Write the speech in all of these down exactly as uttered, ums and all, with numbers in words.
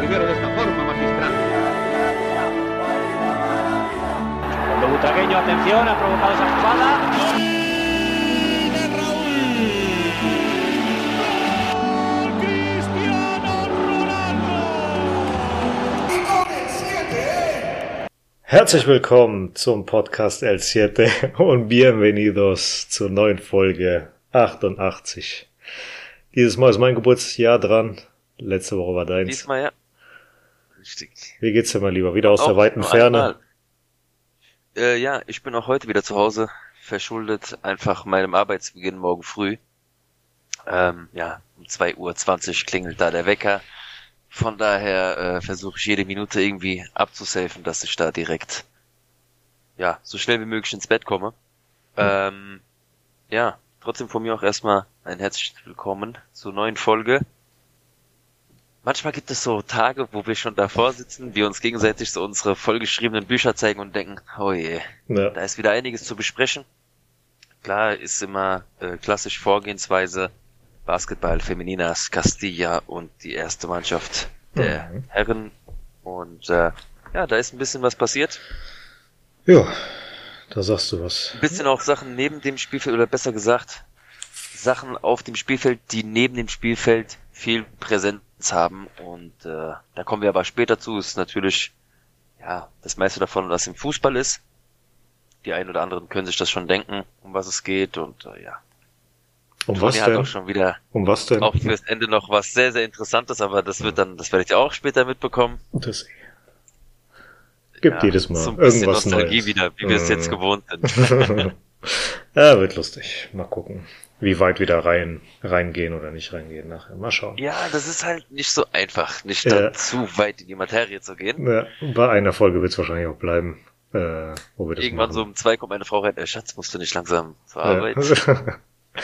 mujer de esta forma magistral. Cuando Butragueño, atención, ha provocado esa jugada. Herzlich willkommen zum Podcast El Siete und bienvenidos zur neuen Folge achtundachtzig. Dieses Mal ist mein Geburtsjahr dran. Letzte Woche war deins. Diesmal ja. Richtig. Wie geht's dir mal lieber? Wieder aus auch der weiten Ferne? Äh, ja, ich bin auch heute wieder zu Hause. Verschuldet einfach meinem Arbeitsbeginn morgen früh. Ähm, ja, um zwei Uhr zwanzig klingelt da der Wecker. Von daher äh, versuche ich jede Minute irgendwie abzusafen, dass ich da direkt ja so schnell wie möglich ins Bett komme. Mhm. Ähm, ja, trotzdem von mir auch erstmal ein herzliches Willkommen zur neuen Folge. Manchmal gibt es so Tage, wo wir schon davor sitzen, wir uns gegenseitig so unsere vollgeschriebenen Bücher zeigen und denken, oh je, ja. Da ist wieder einiges zu besprechen. Klar ist immer äh, klassisch Vorgehensweise Basketball, Femininas, Castilla und die erste Mannschaft der mhm. Herren. Und äh, ja, da ist ein bisschen was passiert. Ja, da sagst du was. Ein bisschen auch Sachen neben dem Spielfeld, oder besser gesagt, Sachen auf dem Spielfeld, die neben dem Spielfeld viel Präsenz haben. Und äh, da kommen wir aber später zu. Ist natürlich ja das meiste davon, was im Fußball ist. Die einen oder anderen können sich das schon denken, um was es geht. Und äh, ja. Um Toni was denn? hat auch schon wieder um was denn? Auch fürs Ende noch was sehr, sehr Interessantes, aber das wird dann, das werdet ihr auch später mitbekommen. Das gibt ja, jedes Mal so ein bisschen irgendwas Nostalgie Neues. Wieder, wie wir es jetzt gewohnt sind. Ja, wird lustig. Mal gucken, wie weit wir da rein, reingehen oder nicht reingehen nachher. Mal schauen. Ja, das ist halt nicht so einfach, nicht ja. dann zu weit in die Materie zu gehen. Ja, bei einer Folge wird es wahrscheinlich auch bleiben. Äh, wo wir das Irgendwann machen. so um zwei kommt meine Frau rein, äh, Schatz, musst du nicht langsam zur Arbeit? Ja.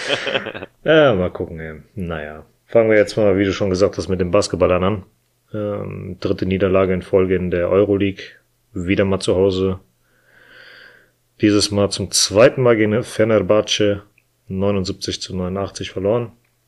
Ja, mal gucken, ey. Naja. Fangen wir jetzt mal, wie du schon gesagt hast, mit den Basketballern an. Ähm, dritte Niederlage in Folge in der Euroleague. Wieder mal zu Hause. Dieses Mal zum zweiten Mal gegen Fenerbahce neunundsiebzig zu neunundachtzig verloren.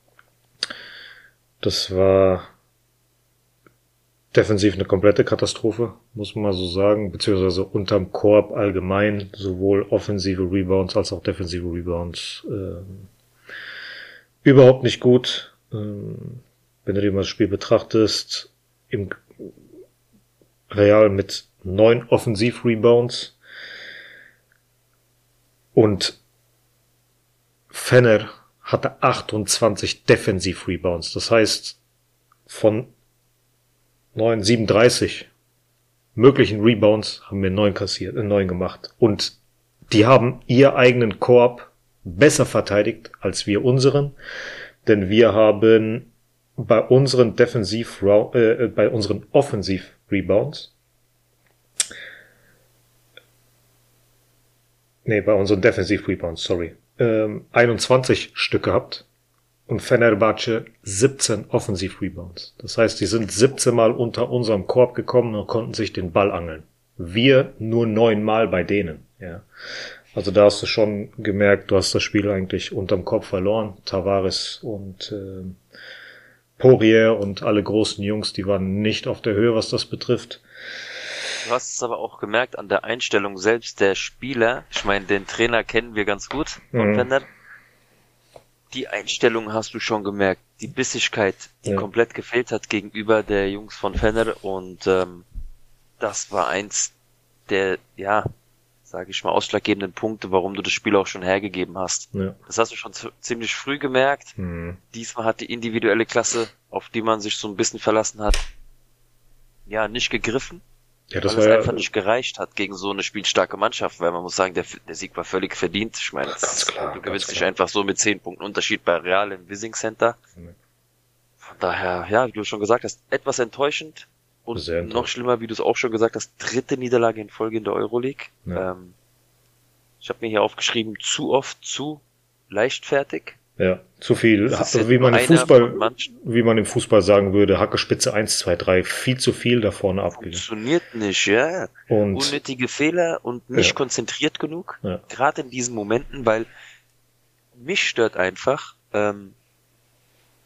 Das war defensiv eine komplette Katastrophe, muss man mal so sagen, beziehungsweise unterm Korb allgemein, sowohl offensive Rebounds als auch defensive Rebounds. Ähm, überhaupt nicht gut. Ähm, wenn du dir mal das Spiel betrachtest, im Real mit neun Offensiv-Rebounds und Fener hatte achtundzwanzig Defensiv-Rebounds. Das heißt, von neun, siebenunddreißig möglichen Rebounds haben wir neun kassiert, äh, neun gemacht. Und die haben ihr eigenen Korb besser verteidigt als wir unseren, denn wir haben bei unseren Defensiv, äh, bei unseren Offensiv-Rebounds, nee, bei unseren Defensiv-Rebounds, sorry, ähm, einundzwanzig Stück gehabt. Und Fenerbahce siebzehn Offensiv-Rebounds. Das heißt, die sind siebzehn Mal unter unserem Korb gekommen und konnten sich den Ball angeln. Wir nur neun Mal bei denen. Ja. Also da hast du schon gemerkt, du hast das Spiel eigentlich unterm Korb verloren. Tavares und äh, Poirier und alle großen Jungs, die waren nicht auf der Höhe, was das betrifft. Du hast es aber auch gemerkt an der Einstellung selbst der Spieler. Ich meine, den Trainer kennen wir ganz gut von Mhm. Fener. Die Einstellung hast du schon gemerkt, die Bissigkeit, die ja. komplett gefehlt hat gegenüber der Jungs von Fener, und ähm, das war eins der, ja, sage ich mal, ausschlaggebenden Punkte, warum du das Spiel auch schon hergegeben hast. Ja. Das hast du schon z- ziemlich früh gemerkt. Mhm. Diesmal hat die individuelle Klasse, auf die man sich so ein bisschen verlassen hat, ja, nicht gegriffen. Ja, das weil war es ja einfach nicht gereicht hat gegen so eine spielstarke Mannschaft, weil man muss sagen, der, der Sieg war völlig verdient. Ich meine, Ganz klar, du gewinnst ganz nicht klar. einfach so mit zehn Punkten Unterschied bei Real im Wissing Center. Mhm. Von daher, ja, wie du schon gesagt hast, etwas enttäuschend und Sehr enttäuschend. noch schlimmer, wie du es auch schon gesagt hast, dritte Niederlage in Folge in der Euroleague. Ja. Ähm, ich habe mir hier aufgeschrieben, zu oft zu leichtfertig. Ja, zu viel, Das ist jetzt wie man nur im einer Fußball, von manchen. wie man im Fußball sagen würde, Hackespitze eins, zwei, drei, viel zu viel da vorne abgegeben. Funktioniert nicht, ja. Und Unnötige Fehler und nicht Ja. konzentriert genug. Ja. Gerade in diesen Momenten, weil mich stört einfach, ähm,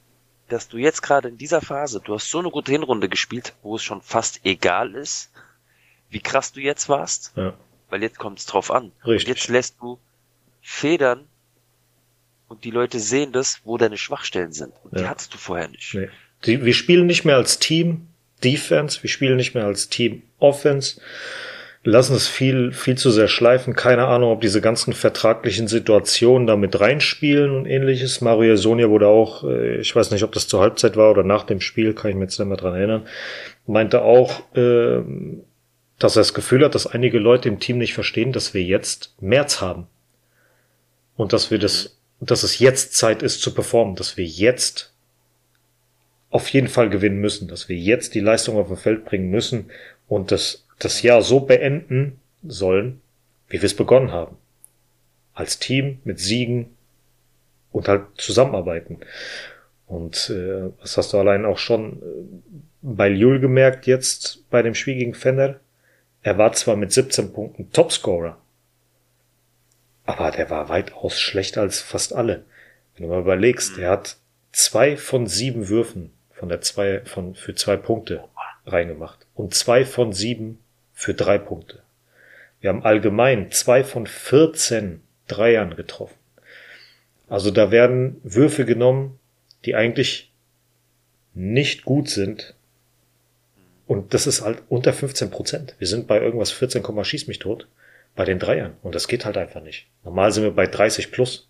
dass du jetzt gerade in dieser Phase, du hast so eine gute Hinrunde gespielt, wo es schon fast egal ist, wie krass du jetzt warst, Ja. weil jetzt kommt es drauf an. Richtig. Und jetzt lässt du Federn und die Leute sehen das, wo deine Schwachstellen sind. Und Ja. die hattest du vorher nicht. Nee. Die, wir spielen nicht mehr als Team Defense, wir spielen nicht mehr als Team Offense. Lassen es viel, viel zu sehr schleifen. Keine Ahnung, ob diese ganzen vertraglichen Situationen da mit reinspielen und ähnliches. Mario Hezonja wurde auch, ich weiß nicht, ob das zur Halbzeit war oder nach dem Spiel, kann ich mir jetzt nicht mehr dran erinnern, meinte auch, dass er das Gefühl hat, dass einige Leute im Team nicht verstehen, dass wir jetzt März haben. Und dass wir das, dass es jetzt Zeit ist zu performen, dass wir jetzt auf jeden Fall gewinnen müssen, dass wir jetzt die Leistung auf dem Feld bringen müssen und das das Jahr so beenden sollen, wie wir es begonnen haben. Als Team, mit Siegen und halt zusammenarbeiten. Und äh, das hast du allein auch schon bei Llull gemerkt jetzt bei dem Spiel gegen Fener. Er war zwar mit siebzehn Punkten Topscorer, aber der war weitaus schlechter als fast alle. Wenn du mal überlegst, er hat zwei von sieben Würfen von der zwei von für zwei Punkte reingemacht und zwei von sieben für drei Punkte. Wir haben allgemein zwei von vierzehn Dreiern getroffen. Also da werden Würfe genommen, die eigentlich nicht gut sind. Und das ist halt unter fünfzehn Prozent. Wir sind bei irgendwas vierzehn, schieß mich tot bei den Dreiern. Und das geht halt einfach nicht. Normal sind wir bei dreißig plus.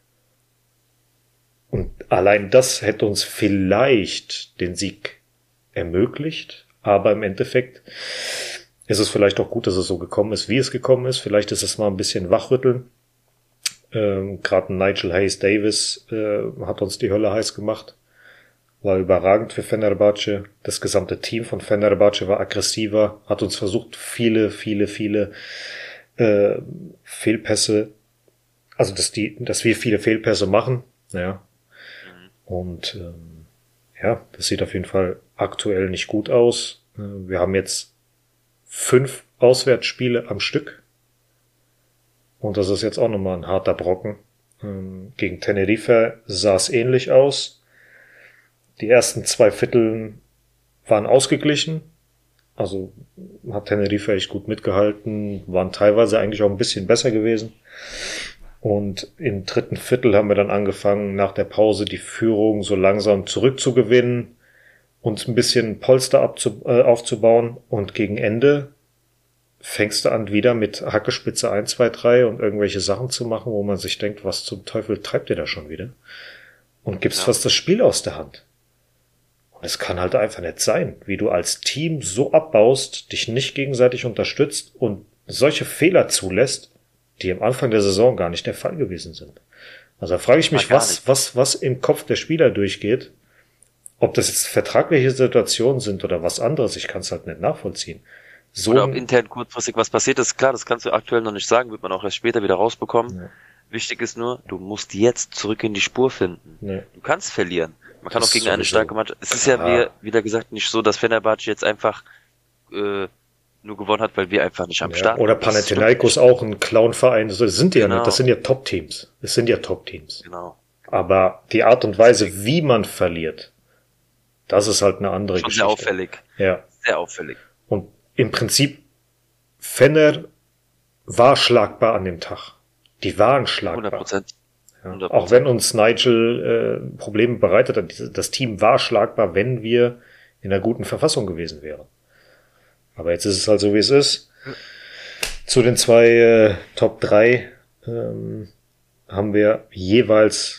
Und allein das hätte uns vielleicht den Sieg ermöglicht. Aber im Endeffekt ist es vielleicht auch gut, dass es so gekommen ist, wie es gekommen ist. Vielleicht ist es mal ein bisschen wachrütteln. Ähm, Gerade Nigel Hayes-Davis äh, hat uns die Hölle heiß gemacht. War überragend für Fenerbahce. Das gesamte Team von Fenerbahce war aggressiver, hat uns versucht, viele, viele, viele äh, Fehlpässe, also dass die, dass wir viele Fehlpässe machen. Ja. Und ähm, ja, das sieht auf jeden Fall aktuell nicht gut aus. Äh, wir haben jetzt fünf Auswärtsspiele am Stück. Und das ist jetzt auch nochmal ein harter Brocken. Ähm, gegen Tenerife sah es ähnlich aus. Die ersten zwei Viertel waren ausgeglichen. Also hat Tenerife echt gut mitgehalten, waren teilweise eigentlich auch ein bisschen besser gewesen. Und im dritten Viertel haben wir dann angefangen, nach der Pause die Führung so langsam zurückzugewinnen und ein bisschen Polster abzu- äh, aufzubauen. Und gegen Ende fängst du an, wieder mit Hackespitze eins, zwei, drei und irgendwelche Sachen zu machen, wo man sich denkt, was zum Teufel treibt ihr da schon wieder? Und gibst Ja. fast das Spiel aus der Hand. Und es kann halt einfach nicht sein, wie du als Team so abbaust, dich nicht gegenseitig unterstützt und solche Fehler zulässt, die am Anfang der Saison gar nicht der Fall gewesen sind. Also da frage ich mich, Ja, gar was, nicht. was, was im Kopf der Spieler durchgeht, ob das jetzt vertragliche Situationen sind oder was anderes, ich kann es halt nicht nachvollziehen. So Oder ob ein- intern kurzfristig was passiert ist, klar, das kannst du aktuell noch nicht sagen, wird man auch erst später wieder rausbekommen. Ja. Wichtig ist nur, du musst jetzt zurück in die Spur finden. Nee. Du kannst verlieren. Man kann Das auch gegen eine sowieso. starke Mannschaft. Es ist ja, Klar. wie, wieder gesagt, nicht so, dass Fenerbahce jetzt einfach äh, nur gewonnen hat, weil wir einfach nicht am Ja, Start oder waren. Das ist Panathinaikos wirklich- auch ein Clown-Verein. Das sind die ja Genau. nicht. Das sind ja Top-Teams. Das sind ja Top-Teams. Genau. Aber die Art und Weise, wie man verliert, das ist halt eine andere Schon Geschichte. sehr auffällig. Ja. Sehr auffällig. Und im Prinzip, Fener war schlagbar an dem Tag. Die waren schlagbar. hundert Prozent. Ja. hundert Auch Prozent. wenn uns Nigel äh, Probleme bereitet hat, diese- das Team war schlagbar, wenn wir in einer guten Verfassung gewesen wären. Aber jetzt ist es halt so, wie es ist. Zu den zwei äh, Top drei ähm, haben wir jeweils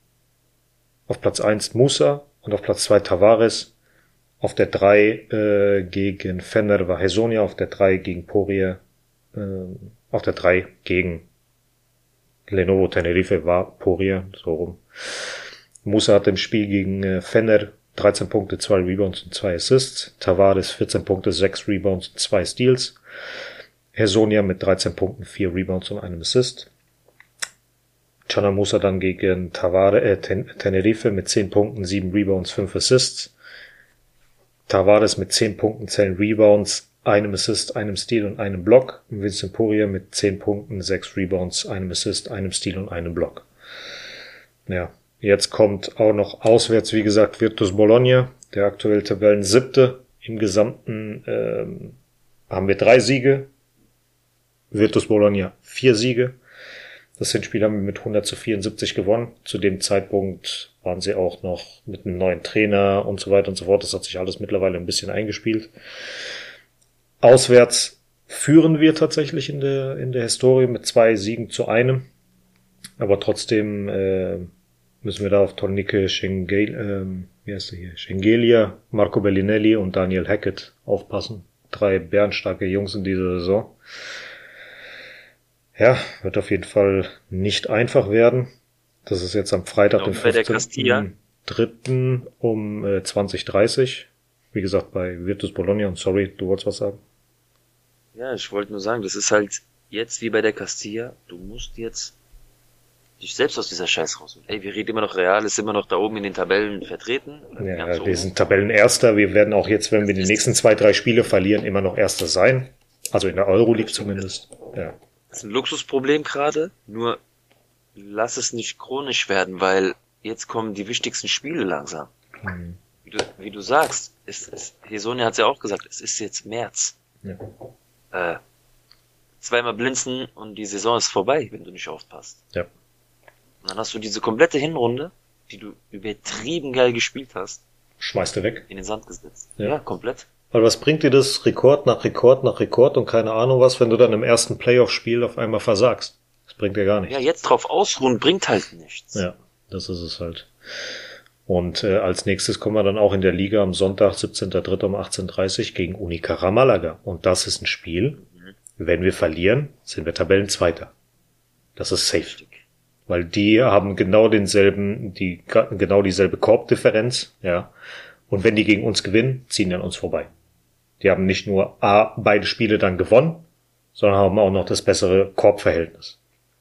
auf Platz eins Musa und auf Platz zwei Tavares. Auf der drei äh, gegen Fener war Hezonja, auf der drei gegen Poirier, äh, auf der drei gegen Lenovo Tenerife war Poirier, so rum. Musa hat im Spiel gegen äh, Fener dreizehn Punkte, zwei Rebounds und zwei Assists. Tavares vierzehn Punkte, sechs Rebounds und zwei Steals. Hezonja mit dreizehn Punkten, vier Rebounds und einem Assist. Chana Musa dann gegen Tavares, äh, Ten- Tenerife mit zehn Punkten, sieben Rebounds, fünf Assists. Tavares mit zehn Punkten, zehn Rebounds, einem Assist, einem Steal und einem Block. Und Vincent Poirier mit zehn Punkten, sechs Rebounds, einem Assist, einem Steal und einem Block. Ja, Jetzt kommt auch noch auswärts, wie gesagt, Virtus Bologna, der aktuell Tabellensiebte. Im Gesamten ähm, haben wir drei Siege. Virtus Bologna vier Siege. Das Hinspiel haben wir mit hundert zu vierundsiebzig gewonnen. Zu dem Zeitpunkt waren sie auch noch mit einem neuen Trainer und so weiter und so fort. Das hat sich alles mittlerweile ein bisschen eingespielt. Auswärts führen wir tatsächlich in der in der Historie mit zwei Siegen zu einem. Aber trotzdem äh, müssen wir da auf Tornike Schengel, ähm, wie heißt der hier? Schengelia, Marco Bellinelli und Daniel Hackett aufpassen. Drei bärenstarke Jungs in dieser Saison. Ja, wird auf jeden Fall nicht einfach werden. Das ist jetzt am Freitag, den fünfzehnten dritten um äh, zwanzig Uhr dreißig. Wie gesagt, bei Virtus Bologna. Und sorry, du wolltest was sagen? Ja, ich wollte nur sagen, das ist halt jetzt wie bei der Castilla. Du musst jetzt dich selbst aus dieser Scheiß raus. Ey, wir reden immer noch, Real ist immer noch da oben in den Tabellen vertreten. Ja, wir, wir sind Tabellenerster. Wir werden auch jetzt, wenn wir die nächsten zwei, drei Spiele verlieren, immer noch Erster sein. Also in der Euroleague zumindest. Ja. Das ist ein Luxusproblem gerade, nur lass es nicht chronisch werden, weil jetzt kommen die wichtigsten Spiele langsam. Mhm. Wie, du, wie du sagst, es, es, Hesonia hat es ja auch gesagt, es ist jetzt März. Ja. Äh, zweimal blinzen und die Saison ist vorbei, wenn du nicht aufpasst. Ja. Und dann hast du diese komplette Hinrunde, die du übertrieben geil gespielt hast, schmeißt du weg. In den Sand gesetzt. Ja, ja komplett. Weil was bringt dir das Rekord nach Rekord nach Rekord und keine Ahnung was, wenn du dann im ersten Playoff-Spiel auf einmal versagst? Das bringt dir gar nichts. Ja, jetzt drauf ausruhen bringt halt nichts. Ja, das ist es halt. Und äh, als nächstes kommen wir dann auch in der Liga am Sonntag, siebzehnten dritten um achtzehn Uhr dreißig gegen Unicaja Malaga. Und das ist ein Spiel, mhm. wenn wir verlieren, sind wir Tabellenzweiter. Das ist safe. Richtig. Weil die haben genau denselben, die genau dieselbe Korbdifferenz, ja. Und wenn die gegen uns gewinnen, ziehen die an uns vorbei. Die haben nicht nur A, beide Spiele dann gewonnen, sondern haben auch noch das bessere Korbverhältnis.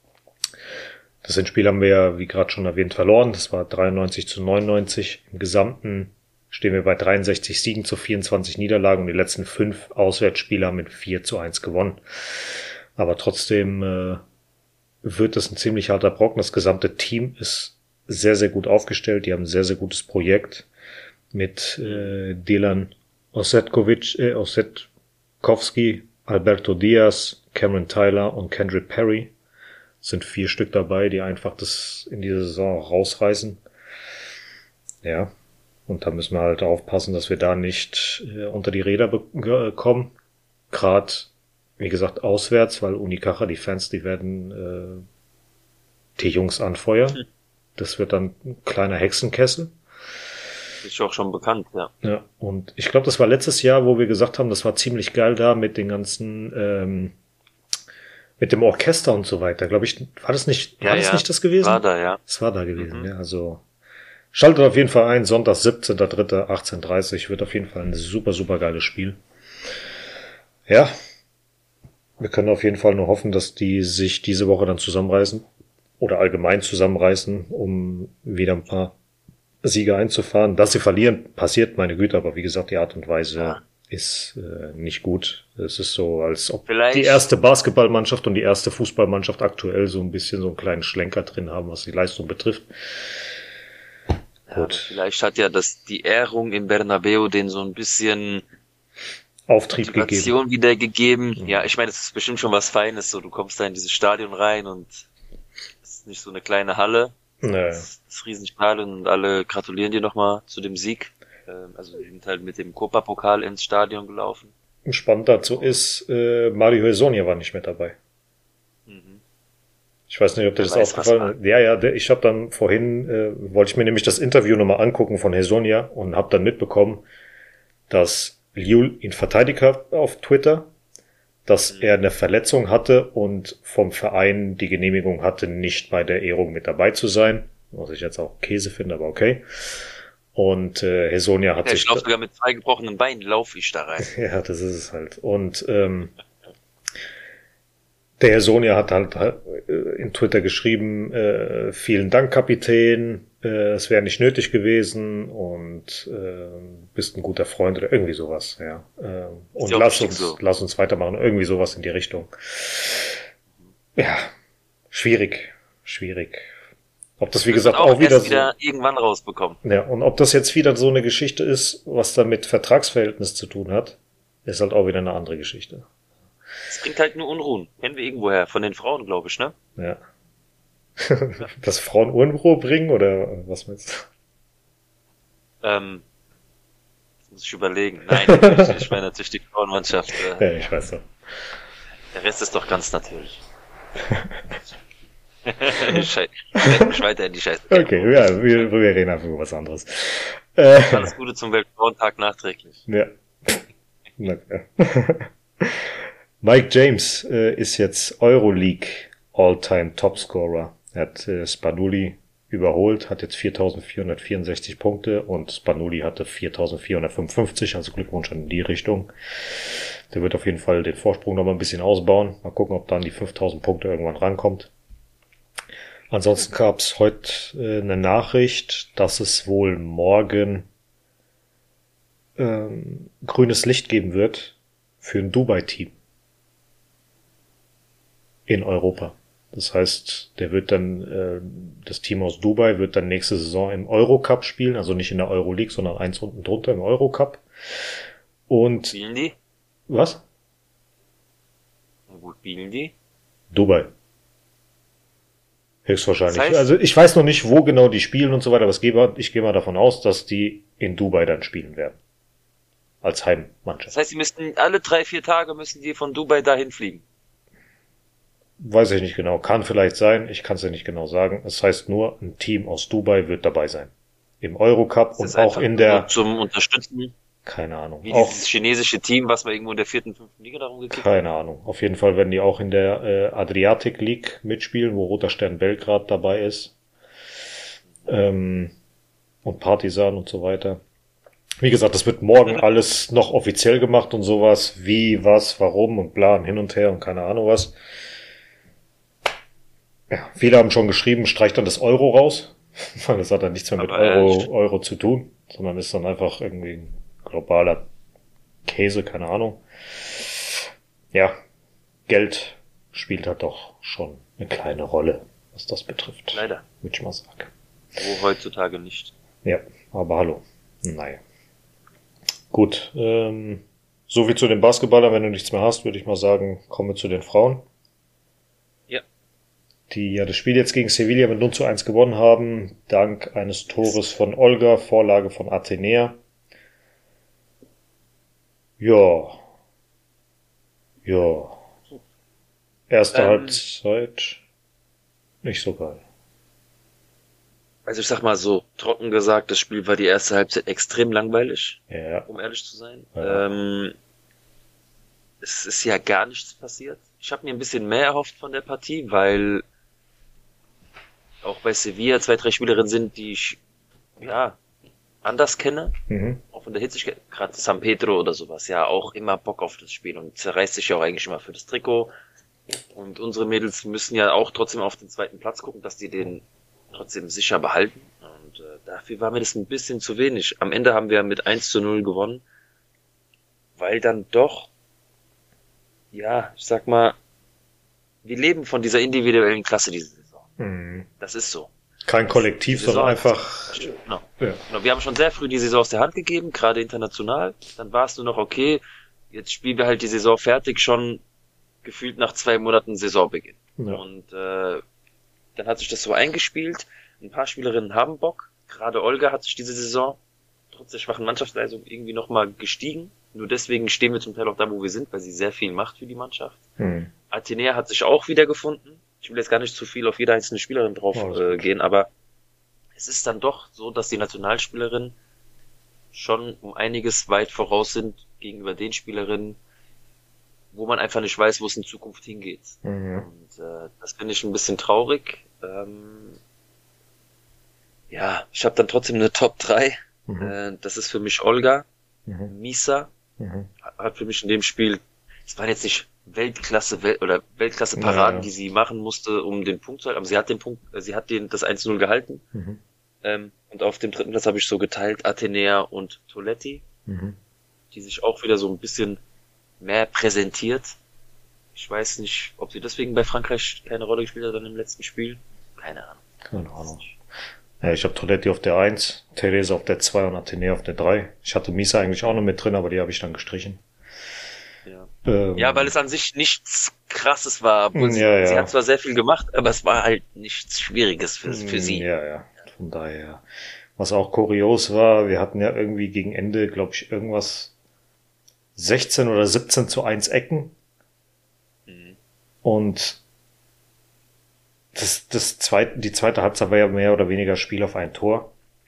Das Hinspiel haben wir ja, wie gerade schon erwähnt, verloren. Das war dreiundneunzig zu neunundneunzig. Im Gesamten stehen wir bei dreiundsechzig Siegen zu vierundzwanzig Niederlagen und die letzten fünf Auswärtsspiele haben mit vier zu eins gewonnen. Aber trotzdem äh, wird das ein ziemlich harter Brocken. Das gesamte Team ist sehr, sehr gut aufgestellt. Die haben ein sehr, sehr gutes Projekt mit äh, Delan Osetkovic, äh, Osetkowski, Alberto Diaz, Cameron Tyler und Kendrick Perry. Es sind vier Stück dabei, die einfach das in dieser Saison rausreißen. Ja, und da müssen wir halt aufpassen, dass wir da nicht äh, unter die Räder be- kommen. Gerade, wie gesagt, auswärts, weil Unicaja, die Fans, die werden äh, die Jungs anfeuern. Das wird dann ein kleiner Hexenkessel. Ist auch schon bekannt, ja. Ja, und ich glaube, das war letztes Jahr, wo wir gesagt haben, das war ziemlich geil da mit den ganzen, ähm, mit dem Orchester und so weiter. Glaube ich, war das nicht, war ja, das ja. nicht das gewesen? War da, ja. Es war da gewesen, mhm. ja. Also schaltet auf jeden Fall ein, Sonntag, siebzehnten dritten achtzehn Uhr dreißig, wird auf jeden Fall ein super, super geiles Spiel. Ja, wir können auf jeden Fall nur hoffen, dass die sich diese Woche dann zusammenreißen oder allgemein zusammenreißen, um wieder ein paar Siege einzufahren. Dass sie verlieren, passiert, meine Güte, aber wie gesagt, die Art und Weise ja. ist äh, nicht gut. Es ist so, als ob Vielleicht. die erste Basketballmannschaft und die erste Fußballmannschaft aktuell so ein bisschen so einen kleinen Schlenker drin haben, was die Leistung betrifft. Ja, Gut. Vielleicht hat ja das die Ehrung im Bernabeu den so ein bisschen Auftrieb Motivation gegeben. wieder gegeben. Mhm. Ja, ich meine, es ist bestimmt schon was Feines. So, du kommst da in dieses Stadion rein und es ist nicht so eine kleine Halle. Naja. Das ist Riesenstadion und alle gratulieren dir nochmal zu dem Sieg. Also wir sind halt mit dem Copa-Pokal ins Stadion gelaufen. Spannend dazu ist, äh, Mario Hezonja war nicht mehr dabei. Mhm. Ich weiß nicht, ob dir das aufgefallen ist. Ja, ja, der, ich habe dann vorhin, äh, wollte ich mir nämlich das Interview nochmal angucken von Hezonja und habe dann mitbekommen, dass Liul ihn verteidigt hat auf Twitter, dass mhm. er eine Verletzung hatte und vom Verein die Genehmigung hatte, nicht bei der Ehrung mit dabei zu sein. Was ich jetzt auch Käse finde, aber okay. Und äh, Hezonja hat ja, sich... Ich laufe sogar mit zwei gebrochenen Beinen, laufe ich da rein. Ja, das ist es halt. Und ähm, der Hezonja hat halt äh, in Twitter geschrieben, äh, vielen Dank, Kapitän, äh, es wäre nicht nötig gewesen und äh, bist ein guter Freund oder irgendwie sowas. Ja. Äh, und lass uns, so. lass uns weitermachen, irgendwie sowas in die Richtung. Ja, schwierig, schwierig. Ob das, wie Das gesagt, wird auch, auch wieder erst so, wieder irgendwann rausbekommen. ja, und ob das jetzt wieder so eine Geschichte ist, was da mit Vertragsverhältnis zu tun hat, ist halt auch wieder eine andere Geschichte. Es bringt halt nur Unruhen. Kennen wir irgendwoher. Von den Frauen, glaube ich, ne? Ja. Dass Frauen Unruhe bringen, oder was meinst Ähm, das muss ich überlegen. Nein, natürlich, ich meine natürlich die Frauenmannschaft. du? Äh, Ja, ich weiß doch. der Rest ist doch ganz natürlich. Scheiße. Ich werde mich weiter in die Scheiße. Okay, ja, wir, wir reden einfach über was anderes. Äh, Alles Gute zum Weltfrauentag nachträglich. ja. Na klar. Mike James äh, ist jetzt Euroleague All-Time Topscorer. Er hat äh, Spanuli überholt, hat jetzt viertausendvierhundertvierundsechzig Punkte und Spanuli hatte viertausendvierhundertfünfundfünfzig, also Glückwunsch in die Richtung. Der wird auf jeden Fall den Vorsprung noch mal ein bisschen ausbauen. Mal gucken, ob dann die fünftausend Punkte irgendwann rankommt. Ansonsten gab es heute äh, eine Nachricht, dass es wohl morgen ähm, grünes Licht geben wird für ein Dubai-Team in Europa. Das heißt, der wird dann, äh, das Team aus Dubai wird dann nächste Saison im Eurocup spielen, also nicht in der Euroleague, sondern eins unten drunter im Eurocup. Und Spielen die? was? Na gut, spielen die? Dubai. Höchstwahrscheinlich. Das heißt- Also ich weiß noch nicht, wo genau die spielen und so weiter, aber ich gehe mal, ich gehe mal davon aus, dass die in Dubai dann spielen werden. Als Heimmannschaft. Das heißt, die müssten alle drei, vier Tage müssen die von Dubai dahin fliegen. Weiß ich nicht genau. Kann vielleicht sein. Ich kann es ja nicht genau sagen. Es heißt nur, ein Team aus Dubai wird dabei sein. Im Eurocup Das und ist auch einfach in nur der, zum Unterstützen, keine Ahnung, wie auch, dieses chinesische Team, was wir irgendwo in der vierten, fünften Liga darum gekickt hat. keine Ahnung. Auf jeden Fall werden die auch in der äh, Adriatic League mitspielen, wo Roter Stern Belgrad dabei ist. Ähm, und Partizan und so weiter. Wie gesagt, das wird morgen alles noch offiziell gemacht und sowas. Wie, was, warum und bla und hin und her und keine Ahnung was. Ja, viele haben schon geschrieben, streicht dann das Euro raus, weil das hat dann nichts mehr mit Aber, äh, Euro, st- Euro zu tun, sondern ist dann einfach irgendwie ein globaler Käse, keine Ahnung. Ja, Geld spielt halt doch schon eine kleine Rolle, was das betrifft. Leider. Würde ich mal sagen. Wo heutzutage nicht. Ja, aber hallo. Naja. Gut, ähm, so wie zu den Basketballern, wenn du nichts mehr hast, würde ich mal sagen, kommen wir zu den Frauen. Ja. Die ja das Spiel jetzt gegen Sevilla mit null zu eins gewonnen haben, dank eines Tores von Olga, Vorlage von Athenea. Ja. Ja. Erste Ähm. Halbzeit nicht so geil. Also ich sag mal so, trocken gesagt, das Spiel war die erste Halbzeit extrem langweilig, Ja. um ehrlich zu sein. Ja. Ähm, es ist ja gar nichts passiert. Ich habe mir ein bisschen mehr erhofft von der Partie, weil auch bei Sevilla zwei, drei Spielerinnen sind, die ich ja anders kenne, Mhm. auch von der Hitzigkeit, gerade San Pedro oder sowas, ja auch immer Bock auf das Spiel und zerreißt sich ja auch eigentlich immer für das Trikot. Und unsere Mädels müssen ja auch trotzdem auf den zweiten Platz gucken, dass die den trotzdem sicher behalten. Und äh, dafür war mir das ein bisschen zu wenig. Am Ende haben wir mit eins zu null gewonnen, weil dann doch, ja, ich sag mal, wir leben von dieser individuellen Klasse diese Saison. Mhm. Das ist so. Kein Kollektiv, Die sondern Saison- einfach. Genau. Ja. Genau. Wir haben schon sehr früh die Saison aus der Hand gegeben, gerade international. Dann war es nur noch okay, jetzt spielen wir halt die Saison fertig, schon gefühlt nach zwei Monaten Saisonbeginn. Ja. Und äh, dann hat sich das so eingespielt. Ein paar Spielerinnen haben Bock. Gerade Olga hat sich diese Saison trotz der schwachen Mannschaftsleistung irgendwie nochmal gestiegen. Nur deswegen stehen wir zum Teil auch da, wo wir sind, weil sie sehr viel macht für die Mannschaft. Mhm. Athenea hat sich auch wieder gefunden. Ich will jetzt gar nicht zu viel auf jede einzelne Spielerin drauf Alles äh, gut. gehen, aber es ist dann doch so, dass die Nationalspielerinnen schon um einiges weit voraus sind gegenüber den Spielerinnen, wo man einfach nicht weiß, wo es in Zukunft hingeht. Mhm. Und äh, das finde ich ein bisschen traurig. Ähm, ja, ich habe dann trotzdem eine Top drei. Mhm. Äh, das ist für mich Olga, Mhm. Misa, Mhm. hat für mich in dem Spiel, es waren jetzt nicht Weltklasse Wel oder Weltklasse Paraden, Ja. die sie machen musste, um den Punkt zu halten, aber sie hat den Punkt, äh, sie hat den das eins zu null gehalten. Mhm. Ähm, und auf dem dritten Platz habe ich so geteilt Athenea und Toletti, Mhm. die sich auch wieder so ein bisschen mehr präsentiert. Ich weiß nicht, ob sie deswegen bei Frankreich keine Rolle gespielt hat dann im letzten Spiel. Keine Ahnung. Keine Ahnung. Ja, ich habe Toletti auf der eins, Therese auf der zwei und Athene auf der drei. Ich hatte Misa eigentlich auch noch mit drin, aber die habe ich dann gestrichen. Ja. Ähm, ja, weil es an sich nichts Krasses war. Obwohl sie, ja, ja. sie hat zwar sehr viel gemacht, aber es war halt nichts Schwieriges für, für sie. Ja, ja. Von daher. Was auch kurios war, wir hatten ja irgendwie gegen Ende, glaube ich, irgendwas sechzehn oder siebzehn zu eins Ecken. Mhm. Und das, das zweite, die zweite Halbzeit war ja mehr oder weniger Spiel auf ein Tor.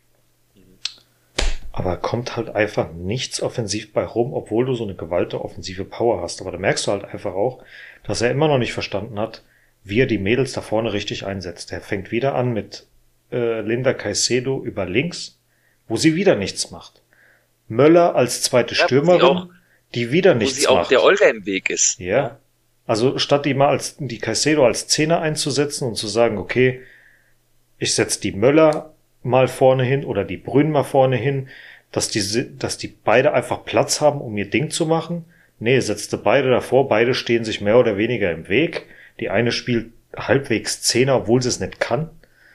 Aber kommt halt einfach nichts offensiv bei rum, obwohl du so eine gewaltige offensive Power hast. Aber da merkst du halt einfach auch, dass er immer noch nicht verstanden hat, wie er die Mädels da vorne richtig einsetzt. Er fängt wieder an mit äh, Linda Caicedo über links, wo sie wieder nichts macht. Möller als zweite Ja, Stürmerin, auch, die wieder wo nichts sie auch macht. der Olga im Weg ist. Ja. Also statt die mal als die Caicedo als Zehner einzusetzen und zu sagen, okay, ich setze die Möller mal vorne hin oder die Brünn mal vorne hin, dass die, dass die beide einfach Platz haben, um ihr Ding zu machen. Nee, setzte beide davor, beide stehen sich mehr oder weniger im Weg. Die eine spielt halbwegs Zehner, obwohl sie es nicht kann.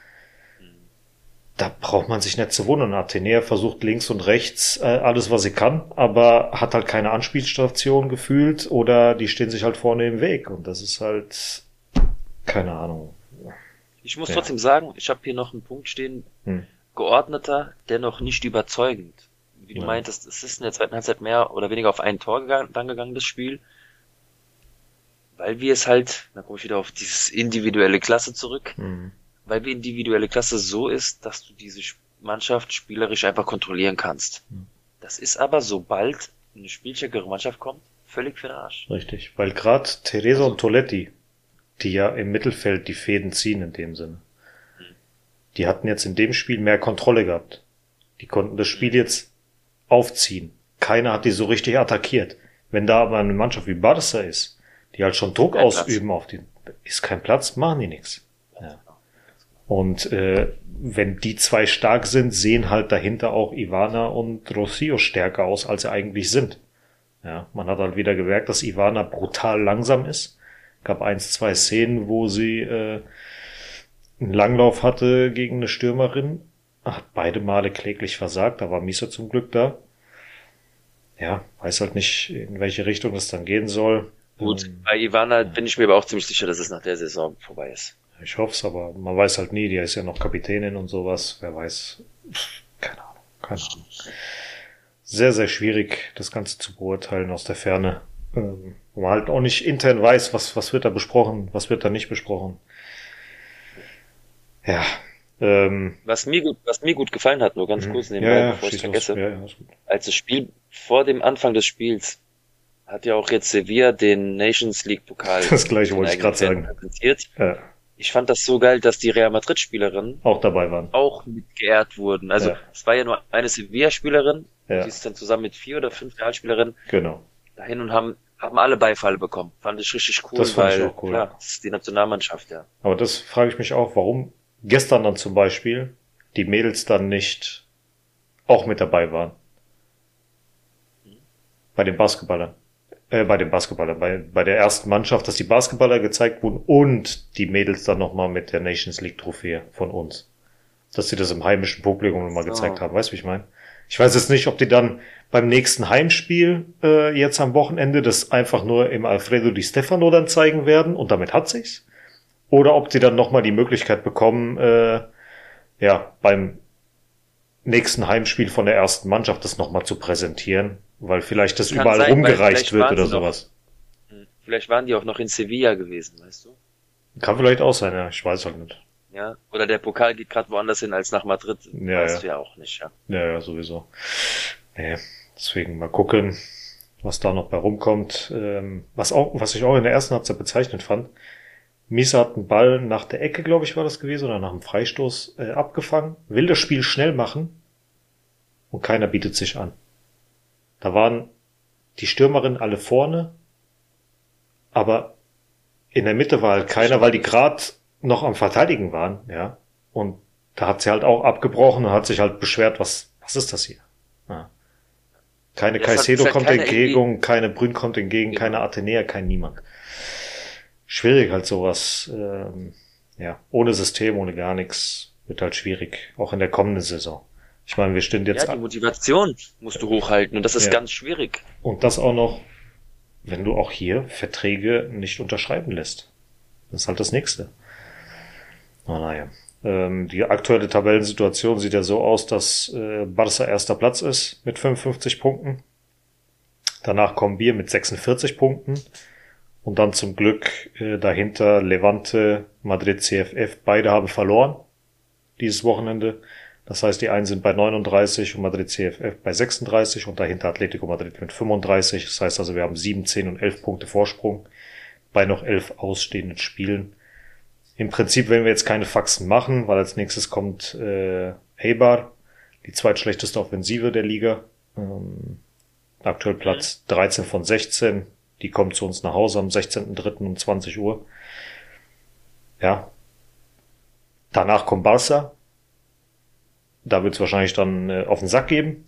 Da braucht man sich nicht zu wundern. Athenea versucht links und rechts äh, alles, was sie kann, aber hat halt keine Anspielstation gefühlt oder die stehen sich halt vorne im Weg. Und das ist halt, keine Ahnung. Ich muss Ja. trotzdem sagen, ich habe hier noch einen Punkt stehen, Hm. geordneter, dennoch nicht überzeugend. Wie du Ja. meintest, es ist in der zweiten Halbzeit mehr oder weniger auf ein Tor gegangen, dann gegangen, das Spiel. Weil wir es halt, dann komme ich wieder auf dieses individuelle Klasse zurück, Hm. weil wir individuelle Klasse so ist, dass du diese Mannschaft spielerisch einfach kontrollieren kannst. Hm. Das ist aber, sobald eine spielstärkere Mannschaft kommt, völlig für den Arsch. Richtig, weil gerade Theresa und Toletti, die ja im Mittelfeld die Fäden ziehen in dem Sinne, die hatten jetzt in dem Spiel mehr Kontrolle gehabt. Die konnten das Spiel jetzt aufziehen. Keiner hat die so richtig attackiert. Wenn da aber eine Mannschaft wie Barca ist, die halt schon Druck Kein ausüben auf die, ist kein Platz, machen die nichts. Ja. Und äh, wenn die zwei stark sind, sehen halt dahinter auch Ivana und Rocio stärker aus, als sie eigentlich sind. Ja, man hat halt wieder gemerkt, dass Ivana brutal langsam ist. Gab eins, zwei Szenen, wo sie äh, einen Langlauf hatte gegen eine Stürmerin. Hat beide Male kläglich versagt, da war Misa zum Glück da. Ja, weiß halt nicht, in welche Richtung es dann gehen soll. Gut, Ähm, bei Ivana bin ich mir aber auch ziemlich sicher, dass es nach der Saison vorbei ist. Ich hoffe es, aber man weiß halt nie, die ist ja noch Kapitänin und sowas. Wer weiß. Pff, keine Ahnung, keine Ahnung. Sehr, sehr schwierig, das Ganze zu beurteilen aus der Ferne. Ähm, wo man halt auch nicht intern weiß, was, was wird da besprochen, was wird da nicht besprochen. Ja. Ähm, Was mir gut, was mir gut gefallen hat, nur ganz mhm. kurz ja, nebenbei, ja, bevor ich schieß los. vergesse, Ja, ja, ist gut. als das Spiel vor dem Anfang des Spiels hat ja auch jetzt Sevilla den Nations League Pokal Das Gleiche den wollte ich eigenen gerade Fan sagen. präsentiert. Ja, Ich fand das so geil, dass die Real Madrid Spielerinnen auch dabei waren. auch mit geehrt wurden. Also Ja. es war ja nur eine Sevilla Spielerin, Ja. die ist dann zusammen mit vier oder fünf Real Spielerinnen Genau. dahin und haben haben alle Beifall bekommen. Fand ich richtig cool, Das fand ich weil auch cool. klar, das ist die Nationalmannschaft, ja. Aber das frage ich mich auch, warum gestern dann zum Beispiel die Mädels dann nicht auch mit dabei waren. Bei den Basketballern. Äh, bei den Basketballern. Bei, bei der ersten Mannschaft, dass die Basketballer gezeigt wurden und die Mädels dann nochmal mit der Nations League Trophäe von uns. Dass sie das im heimischen Publikum nochmal So. gezeigt haben. Weißt du, wie ich meine? Ich weiß jetzt nicht, ob die dann beim nächsten Heimspiel äh, jetzt am Wochenende das einfach nur im Alfredo Di Stefano dann zeigen werden und damit hat sich's. Oder ob die dann nochmal die Möglichkeit bekommen, äh, ja, beim nächsten Heimspiel von der ersten Mannschaft das nochmal zu präsentieren, weil vielleicht das Kann überall sein, weil rumgereicht vielleicht wird waren oder sie noch- sowas. Hm. Vielleicht waren die auch noch in Sevilla gewesen, weißt du? Kann vielleicht auch sein, ja, ich weiß halt nicht. Ja. Oder der Pokal geht gerade woanders hin als nach Madrid. Ja, weißt ja. du ja auch nicht, ja. Ja, ja, sowieso. Nee, deswegen mal gucken, was da noch bei rumkommt. Ähm, was auch, was ich auch in der ersten Halbzeit bezeichnet fand, Misa hat einen Ball nach der Ecke, glaube ich, war das gewesen, oder nach dem Freistoß äh, abgefangen, will das Spiel schnell machen und keiner bietet sich an. Da waren die Stürmerinnen alle vorne, aber in der Mitte war halt keiner, weil die gerade noch am Verteidigen waren, ja. Und da hat sie halt auch abgebrochen und hat sich halt beschwert, was, was ist das hier? Ja. Keine Ja, es hat- Caicedo es hat kommt keiner entgegen, keine Brünn kommt entgegen, Genau. keine Athenea, kein niemand. Schwierig halt sowas. Ähm, ja, ohne System, ohne gar nichts, wird halt schwierig, auch in der kommenden Saison. Ich meine, wir stehen jetzt Ja, die Motivation musst du hochhalten und das ist Ja. ganz schwierig. und das auch noch, wenn du auch hier Verträge nicht unterschreiben lässt. Das ist halt das Nächste. Oh, naja. Ähm, die aktuelle Tabellensituation sieht ja so aus, dass äh, Barca erster Platz ist mit fünfundfünfzig Punkten. Danach kommen wir mit sechsundvierzig Punkten. Und dann zum Glück äh, dahinter Levante, Madrid, C F F. Beide haben verloren dieses Wochenende. Das heißt, die einen sind bei neununddreißig und Madrid C F F bei sechsunddreißig und dahinter Atletico Madrid mit fünfunddreißig. Das heißt also, wir haben sieben, zehn und elf Punkte Vorsprung bei noch elf ausstehenden Spielen. Im Prinzip werden wir jetzt keine Faxen machen, weil als nächstes kommt äh, Eibar, die zweitschlechteste Offensive der Liga. Ähm, aktuell Platz dreizehn von sechzehn. Die kommt zu uns nach Hause am sechzehnten dritten um zwanzig Uhr. Ja. Danach kommt Barca. Da wird es wahrscheinlich dann äh, auf den Sack geben.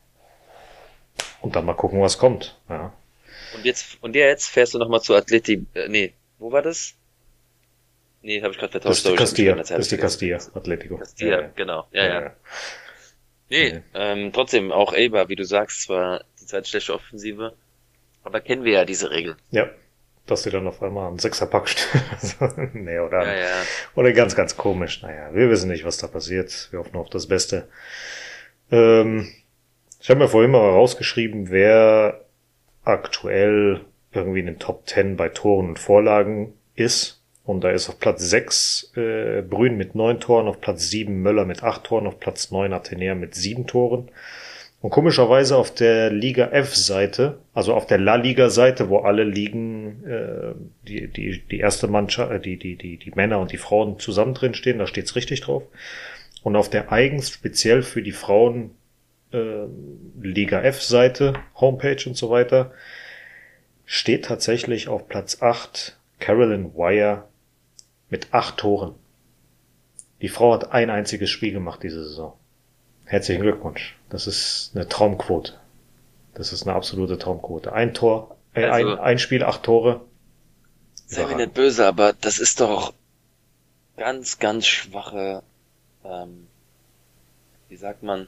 Und dann mal gucken, was kommt. Ja. Und jetzt, und jetzt fährst du nochmal zu Atleti, äh, nee, wo war das? Nee, habe ich gerade Das vertauscht. ist die sorry, ich hab mich Castilla. ganz Das ist die vergessen. Castilla, Atletico. Castilla, Ja, ja. genau. Ja, ja. Ja. Nee, Nee. ähm, trotzdem, auch Eibar, wie du sagst, zwar die zweitschlechte Offensive, aber kennen wir ja diese Regel. Ja. Dass die dann auf einmal einen Sechserpack stehen. nee, oder, Ja, ja. oder ganz, ganz komisch. Naja, wir wissen nicht, was da passiert. Wir hoffen auf das Beste. Ähm, ich habe mir vorhin mal rausgeschrieben, wer aktuell irgendwie in den Top Ten bei Toren und Vorlagen ist. Und da ist auf Platz sechs äh, Brünn mit neun Toren, auf Platz sieben Möller mit acht Toren, auf Platz neun Atenea mit sieben Toren. Und komischerweise auf der Liga F-Seite, also auf der La Liga-Seite, wo alle Ligen, äh, die die die erste Mannschaft, äh, die die die die Männer und die Frauen zusammen drin stehen, da steht's richtig drauf. Und auf der eigens speziell für die Frauen äh, Liga F-Seite, Homepage und so weiter, steht tatsächlich auf Platz acht Carolyn Wire mit acht Toren. Die Frau hat ein einziges Spiel gemacht diese Saison. Herzlichen Glückwunsch. Das ist eine Traumquote. Das ist eine absolute Traumquote. Ein Tor, äh, Also- ein, ein Spiel, acht Tore. Sei mir Überragend. nicht böse, aber das ist doch ganz, ganz schwache, ähm, wie sagt man,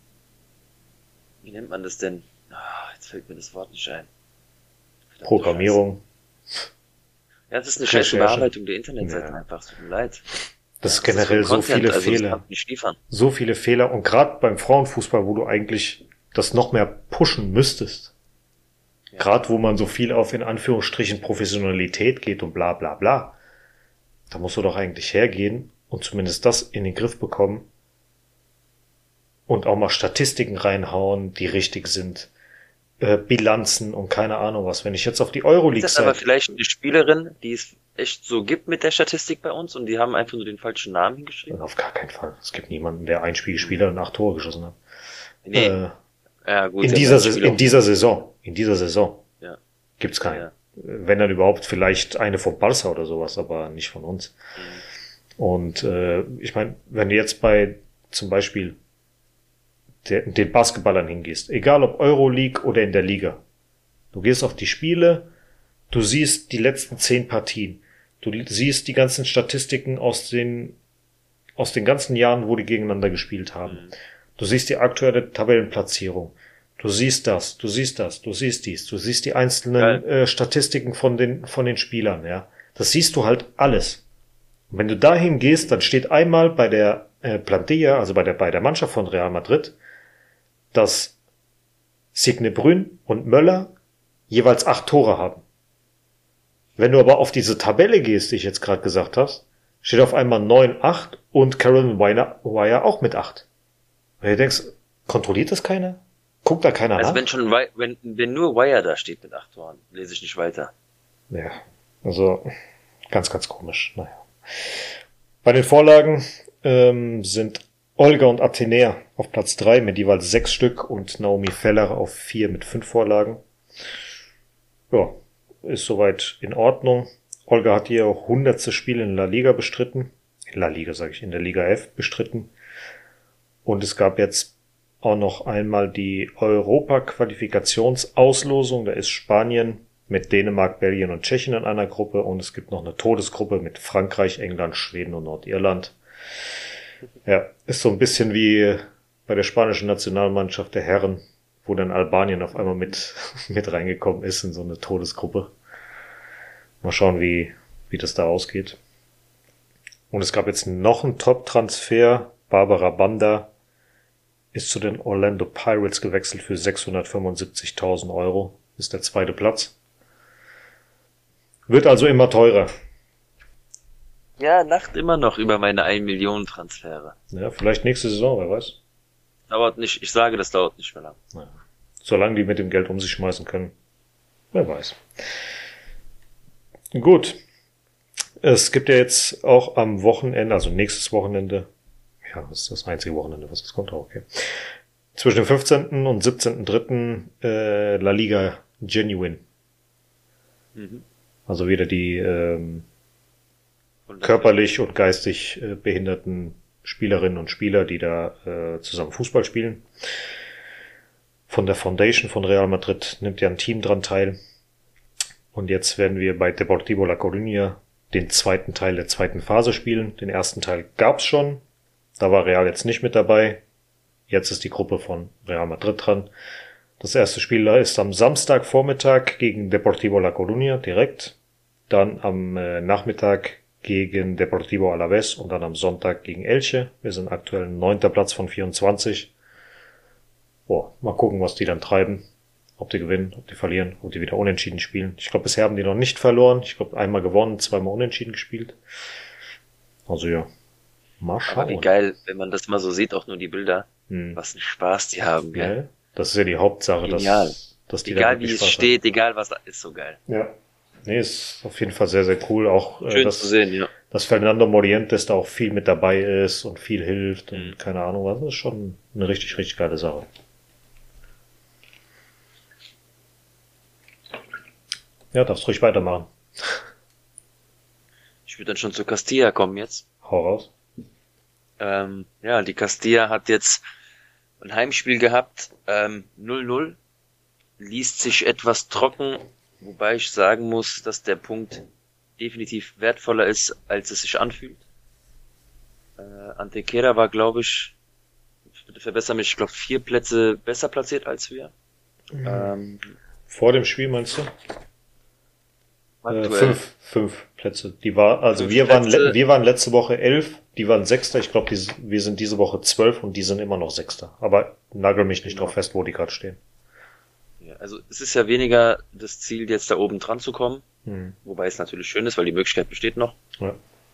wie nennt man das denn? Ah, jetzt fällt mir das Wort nicht ein. Verdammte Programmierung. Scheiße. Ja, das ist eine scheiß Recherche. Überarbeitung der Internetseiten Ja. einfach, es tut mir leid. Das Ja, ist generell für so Content, viele also das Fehler. kann man nicht liefern. So viele Fehler. Und gerade beim Frauenfußball, wo du eigentlich das noch mehr pushen müsstest. Ja. Gerade wo man so viel auf in Anführungsstrichen Professionalität geht und bla bla bla. Da musst du doch eigentlich hergehen und zumindest das in den Griff bekommen. Und auch mal Statistiken reinhauen, die richtig sind. Äh, Bilanzen und keine Ahnung was. Wenn ich jetzt auf die Ist das aber Euroleague-Seite... vielleicht eine Spielerin, die es echt so gibt mit der Statistik bei uns und die haben einfach nur den falschen Namen hingeschrieben? Auf gar keinen Fall. Es gibt niemanden, der ein Spiel gespielt hat und acht Tore geschossen hat. Nee, Äh, ja gut. in, sie haben dieser, das Sa- Spiel in auch- dieser Saison. In dieser Saison. Ja. Gibt's keinen. Ja. Wenn dann überhaupt vielleicht eine von Barca oder sowas, aber nicht von uns. Mhm. Und äh, ich meine, wenn du jetzt bei zum Beispiel der, den Basketballern hingehst, egal ob Euroleague oder in der Liga, du gehst auf die Spiele, du siehst die letzten zehn Partien, du li- siehst die ganzen Statistiken aus den aus den ganzen Jahren, wo die gegeneinander gespielt haben. Mhm. Du siehst die aktuelle Tabellenplatzierung. Du siehst das, du siehst das, du siehst dies, du siehst die einzelnen äh, Statistiken von den von den Spielern, ja. Das siehst du halt alles. Und wenn du dahin gehst, dann steht einmal bei der äh, Plantilla, also bei der bei der Mannschaft von Real Madrid, dass Signe Brünn und Möller jeweils acht Tore haben. Wenn du aber auf diese Tabelle gehst, die ich jetzt gerade gesagt hast, steht auf einmal neun, acht und Carolyn Wire auch mit acht. Und du denkst, kontrolliert das keiner? Guckt da keiner Also nach? wenn schon, Wi- wenn, wenn nur Wire da steht mit acht Toren, lese ich nicht weiter. Ja, also ganz, ganz komisch. Naja. Bei den Vorlagen ähm, sind Olga und Atenea auf Platz drei mit jeweils sechs Stück und Naomi Feller auf vier mit fünf Vorlagen. Ja, ist soweit in Ordnung. Olga hat ihr hundertste Spiel in La Liga bestritten. In La Liga sage ich, in der Liga F bestritten. Und es gab jetzt auch noch einmal die Europa-Qualifikationsauslosung. Da ist Spanien mit Dänemark, Belgien und Tschechien in einer Gruppe und es gibt noch eine Todesgruppe mit Frankreich, England, Schweden und Nordirland. Ja, ist so ein bisschen wie bei der spanischen Nationalmannschaft der Herren, wo dann Albanien auf einmal mit, mit reingekommen ist in so eine Todesgruppe. Mal schauen, wie, wie das da ausgeht. Und es gab jetzt noch einen Top-Transfer. Barbara Banda ist zu den Orlando Pirates gewechselt für sechshundertfünfundsiebzigtausend Euro. Ist der zweite Platz. Wird also immer teurer. Ja, lacht immer noch über meine ein Million Transfere. Ja, vielleicht nächste Saison, wer weiß. Dauert nicht, ich sage, das dauert nicht mehr lang. Ja. Solange die mit dem Geld um sich schmeißen können. Wer weiß. Gut. Es gibt ja jetzt auch am Wochenende, also nächstes Wochenende, ja, das ist das einzige Wochenende, was jetzt kommt, okay. Zwischen dem fünfzehnten und siebzehnten dritten Äh, La Liga Genuine. Mhm. Also wieder die ähm, körperlich und geistig äh, behinderten Spielerinnen und Spieler, die da äh, zusammen Fußball spielen. Von der Foundation von Real Madrid nimmt ja ein Team dran teil. Und jetzt werden wir bei Deportivo La Coruña den zweiten Teil der zweiten Phase spielen. Den ersten Teil gab's schon. Da war Real jetzt nicht mit dabei. Jetzt ist die Gruppe von Real Madrid dran. Das erste Spiel ist am Samstagvormittag gegen Deportivo La Coruña direkt. Dann am äh, Nachmittag gegen Deportivo Alavés und dann am Sonntag gegen Elche. Wir sind aktuell neunter Platz von vierundzwanzig. Boah, mal gucken, was die dann treiben. Ob die gewinnen, ob die verlieren, ob die wieder unentschieden spielen. Ich glaube, bisher haben die noch nicht verloren. Ich glaube, einmal gewonnen, zweimal unentschieden gespielt. Also ja, mal schauen. Aber wie geil, wenn man das mal so sieht, auch nur die Bilder. Hm. Was ein Spaß die haben, gell? Ja, das ist ja die Hauptsache, Genial. dass, dass die Egal da wie es Spaß steht, egal was da ist, so geil. haben. Ja. Nee, ist auf jeden Fall sehr, sehr cool. Auch, äh, Schön dass, zu sehen, ja. dass Fernando Morientes da auch viel mit dabei ist und viel hilft und Mhm. keine Ahnung was. Das ist schon eine richtig, richtig geile Sache. Ja, darfst ruhig weitermachen. Ich würde dann schon zu Castilla kommen jetzt. Hau raus. Ähm, ja, die Castilla hat jetzt ein Heimspiel gehabt, ähm, null null. Liest sich etwas trocken, wobei ich sagen muss, dass der Punkt definitiv wertvoller ist, als es sich anfühlt. Äh, Antequera war, glaube ich, bitte verbessere mich, ich glaube vier Plätze besser platziert als wir. Mhm. Ähm, Vor dem Spiel meinst du? Äh, aktuell. fünf, fünf Plätze. Die war, also Fünf wir waren, Plätze. le- wir waren letzte Woche elf, die waren Sechster. Ich glaube, wir sind diese Woche zwölf und die sind immer noch Sechster. Aber nagel mich nicht Genau. drauf fest, wo die gerade stehen. Ja, also es ist ja weniger das Ziel, jetzt da oben dran zu kommen, Hm. wobei es natürlich schön ist, weil die Möglichkeit besteht noch. Ja.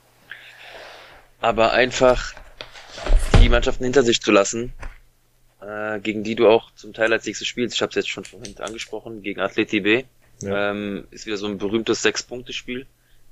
Aber einfach die Mannschaften hinter sich zu lassen, äh, gegen die du auch zum Teil als nächstes spielst. Ich habe es jetzt schon vorhin angesprochen, gegen Atleti B. Ja. Ähm, ist wieder so ein berühmtes Sechs-Punkte-Spiel.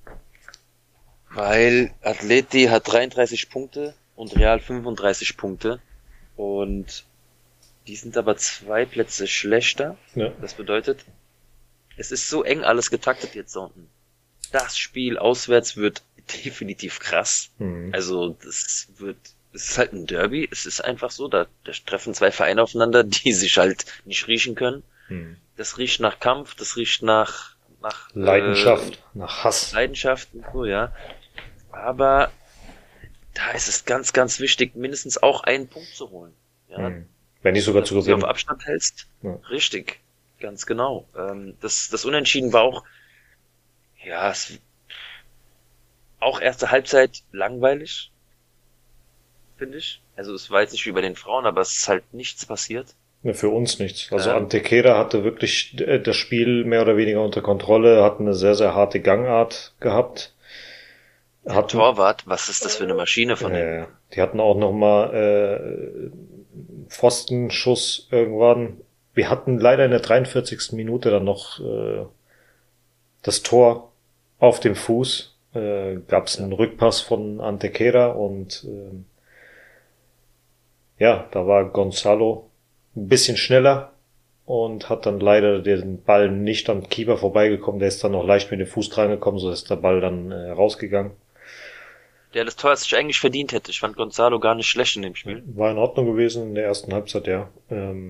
Weil Atleti hat dreiunddreißig Punkte und Real fünfunddreißig Punkte. Und die sind aber zwei Plätze schlechter. Ja. Das bedeutet, es ist so eng alles getaktet jetzt da unten. Das Spiel auswärts wird definitiv krass. Hm. Also das wird, es ist halt ein Derby. Es ist einfach so, da, da treffen zwei Vereine aufeinander, die sich halt nicht riechen können. Hm. Das riecht nach Kampf, das riecht nach, nach Leidenschaft, äh, nach Hass. Leidenschaft und so, ja. Aber da ist es ganz, ganz wichtig, mindestens auch einen Punkt zu holen. Ja, Hm. Wenn nicht sogar zu dass du sie auf gewinnen. Abstand hältst. Ja. Richtig, ganz genau. Ähm, das, das Unentschieden war auch, ja, es, auch erste Halbzeit langweilig, finde ich. Also es war jetzt nicht wie bei den Frauen, aber es ist halt nichts passiert. Ja, für uns nichts. Also Ja. Antequera hatte wirklich äh, das Spiel mehr oder weniger unter Kontrolle, hat eine sehr, sehr harte Gangart gehabt. Hat, Torwart, was ist das für eine Maschine von dem? äh, die hatten auch nochmal äh, Pfostenschuss irgendwann. Wir hatten leider in der dreiundvierzigsten Minute dann noch äh, das Tor auf dem Fuß. Äh, Gab es einen Rückpass von Antequera und ähm, ja, da war Gonzalo ein bisschen schneller und hat dann leider den Ball nicht am Keeper vorbeigekommen. Der ist dann noch leicht mit dem Fuß drangekommen, so ist der Ball dann äh, rausgegangen. Der das Tor sich eigentlich verdient hätte. Ich fand Gonzalo gar nicht schlecht in dem Spiel. War in Ordnung gewesen in der ersten Halbzeit, ja. Ähm,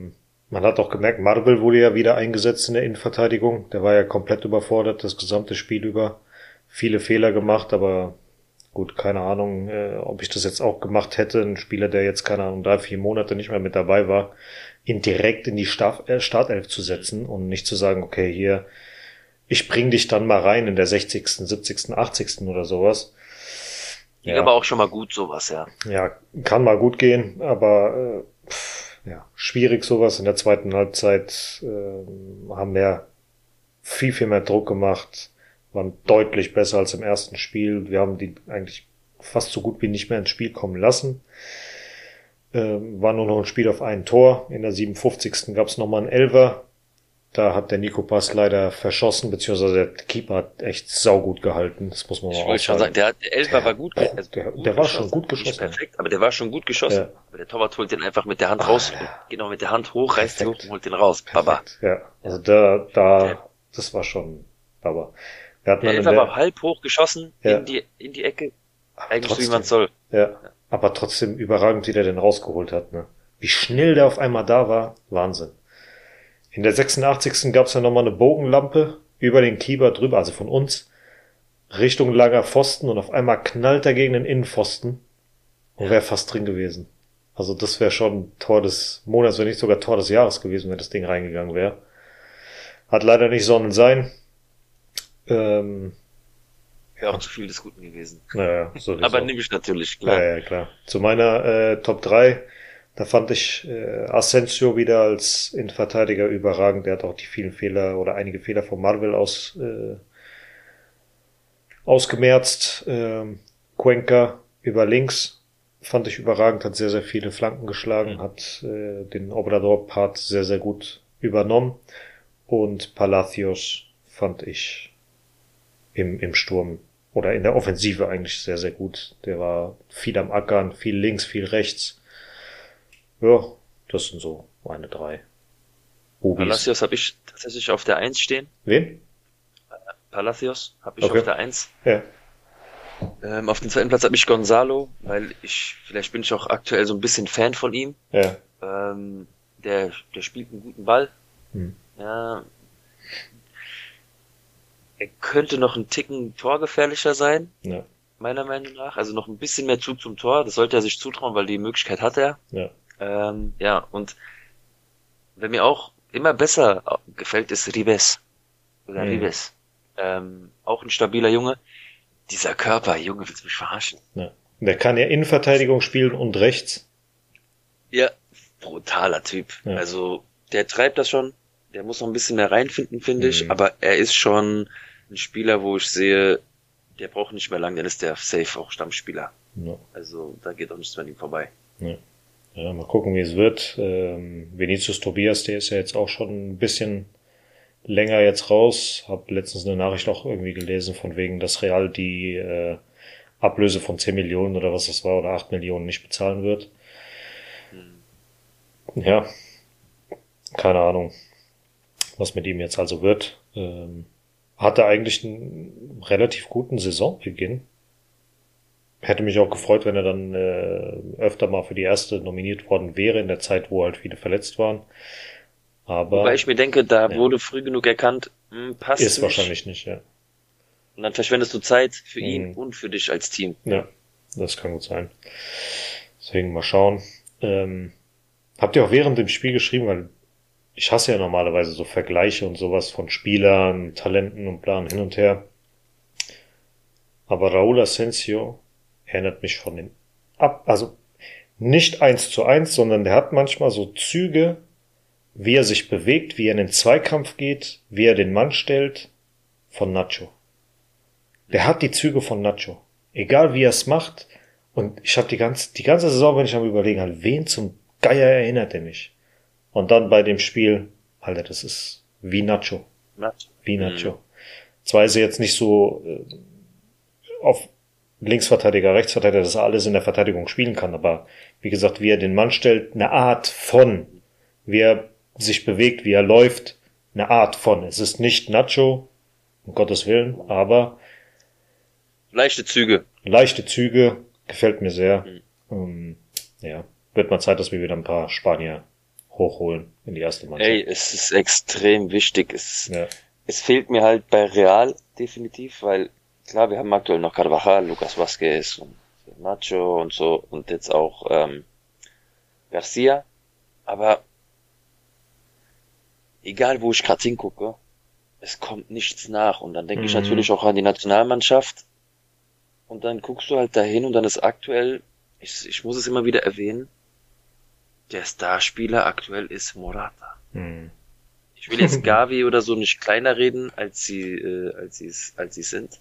Man hat auch gemerkt, Marvel wurde ja wieder eingesetzt in der Innenverteidigung. Der war ja komplett überfordert, das gesamte Spiel über. Viele Fehler gemacht, aber gut, keine Ahnung, äh, ob ich das jetzt auch gemacht hätte. Ein Spieler, der jetzt, keine Ahnung, drei, vier Monate nicht mehr mit dabei war, ihn direkt in die Star- äh, Startelf zu setzen und nicht zu sagen, okay, hier, ich bring dich dann mal rein in der sechzigsten, siebzigsten, achtzigsten oder sowas. Ging ja. aber auch schon mal gut, sowas, ja. Ja, kann mal gut gehen, aber äh, pff, ja, schwierig sowas. In der zweiten Halbzeit äh, haben wir viel, viel mehr Druck gemacht, waren deutlich besser als im ersten Spiel. Wir haben die eigentlich fast so gut wie nicht mehr ins Spiel kommen lassen. Äh, war nur noch ein Spiel auf ein Tor. In der siebenundfünfzigsten gab es nochmal einen Elfer. Da hat der Nico Pass leider verschossen, beziehungsweise der Keeper hat echt saugut gehalten. Das muss man mal Ich wollte schon sagen, der, der Elfer war gut, also der, gut der war schon gut geschossen. Nicht perfekt, aber der war schon gut geschossen. Ja. Aber der Torwart holt den einfach mit der Hand raus. Ah, ja. Genau, mit der Hand hoch, reißt ihn hoch und holt den raus. Baba. Ja, also da, da, das war schon Baba. Wir hatten der Elfer war halb hoch geschossen, ja. in die, in die Ecke. Aber eigentlich trotzdem, so wie man soll. Ja. ja. Aber trotzdem überragend, wie der den rausgeholt hat, ne? Wie schnell der auf einmal da war. Wahnsinn. In der sechsundachtzigsten gab es ja nochmal eine Bogenlampe über den Keeper drüber, also von uns, Richtung langer Pfosten und auf einmal knallt er gegen den Innenpfosten und wäre fast drin gewesen. Also das wäre schon Tor des Monats, wenn nicht sogar Tor des Jahres gewesen, wenn das Ding reingegangen wäre. Hat leider nicht sollen sein. Ähm, Wäre auch zu viel des Guten gewesen. Naja, so Aber nehme ich natürlich, klar. Ja, ja, klar. Zu meiner äh, Top drei. Da fand ich äh, Asensio wieder als Innenverteidiger überragend. Der hat auch die vielen Fehler oder einige Fehler von Marvel aus äh, ausgemerzt. Ähm, Cuenca über links fand ich überragend, hat sehr, sehr viele Flanken geschlagen, mhm. hat äh, den Obrador-Part sehr, sehr gut übernommen. Und Palacios fand ich im, im Sturm oder in der Offensive eigentlich sehr, sehr gut. Der war viel am Ackern, viel links, viel rechts. Ja, das sind so meine drei. Ubis. Palacios habe ich tatsächlich auf der Eins stehen. Wen? Palacios habe ich okay. auf der Eins. Ja. Ähm, auf dem zweiten Platz habe ich Gonzalo, weil ich, vielleicht bin ich auch aktuell so ein bisschen Fan von ihm. Ja. Ähm, der, der spielt einen guten Ball. Hm. Ja. Er könnte noch ein Ticken torgefährlicher sein. Ja. Meiner Meinung nach. Also noch ein bisschen mehr Zug zum Tor. Das sollte er sich zutrauen, weil die Möglichkeit hat er. Ja. Ähm, ja, und wer mir auch immer besser gefällt, ist Ribes. Oder mhm. Ribes. Ähm, auch ein stabiler Junge. Dieser Körper, Junge, willst du mich verarschen? Ja. Der kann ja Innenverteidigung spielen und rechts. Ja, brutaler Typ. Ja. Also, der treibt das schon. Der muss noch ein bisschen mehr reinfinden, finde mhm. ich. Aber er ist schon ein Spieler, wo ich sehe, der braucht nicht mehr lang, dann ist der safe auch Stammspieler. Ja. Also, da geht auch nichts mehr an ihm vorbei. Ja. Ja, mal gucken, wie es wird. Ähm, Vinicius Tobias, der ist ja jetzt auch schon ein bisschen länger jetzt raus. Hab letztens eine Nachricht auch irgendwie gelesen, von wegen, dass Real die äh, Ablöse von zehn Millionen oder was das war, oder acht Millionen nicht bezahlen wird. Hm. Ja, keine Ahnung, was mit ihm jetzt also wird. Ähm, hatte eigentlich einen relativ guten Saisonbeginn. Hätte mich auch gefreut, wenn er dann äh, öfter mal für die erste nominiert worden wäre, in der Zeit, wo halt viele verletzt waren. Aber wobei ich mir denke, da ja. wurde früh genug erkannt, mh, passt ist nicht. wahrscheinlich nicht, ja. Und dann verschwendest du Zeit für mhm. ihn und für dich als Team. Ja, das kann gut sein. Deswegen mal schauen. Ähm, habt ihr auch während dem Spiel geschrieben, weil ich hasse ja normalerweise so Vergleiche und sowas von Spielern, Talenten und Plan hin und her. Aber Raúl Asensio erinnert mich von den ab, also nicht eins zu eins, sondern der hat manchmal so Züge, wie er sich bewegt, wie er in den Zweikampf geht, wie er den Mann stellt, von Nacho. Der hat die Züge von Nacho. Egal wie er es macht. Und ich habe die ganze, die ganze Saison, wenn ich am Überlegen halt, wen zum Geier erinnert er mich? Und dann bei dem Spiel, Alter, das ist wie Nacho. Nacho. Wie Nacho. Mhm. Zwar ist er jetzt nicht so äh, auf Linksverteidiger, Rechtsverteidiger, dass er alles in der Verteidigung spielen kann, aber wie gesagt, wie er den Mann stellt, eine Art von, wie er sich bewegt, wie er läuft, eine Art von. Es ist nicht Nacho, um Gottes Willen, aber leichte Züge. Leichte Züge, gefällt mir sehr. Mhm. Ähm, ja, wird mal Zeit, dass wir wieder ein paar Spanier hochholen in die erste Mannschaft. Ey, es ist extrem wichtig. Es, Ja. es fehlt mir halt bei Real definitiv, weil klar, wir haben aktuell noch Carvajal, Lucas Vázquez und Nacho und so und jetzt auch ähm, Garcia. Aber egal, wo ich gerade hingucke, es kommt nichts nach. Und dann denke ich Mhm. natürlich auch an die Nationalmannschaft. Und dann guckst du halt dahin und dann ist aktuell, ich, ich muss es immer wieder erwähnen, der Starspieler aktuell ist Morata. Hm. Ich will jetzt Gavi oder so nicht kleiner reden, als sie, äh, als sie es, als sie sind.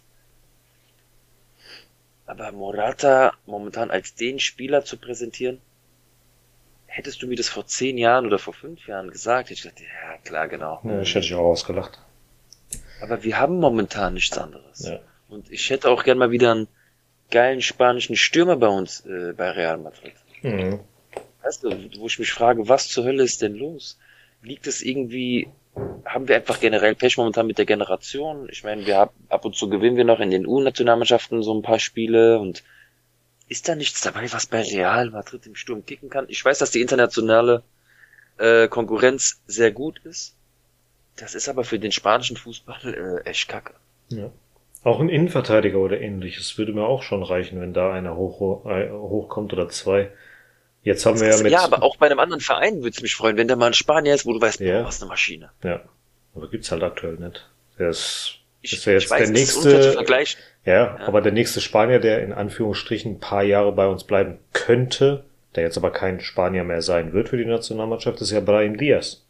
Aber Morata momentan als den Spieler zu präsentieren, hättest du mir das vor zehn Jahren oder vor fünf Jahren gesagt, hätte ich gedacht, ja klar, genau. Ja, ich hätte dich auch ausgelacht. Aber wir haben momentan nichts anderes. Ja. Und ich hätte auch gern mal wieder einen geilen spanischen Stürmer bei uns, äh, bei Real Madrid. Mhm. Weißt du, wo ich mich frage, was zur Hölle ist denn los? Liegt es irgendwie, haben wir einfach generell Pech momentan mit der Generation? Ich meine, wir haben, ab und zu gewinnen wir noch in den U-Nationalmannschaften so ein paar Spiele und ist da nichts dabei, was bei Real Madrid im Sturm kicken kann? Ich weiß, dass die internationale äh, Konkurrenz sehr gut ist. Das ist aber für den spanischen Fußball äh, echt kacke. Ja. Auch ein Innenverteidiger oder ähnliches würde mir auch schon reichen, wenn da einer hoch, äh, hochkommt oder zwei. Jetzt haben wir ja mit... Ja, aber auch bei einem anderen Verein würde es mich freuen, wenn der mal ein Spanier ist, wo du weißt, Ja. boah, was eine Maschine. Ja, aber gibt's halt aktuell nicht. Der ist, Ich, ist ja jetzt ich weiß, der es ist unfair zu nächste... vergleichen. Ja, Ja. aber der nächste Spanier, der in Anführungsstrichen ein paar Jahre bei uns bleiben könnte, der jetzt aber kein Spanier mehr sein wird für die Nationalmannschaft, ist ja Brahim Diaz.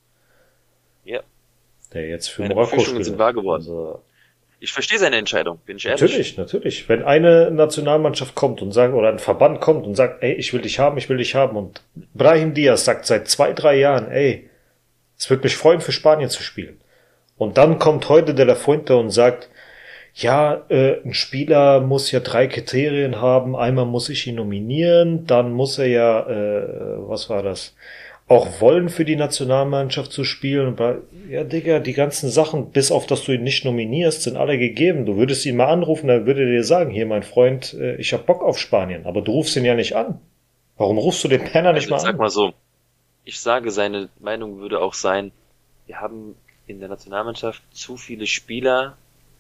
Ja. Der jetzt für Meine Marokko Befürchtungen spielt. sind wahr geworden. Also, Ich verstehe seine Entscheidung, bin ich ehrlich. natürlich, natürlich. Wenn eine Nationalmannschaft kommt und sagt, oder ein Verband kommt und sagt, ey, ich will dich haben, ich will dich haben, und Brahim Diaz sagt seit zwei, drei Jahren, ey, es würde mich freuen, für Spanien zu spielen. Und dann kommt heute De La Fuente und sagt, ja, äh, ein Spieler muss ja drei Kriterien haben. Einmal muss ich ihn nominieren, dann muss er ja, äh, was war das, auch wollen, für die Nationalmannschaft zu spielen. Und bei, ja, Digga, die ganzen Sachen, bis auf, dass du ihn nicht nominierst, sind alle gegeben. Du würdest ihn mal anrufen, dann würde er dir sagen, hier, mein Freund, äh, ich hab Bock auf Spanien. Aber du rufst ihn ja nicht an. Warum rufst du den Penner nicht Also, mal sag an? mal so, ich sage, seine Meinung würde auch sein, wir haben in der Nationalmannschaft zu viele Spieler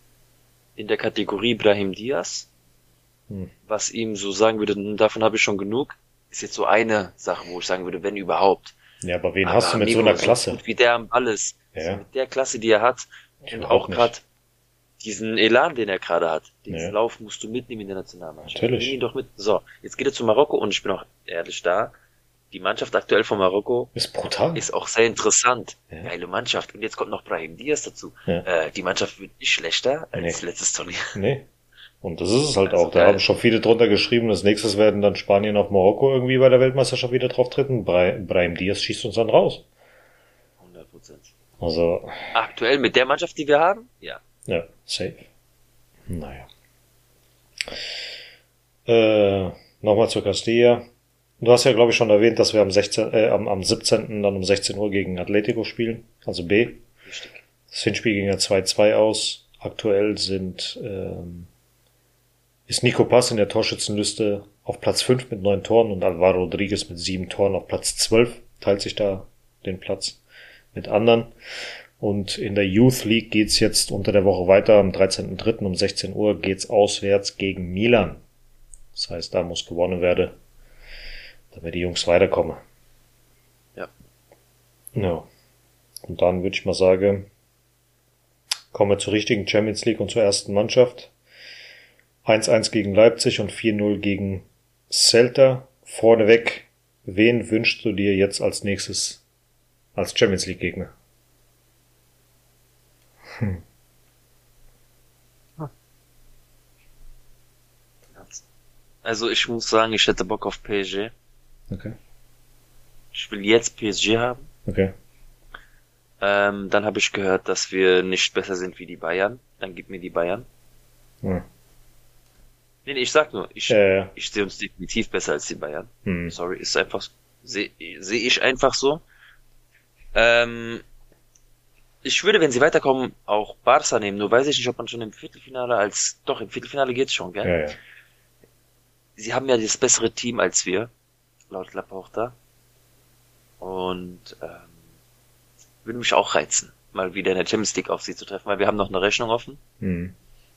in der Kategorie Brahim Diaz, Hm. was ihm so sagen würde, "Hm, davon habe ich schon genug, ist jetzt so eine Sache, wo ich sagen würde, wenn überhaupt. Ja, aber wen Aber hast du mit Amigo, so einer Klasse? gut wie der am Ball ist, Ja. so mit der Klasse, die er hat, und Überhaupt auch nicht. gerade diesen Elan, den er gerade hat, den Ja. Lauf musst du mitnehmen in der Nationalmannschaft. Natürlich. Nimm ihn doch mit. So, jetzt geht er zu Marokko und ich bin auch ehrlich da, die Mannschaft aktuell von Marokko Ist brutal. ist auch sehr interessant. Ja. Geile Mannschaft. Und jetzt kommt noch Brahim Diaz dazu. Ja. Äh, die Mannschaft wird nicht schlechter als Nee. letztes Turnier. Nee. Und das ist es halt Also auch. Da geil. haben schon viele drunter geschrieben, als nächstes werden dann Spanien auf Marokko irgendwie bei der Weltmeisterschaft wieder drauf treten. Bra- Brahim Diaz schießt uns dann raus. hundert Prozent. Also, Aktuell mit der Mannschaft, die wir haben? Ja. ja, safe. Naja. Äh, nochmal zu Castilla. Du hast ja, glaube ich, schon erwähnt, dass wir am sechzehnten Äh, am, am siebzehnten dann um sechzehn Uhr gegen Atletico spielen, also B. Richtig. Das Hinspiel ging ja zwei zwei aus. Aktuell sind ähm, ist Nico Pass in der Torschützenliste auf Platz fünf mit neun Toren und Alvaro Rodriguez mit sieben Toren auf Platz zwölf, teilt sich da den Platz mit anderen. Und in der Youth League geht's jetzt unter der Woche weiter. Am dreizehnten dritten um sechzehn Uhr geht's auswärts gegen Milan. Das heißt, da muss gewonnen werden, damit die Jungs weiterkommen. Ja. Ja. Und dann würde ich mal sagen, kommen wir zur richtigen Champions League und zur ersten Mannschaft. eins eins gegen Leipzig und vier null gegen Celta. Vorneweg, wen wünschst du dir jetzt als nächstes als Champions League Gegner? Hm. Also ich muss sagen, ich hätte Bock auf P S G. Okay. Ich will jetzt P S G haben. Okay. Ähm, dann habe ich gehört, dass wir nicht besser sind wie die Bayern. Dann gib mir die Bayern. Hm. Nee, nee, ich sag nur, ich, Äh, ich sehe uns definitiv besser als die Bayern. hm. Sorry, ist einfach, sehe seh ich einfach so. Ähm, ich würde, wenn sie weiterkommen, auch Barca nehmen. Nur weiß ich nicht, ob man schon im Viertelfinale als, doch, im Viertelfinale geht's schon, gell? Ja, ja. Sie haben ja das bessere Team als wir, laut Laporta. Und ähm, würde mich auch reizen, mal wieder in der Champions League auf sie zu treffen, weil wir haben noch eine Rechnung offen. Mhm.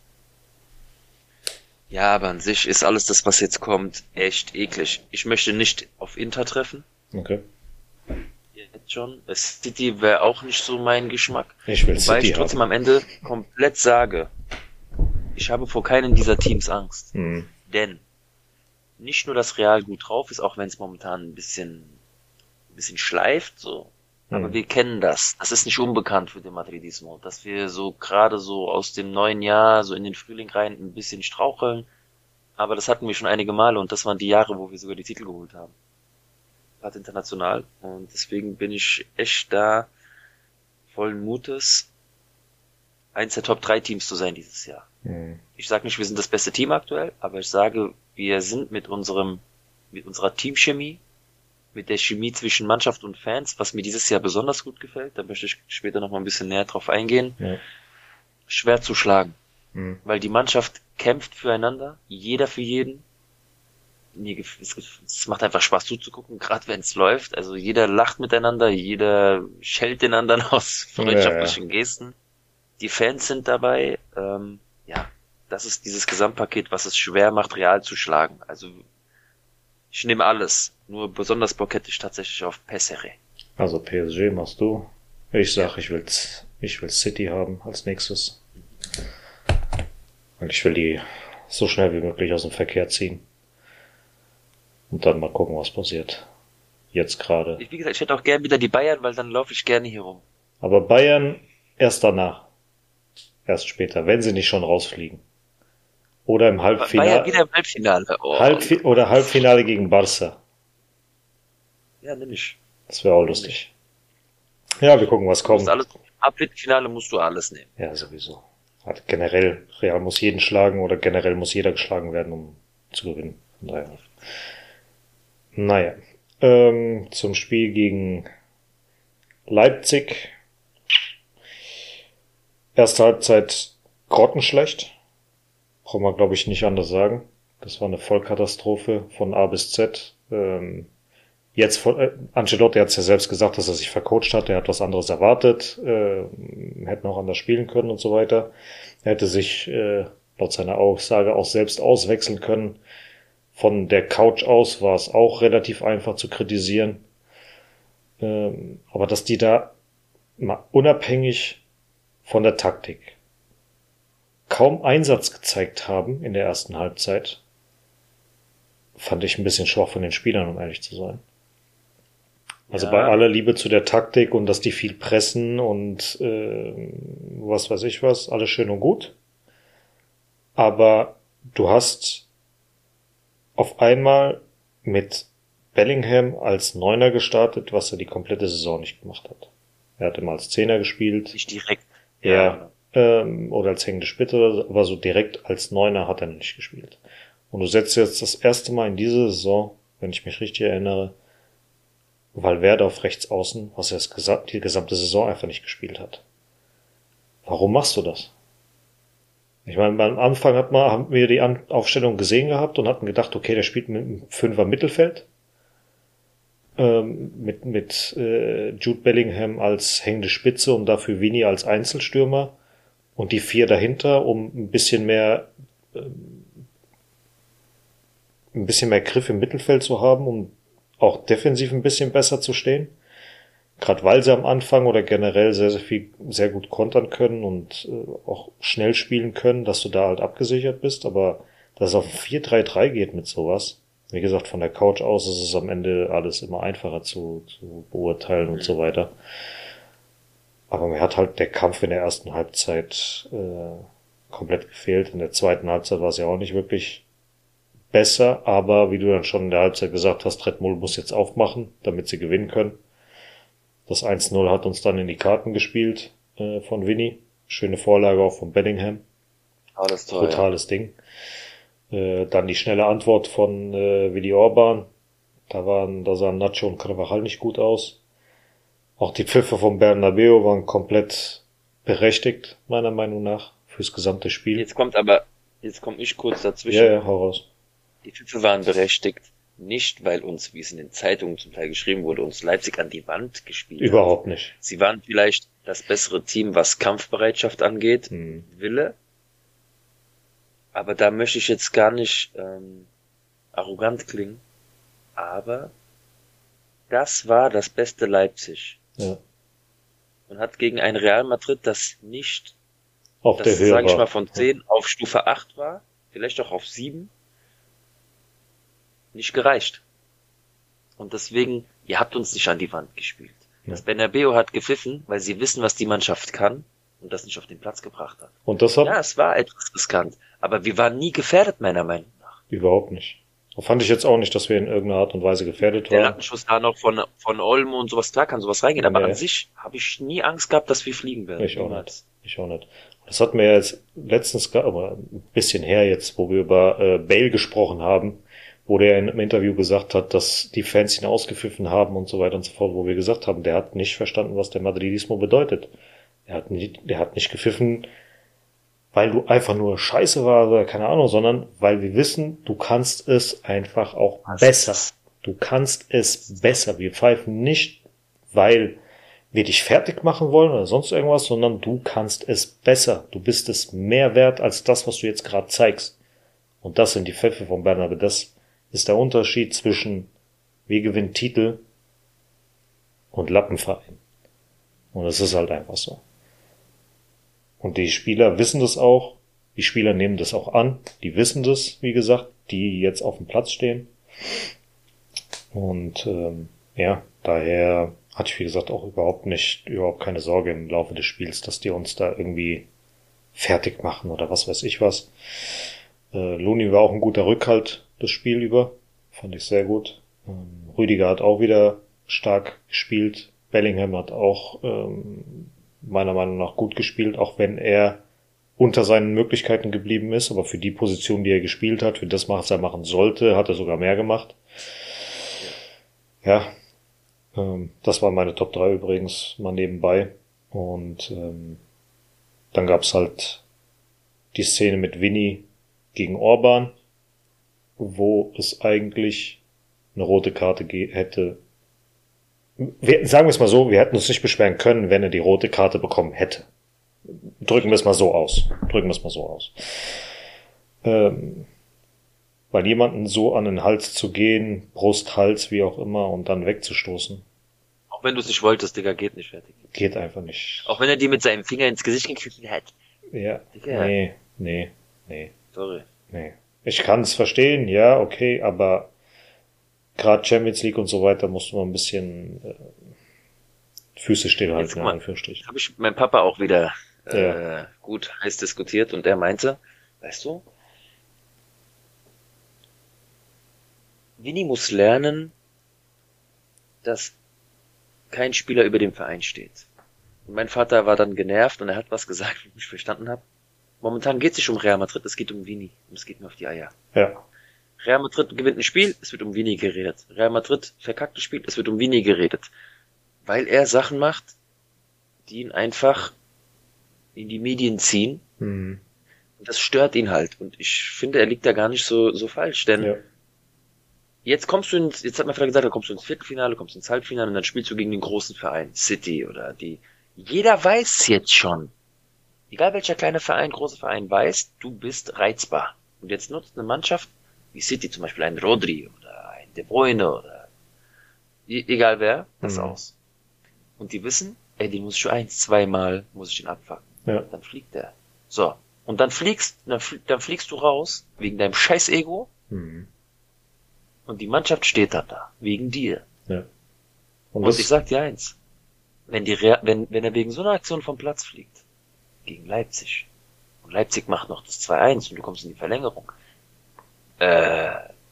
Ja, aber an sich ist alles das, was jetzt kommt, echt eklig. Ich möchte nicht auf Inter treffen. Okay. Jetzt schon. City wäre auch nicht so mein Geschmack. Ich will Wobei City ich trotzdem haben. am Ende komplett sage, ich habe vor keinem dieser Teams Angst. Mhm. Denn nicht nur, dass Real gut drauf ist, auch wenn es momentan ein bisschen, ein bisschen schleift, so. Aber Mhm. wir kennen das. Das ist nicht unbekannt für den Madridismo, dass wir so gerade so aus dem neuen Jahr, so in den Frühling rein, ein bisschen straucheln. Aber das hatten wir schon einige Male und das waren die Jahre, wo wir sogar die Titel geholt haben. Gerade international. Und deswegen bin ich echt da vollen Mutes, eins der Top drei Teams zu sein dieses Jahr. Mhm. Ich sage nicht, wir sind das beste Team aktuell, aber ich sage, wir sind mit unserem, mit unserer Teamchemie, mit der Chemie zwischen Mannschaft und Fans, was mir dieses Jahr besonders gut gefällt, da möchte ich später noch mal ein bisschen näher drauf eingehen, Ja. schwer zu schlagen. Mhm. Weil die Mannschaft kämpft füreinander, jeder für jeden. Mir gef- es, es macht einfach Spaß zuzugucken, gerade wenn es läuft. Also jeder lacht miteinander, jeder schellt den anderen aus freundschaftlichen Gesten. Die Fans sind dabei. Ähm, ja, das ist dieses Gesamtpaket, was es schwer macht, Real zu schlagen. Also ich nehme alles. Nur besonders Bock hätte ich tatsächlich auf P S G. Also P S G machst du. Ich sag, ich will's, ich will City haben als nächstes. Und ich will die so schnell wie möglich aus dem Verkehr ziehen. Und dann mal gucken, was passiert. Jetzt gerade. Ich, wie gesagt, ich hätte auch gern wieder die Bayern, weil dann laufe ich gerne hier rum. Aber Bayern erst danach. Erst später, wenn sie nicht schon rausfliegen. Oder im Bayern Halbfinale. wieder im Halbfinale. Oh. Halbfi oder Halbfinale gegen Barca. Ja, nimm ich. Das wäre auch lustig. Ja, wir gucken, was Du musst kommt. alles, ab Viertelfinale musst du alles nehmen. Ja, sowieso. Hat generell, Real muss jeden schlagen oder generell muss jeder geschlagen werden, um zu gewinnen. Von daher. Naja. Ähm, zum Spiel gegen Leipzig. Erste Halbzeit grottenschlecht. Brauchen wir, glaube ich, nicht anders sagen. Das war eine Vollkatastrophe von A bis Z. Ähm, jetzt, von, äh, Ancelotti hat es ja selbst gesagt, dass er sich vercoacht hat. Er hat was anderes erwartet. Äh, hätte noch anders spielen können und so weiter. Er hätte sich äh, laut seiner Aussage auch selbst auswechseln können. Von der Couch aus war es auch relativ einfach zu kritisieren. Ähm, aber dass die da mal unabhängig von der Taktik kaum Einsatz gezeigt haben in der ersten Halbzeit, fand ich ein bisschen schwach von den Spielern, um ehrlich zu sein. Also Ja. bei aller Liebe zu der Taktik und dass die viel pressen und äh, was weiß ich was, alles schön und gut. Aber du hast auf einmal mit Bellingham als Neuner gestartet, was er die komplette Saison nicht gemacht hat. Er hat immer als Zehner gespielt. Nicht direkt. Ja, ähm, oder als hängende Spitze, oder so, aber so direkt als Neuner hat er noch nicht gespielt. Und du setzt jetzt das erste Mal in dieser Saison, wenn ich mich richtig erinnere, Valverde auf rechts außen, was er das gesa- die gesamte Saison einfach nicht gespielt hat. Warum machst du das? Ich meine, am Anfang hat man, haben wir die An- Aufstellung gesehen gehabt und hatten gedacht, okay, der spielt mit einem Fünfer Mittelfeld. Ähm, mit mit äh, Jude Bellingham als hängende Spitze und dafür Vini als Einzelstürmer und die vier dahinter, um ein bisschen mehr ähm, ein bisschen mehr Griff im Mittelfeld zu haben, um auch defensiv ein bisschen besser zu stehen. Gerade weil sie am Anfang oder generell sehr, sehr viel, sehr gut kontern können und äh, auch schnell spielen können, dass du da halt abgesichert bist, aber dass es auf ein vier drei drei geht mit sowas. Wie gesagt, von der Couch aus ist es am Ende alles immer einfacher zu, zu beurteilen und so weiter. Aber mir hat halt der Kampf in der ersten Halbzeit äh, komplett gefehlt. In der zweiten Halbzeit war es ja auch nicht wirklich besser, aber wie du dann schon in der Halbzeit gesagt hast, Red Bull muss jetzt aufmachen, damit sie gewinnen können. Das eins null hat uns dann in die Karten gespielt äh, von Vini. Schöne Vorlage auch von Bellingham. Alles toll. Brutales Ding. Äh, dann die schnelle Antwort von äh, Willi Orban. Da waren, da sahen Nacho und Carvajal nicht gut aus. Auch die Pfiffe von Bernabeu waren komplett berechtigt, meiner Meinung nach, fürs gesamte Spiel. Jetzt kommt aber, jetzt komme ich kurz dazwischen. Ja, ja, hau raus. Die Pfiffe waren berechtigt. nicht, weil uns, wie es in den Zeitungen zum Teil geschrieben wurde, uns Leipzig an die Wand gespielt hat. Überhaupt nicht. Sie waren vielleicht das bessere Team, was Kampfbereitschaft angeht, Hm. Wille. Aber da möchte ich jetzt gar nicht ähm, arrogant klingen. Aber das war das beste Leipzig. Ja. Und hat gegen ein Real Madrid, das nicht, Auf das der Höhe sage ich war. mal von zehn auf Stufe acht war, vielleicht auch auf sieben, nicht gereicht. Und deswegen, ihr habt uns nicht an die Wand gespielt. Ja. Das Bernabeu hat gepfiffen, weil sie wissen, was die Mannschaft kann und das nicht auf den Platz gebracht hat. Und das hat Ja, es war etwas riskant, aber wir waren nie gefährdet, meiner Meinung nach. überhaupt nicht. Fand ich jetzt auch nicht, dass wir in irgendeiner Art und Weise gefährdet Der waren. Lattenschuss da noch von, von Olmo und sowas, klar kann sowas reingehen, aber Ja. an sich habe ich nie Angst gehabt, dass wir fliegen werden. Ich auch Niemals. nicht. Ich auch nicht. Das hatten wir jetzt letztens, ge- aber ein bisschen her jetzt, wo wir über äh, Bale gesprochen haben, wo der in einem Interview gesagt hat, dass die Fans ihn ausgepfiffen haben und so weiter und so fort, wo wir gesagt haben, der hat nicht verstanden, was der Madridismo bedeutet. Der hat nicht, der hat nicht gepfiffen, weil du einfach nur scheiße war oder keine Ahnung, sondern weil wir wissen, du kannst es einfach auch Was? besser. Du kannst es besser. Wir pfeifen nicht, weil wir dich fertig machen wollen oder sonst irgendwas, sondern du kannst es besser. Du bist es mehr wert als das, was du jetzt gerade zeigst. Und das sind die Pfeffe von Bernabé. Das ist der Unterschied zwischen wir gewinnen Titel und Lappenverein. Und es ist halt einfach so. Und die Spieler wissen das auch. Die Spieler nehmen das auch an. Die wissen das, wie gesagt, die jetzt auf dem Platz stehen. Und ähm, ja, daher hatte ich, wie gesagt, auch überhaupt nicht, überhaupt keine Sorge im Laufe des Spiels, dass die uns da irgendwie fertig machen oder was weiß ich was. Äh, Luni war auch ein guter Rückhalt das Spiel über. Fand ich sehr gut. Ähm, Rüdiger hat auch wieder stark gespielt. Bellingham hat auch ähm, meiner Meinung nach gut gespielt, auch wenn er unter seinen Möglichkeiten geblieben ist. Aber für die Position, die er gespielt hat, für das, was er machen sollte, hat er sogar mehr gemacht. Ja, ähm, das waren meine Top drei übrigens mal nebenbei. Und ähm, dann gab's halt die Szene mit Vinny gegen Orban, wo es eigentlich eine rote Karte ge- hätte. Wir, sagen wir es mal so, wir hätten uns nicht beschweren können, wenn er die rote Karte bekommen hätte. Drücken wir es mal so aus. Drücken wir es mal so aus. Ähm, weil jemanden so an den Hals zu gehen, Brust, Hals, wie auch immer, und dann wegzustoßen, Auch wenn du es nicht wolltest, Digga, geht nicht fertig. geht einfach nicht. Auch wenn er dir mit seinem Finger ins Gesicht gekriegt hat. Ja, Digga. nee, nee, nee, Sorry. nee. Ich kann es verstehen, ja, okay, aber gerade Champions League und so weiter musst du mal ein bisschen äh, Füße Jetzt stillhalten, guck in mal. Anführungsstrichen. Habe ich mit meinem Papa auch wieder äh, Ja. gut heiß diskutiert und er meinte, weißt du, Vinny muss lernen, dass kein Spieler über dem Verein steht. Und mein Vater war dann genervt und er hat was gesagt, was ich nicht verstanden habe. Momentan geht es nicht um Real Madrid, es geht um Vinny und es geht mir auf die Eier. Ja, Real Madrid gewinnt ein Spiel, es wird um Vinny geredet. Real Madrid verkackt das Spiel, es wird um Vinny geredet. Weil er Sachen macht, die ihn einfach in die Medien ziehen. mhm. Und das stört ihn halt. Und ich finde, er liegt da gar nicht so, so falsch. Denn ja, jetzt kommst du ins, jetzt hat man vielleicht gesagt, da kommst du ins Viertelfinale, kommst ins Halbfinale und dann spielst du gegen den großen Verein, City oder die. Jeder weiß jetzt schon. Egal welcher kleine Verein, große Verein weiß, du bist reizbar. Und jetzt nutzt eine Mannschaft wie City, zum Beispiel ein Rodri oder ein De Bruyne oder e- egal wer, das Mhm. aus. Und die wissen, ey, den muss ich schon eins, zweimal, muss ich den abfangen. ja, Dann fliegt der. So. Und dann fliegst, dann, fl- dann fliegst du raus, wegen deinem scheiß Ego, mhm. und die Mannschaft steht dann da, wegen dir. ja. Und Und das, ich sag dir eins, wenn die Rea- wenn, wenn er wegen so einer Aktion vom Platz fliegt, gegen Leipzig, und Leipzig macht noch das zwei eins und du kommst in die Verlängerung, äh,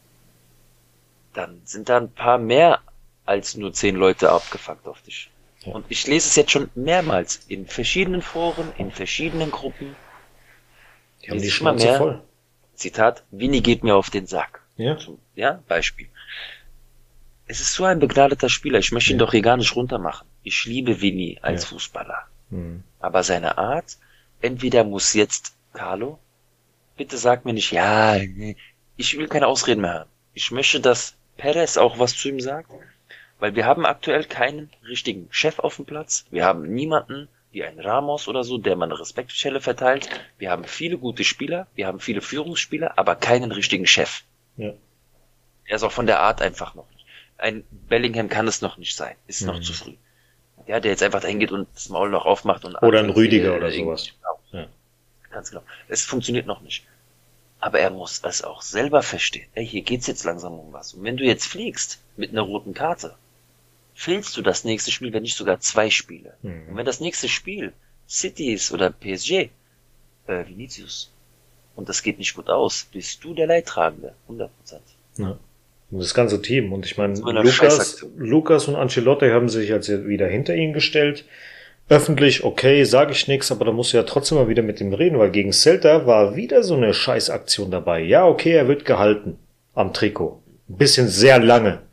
dann sind da ein paar mehr als nur zehn Leute abgefuckt auf dich. Ja. Und ich lese es jetzt schon mehrmals in verschiedenen Foren, in verschiedenen Gruppen. die haben die ist mal Schnauze mehr. voll. Zitat, Vinny geht mir auf den Sack. Ja, Ja, Beispiel. Es ist so ein begnadeter Spieler, ich möchte ihn Ja. doch hier gar nicht runtermachen. Ich liebe Vinny als Ja. Fußballer. mhm. Aber seine Art, entweder muss jetzt, Carlo, bitte sag mir nicht, ja, nee, ich will keine Ausreden mehr hören. Ich möchte, dass Perez auch was zu ihm sagt, weil wir haben aktuell keinen richtigen Chef auf dem Platz. Wir haben niemanden wie ein Ramos oder so, der mal eine Respektschelle verteilt. Wir haben viele gute Spieler, wir haben viele Führungsspieler, aber keinen richtigen Chef. Ja. Er ist auch von der Art einfach noch nicht. Ein Bellingham kann es noch nicht sein, ist noch Mhm. zu früh. Ja, der jetzt einfach dahin geht und das Maul noch aufmacht und Oder ein anfängt, Rüdiger äh, oder irgendwie- sowas. Genau. Ja. Ganz genau. Es funktioniert noch nicht. Aber er muss es auch selber verstehen. Ey, hier geht's jetzt langsam um was. Und wenn du jetzt fliegst mit einer roten Karte, fehlst du das nächste Spiel, wenn nicht sogar zwei Spiele. Mhm. Und wenn das nächste Spiel City ist oder P S G, äh, Vinicius, und das geht nicht gut aus, bist du der Leidtragende. hundert Prozent. Ja. Und das ganze Team. Und ich meine, So eine Lukas, Scheißaktion. Lukas und Ancelotti haben sich jetzt wieder hinter ihn gestellt. Öffentlich, okay, sage ich nichts, aber da musst du ja trotzdem mal wieder mit ihm reden, weil gegen Celta war wieder so eine Scheißaktion dabei. Ja, okay, er wird gehalten am Trikot. Ein bisschen sehr lange.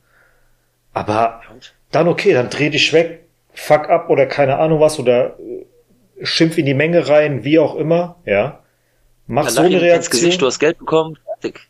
Aber Und? dann okay, dann dreh dich weg, fuck ab oder keine Ahnung was oder äh, schimpf in die Menge rein, wie auch immer, ja. Mach Dann so lach eine ihm ins Gesicht, Reaktion. du hast Geld bekommen, fertig.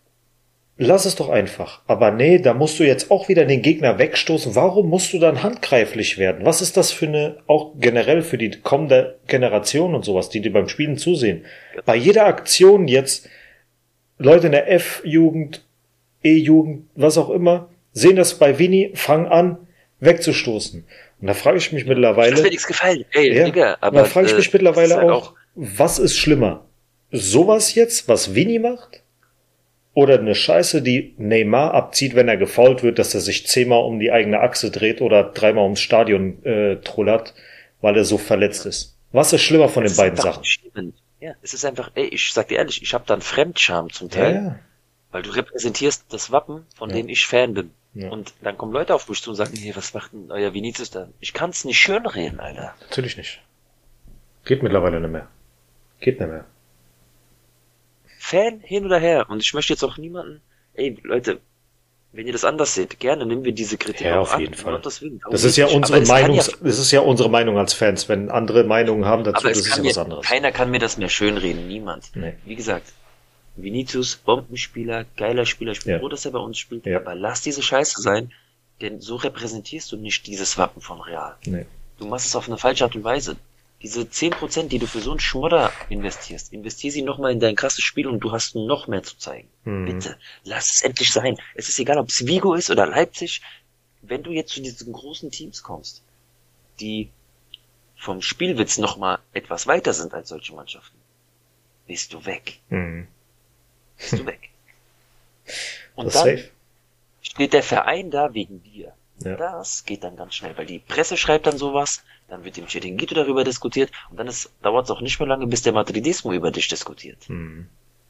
Lass es doch einfach. Aber nee, da musst du jetzt auch wieder den Gegner wegstoßen. Warum musst du dann handgreiflich werden? Was ist das für eine, auch generell für die kommende Generation und sowas, die dir beim Spielen zusehen? Bei jeder Aktion jetzt, Leute in der F-Jugend, E-Jugend, was auch immer, sehen das bei Vini, fangen an, wegzustoßen. Und da frage ich mich Das mittlerweile, wird nichts gefallen. Ey, ja, Digga, und aber da frage ich äh, mich das mittlerweile ist halt auch, was ist schlimmer? Sowas jetzt, was Vini macht? Oder eine Scheiße, die Neymar abzieht, wenn er gefoult wird, dass er sich zehnmal um die eigene Achse dreht oder dreimal ums Stadion äh, trullert, weil er so verletzt ist. Was ist schlimmer von den es ist beiden einfach Sachen? schlimm. Ja, es ist einfach, ey, ich sag dir ehrlich, ich habe dann Fremdscham zum Teil, Ja, weil du repräsentierst das Wappen, von Ja. dem ich Fan bin. Ja. Und dann kommen Leute auf mich zu und sagen, hey, was macht denn euer Vinicius da? Ich kann's nicht schönreden, Alter. natürlich nicht. Geht mittlerweile nicht mehr. Geht nicht mehr. Fan hin oder her. Und ich möchte jetzt auch niemanden, ey, Leute, wenn ihr das anders seht, gerne nehmen wir diese Kritik Ja, auch auf an. jeden Fall. Um Gottes Willen. Darum Das ist ja geht's nicht. unsere Aber es kann Meinung, ja- das ist ja unsere Meinung als Fans. Wenn andere Meinungen haben dazu, Aber das es ist ja kann was mir, anderes. keiner kann mir das mehr schönreden, niemand. Nee. Wie gesagt, Vinicius, Bombenspieler, geiler Spieler, ich bin Ja. froh, dass er bei uns spielt, Ja. aber lass diese Scheiße sein, denn so repräsentierst du nicht dieses Wappen von Real. Nee. Du machst es auf eine falsche Art und Weise. Diese zehn Prozent, die du für so einen Schmodder investierst, investier sie nochmal in dein krasses Spiel und du hast noch mehr zu zeigen. Mhm. Bitte, lass es endlich sein. Es ist egal, ob es Vigo ist oder Leipzig. Wenn du jetzt zu diesen großen Teams kommst, die vom Spielwitz nochmal etwas weiter sind als solche Mannschaften, bist du weg. Mhm. Bist du weg. Und Das ist dann safe. steht der Verein da wegen dir. Ja. Das geht dann ganz schnell, weil die Presse schreibt dann sowas, dann wird im Chiringuito darüber diskutiert und dann dauert es auch nicht mehr lange, bis der Madridismo über dich diskutiert. Mhm.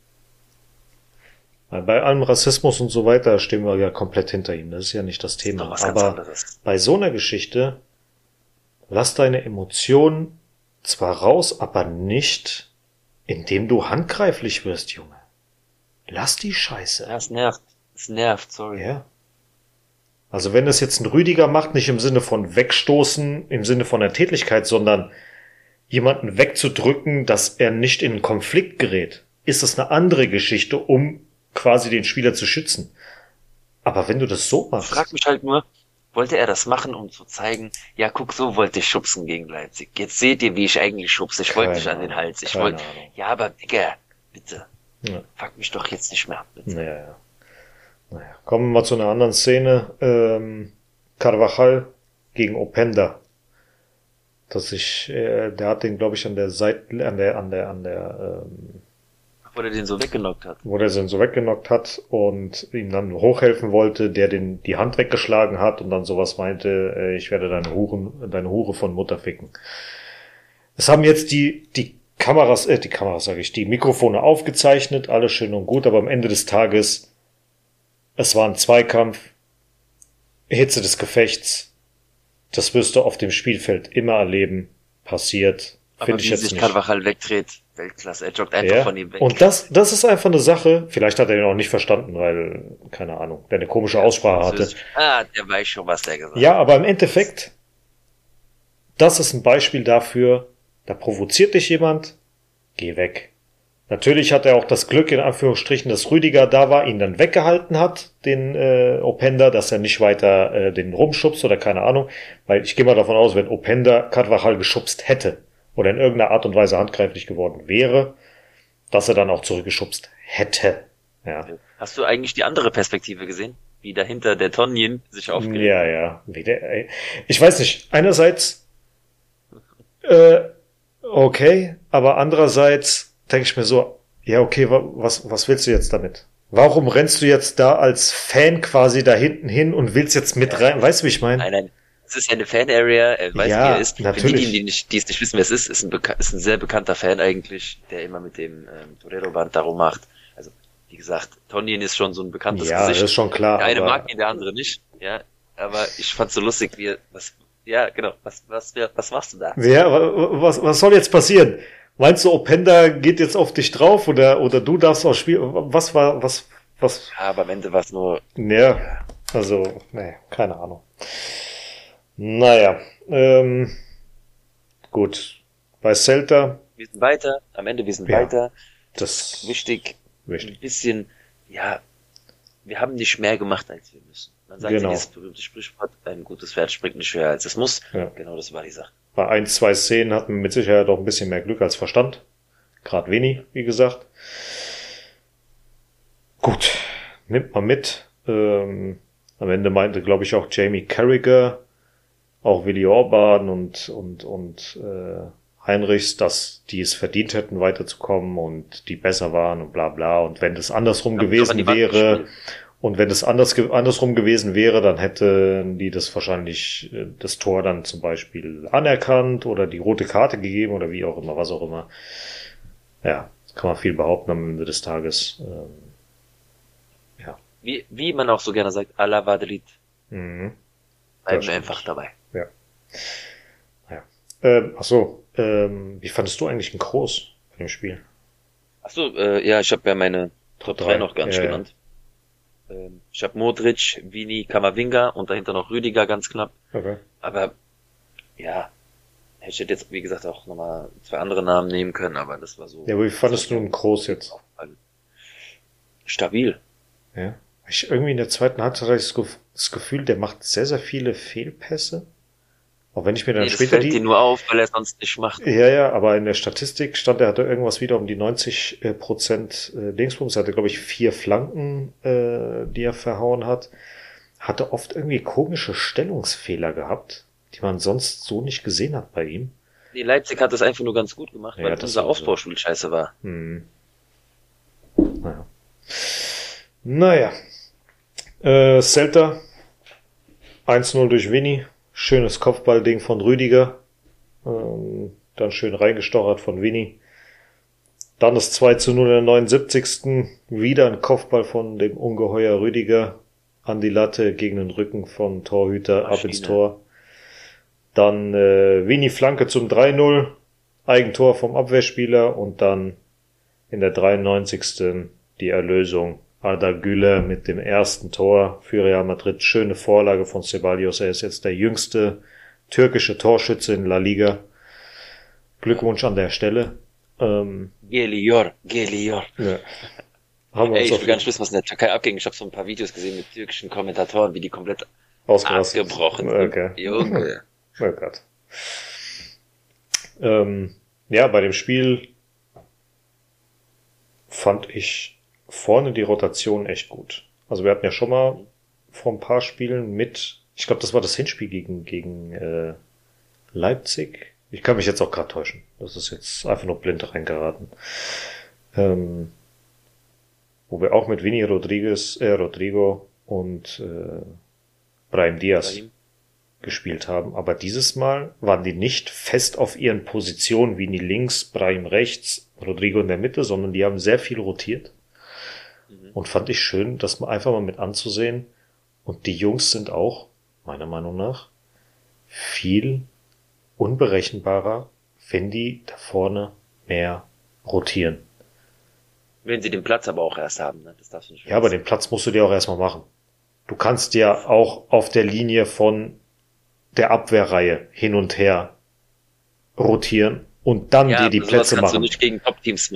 Weil bei allem Rassismus und so weiter stehen wir ja komplett hinter ihm. Das ist ja nicht das Das ist doch Thema. was ganz Aber anderes. bei so einer Geschichte, lass deine Emotionen zwar raus, aber nicht, indem du handgreiflich wirst, Junge. Lass die Scheiße. Ja, es nervt. Es nervt, sorry. Ja. Also wenn es jetzt ein Rüdiger macht, nicht im Sinne von wegstoßen, im Sinne von der Tätlichkeit, sondern jemanden wegzudrücken, dass er nicht in einen Konflikt gerät, ist das eine andere Geschichte, um quasi den Spieler zu schützen. Aber wenn du das so Ich machst, frag mich halt nur, wollte er das machen, um zu zeigen, ja guck, so wollte ich schubsen gegen Leipzig. Jetzt seht ihr, wie ich eigentlich schubse. Ich wollte Keine nicht an den Ahnung, Hals. Ich keine wollte, Ahnung. ja, aber Digga, bitte, ja, fuck mich doch jetzt nicht mehr ab, bitte. naja, ja. Naja, kommen wir mal zu einer anderen Szene. Ähm, Carvajal gegen Openda. Dass ich, äh, der hat den, glaube ich, an der Seite, an der, an der, an der, ähm, Wo der den so weggenockt hat. wo der den so weggenockt hat und ihm dann hochhelfen wollte, der den die Hand weggeschlagen hat und dann sowas meinte, äh, ich werde deine Huren, deine Hure von Mutter ficken. Es haben jetzt die, die Kameras, äh, die Kameras sage ich, die Mikrofone aufgezeichnet, alles schön und gut, aber am Ende des Tages, es war ein Zweikampf, Hitze des Gefechts, das wirst du auf dem Spielfeld immer erleben, passiert, Aber finde ich wie jetzt sich nicht. Carvajal wegdreht, Weltklasse. Er joggt einfach Ja. von ihm weg. Und das, das ist einfach eine Sache, vielleicht hat er ihn auch nicht verstanden, weil, keine Ahnung, der eine komische Aussprache hatte. Ah, der weiß schon, was der gesagt hat. Ja, aber im Endeffekt, das ist ein Beispiel dafür, da provoziert dich jemand, geh weg. Natürlich hat er auch das Glück, in Anführungsstrichen, dass Rüdiger da war, ihn dann weggehalten hat, den äh, Openda, dass er nicht weiter äh, den rumschubst oder keine Ahnung. Weil ich gehe mal davon aus, wenn Openda Carvajal geschubst hätte oder in irgendeiner Art und Weise handgreiflich geworden wäre, dass er dann auch zurückgeschubst hätte. Ja. Hast du eigentlich die andere Perspektive gesehen? Wie dahinter der Tonjen sich aufgeregt Ja, ja. Wie der, ey. Ich weiß nicht, einerseits äh, okay, aber andererseits denke ich mir so, ja, okay, was, was willst du jetzt damit? Warum rennst du jetzt da als Fan quasi da hinten hin und willst jetzt mit rein? Weißt du, wie ich meine? Nein, nein. Es ist ja eine Fan-Area, er weiß, ja, wie er ist. Natürlich. Für die, die, nicht, die es nicht wissen, wer es ist, ist ein, beka- ist ein sehr bekannter Fan eigentlich, der immer mit dem ähm, Torero-Band darum macht. Also, wie gesagt, Tonjen ist schon so ein bekanntes ja, Gesicht. Ja, das ist schon klar. Der eine aber mag ihn, der andere nicht. Ja, aber ich fand's so lustig, wie er, was, ja, genau, was, was, was machst du da? Ja, was, was soll jetzt passieren? Meinst du, Openda geht jetzt auf dich drauf oder, oder du darfst auch spielen? Was war, was, was? Ja, aber am Ende war es nur... Ja, also, nee, keine Ahnung. Naja, ähm, gut. Bei Celta. Wir sind weiter, am Ende wir sind Ja, weiter. Das Wichtig, wichtig. ein bisschen, ja, wir haben nicht mehr gemacht, als wir müssen. Man sagt Genau. ja dieses berühmte Sprichwort, ein gutes Pferd springt nicht höher, als es muss. Ja. Genau, das war die Sache. Bei ein, zwei Szenen hatten wir mit Sicherheit auch ein bisschen mehr Glück als Verstand. Gerade Vini, wie gesagt. Gut, nimmt man mit. Ähm, am Ende meinte, glaube ich, auch Jamie Carragher, auch Willi Orban und und und äh, Heinrichs, dass die es verdient hätten, weiterzukommen und die besser waren und bla bla. Und wenn das andersrum Ja, gewesen die Wand wäre, gespielt. und wenn es anders ge- andersrum gewesen wäre, dann hätten die das wahrscheinlich äh, das Tor dann zum Beispiel anerkannt oder die rote Karte gegeben oder wie auch immer, was auch immer. Ja, das kann man viel behaupten am Ende des Tages. Ähm, ja. Wie, wie man auch so gerne sagt, à la Madrid, Mhm. bleiben Das wir stimmt. einfach dabei. Ja. Ja. Ähm, ach so, ähm, wie fandest du eigentlich den Kroos bei dem Spiel? Ach so, äh, ja, ich habe ja meine Top drei. drei noch gar nicht Ja, ja. genannt. Ähm, ich habe Modric, Vini, Camavinga und dahinter noch Rüdiger ganz knapp. Okay. Aber ja, ich hätte jetzt, wie gesagt, auch nochmal zwei andere Namen nehmen können, aber das war so... Ja, aber wie fandest du den Kroos jetzt? Stabil. Ja. Ich irgendwie in der zweiten Halbzeit hatte ich das Gef- das Gefühl, der macht sehr, sehr viele Fehlpässe. Auch wenn ich mir dann Nee, das später fällt die... dir nur auf, weil er es sonst nicht macht. Ja, ja, aber in der Statistik stand, er hatte irgendwas wieder um die neunzig äh, Prozent äh, Dingsbums. Er hatte, glaube ich, vier Flanken, äh, die er verhauen hat. Hatte oft irgendwie komische Stellungsfehler gehabt, die man sonst so nicht gesehen hat bei ihm. Nee, Leipzig hat das einfach nur ganz gut gemacht, Ja, weil das unser sowieso. Aufbauspiel scheiße war. Hm. Naja. Naja. Äh, Celta. eins null durch Vini. Schönes Kopfballding von Rüdiger. Ähm, dann schön reingestochert von Vini. Dann das zwei zu null in der neunundsiebzigsten Wieder ein Kopfball von dem Ungeheuer Rüdiger an die Latte gegen den Rücken von Torhüter ab Maschine. ins Tor. Dann äh, Vini Flanke zum drei null. Eigentor vom Abwehrspieler und dann in der dreiundneunzigsten die Erlösung. Arda Güler mit dem ersten Tor für Real Madrid. Schöne Vorlage von Ceballos. Er ist jetzt der jüngste türkische Torschütze in La Liga. Glückwunsch an der Stelle. Ähm, Geliyor, Geliyor. ja. Haben wir Ey, uns ich auf will gar nicht wissen, was in der Türkei abging. Ich habe so ein paar Videos gesehen mit türkischen Kommentatoren, wie die komplett ausgerastet. abgebrochen sind. Okay. Junge. Oh Gott. Ähm, ja, bei dem Spiel fand ich vorne die Rotation echt gut. Also wir hatten ja schon mal vor ein paar Spielen mit, ich glaube, das war das Hinspiel gegen gegen äh, Leipzig. Ich kann mich jetzt auch gerade täuschen. Das ist jetzt einfach nur blind reingeraten. Ähm, wo wir auch mit Vini Rodriguez, äh, Rodrigo und äh, Brahim Diaz Brahim. gespielt haben. Aber dieses Mal waren die nicht fest auf ihren Positionen, Vini links, Brahim rechts, Rodrigo in der Mitte, sondern die haben sehr viel rotiert. Mhm. Und fand ich schön, das mal einfach mal mit anzusehen. Und die Jungs sind auch, meiner Meinung nach, viel unberechenbarer, wenn die da vorne mehr rotieren. Wenn sie den Platz aber auch erst haben, ne? Das darfst du nicht Ja, aber den Platz musst du dir auch erstmal machen. Du kannst ja auch auf der Linie von der Abwehrreihe hin und her rotieren und dann ja, dir die sowas Plätze kannst du machen. nicht gegen Top-Teams machen.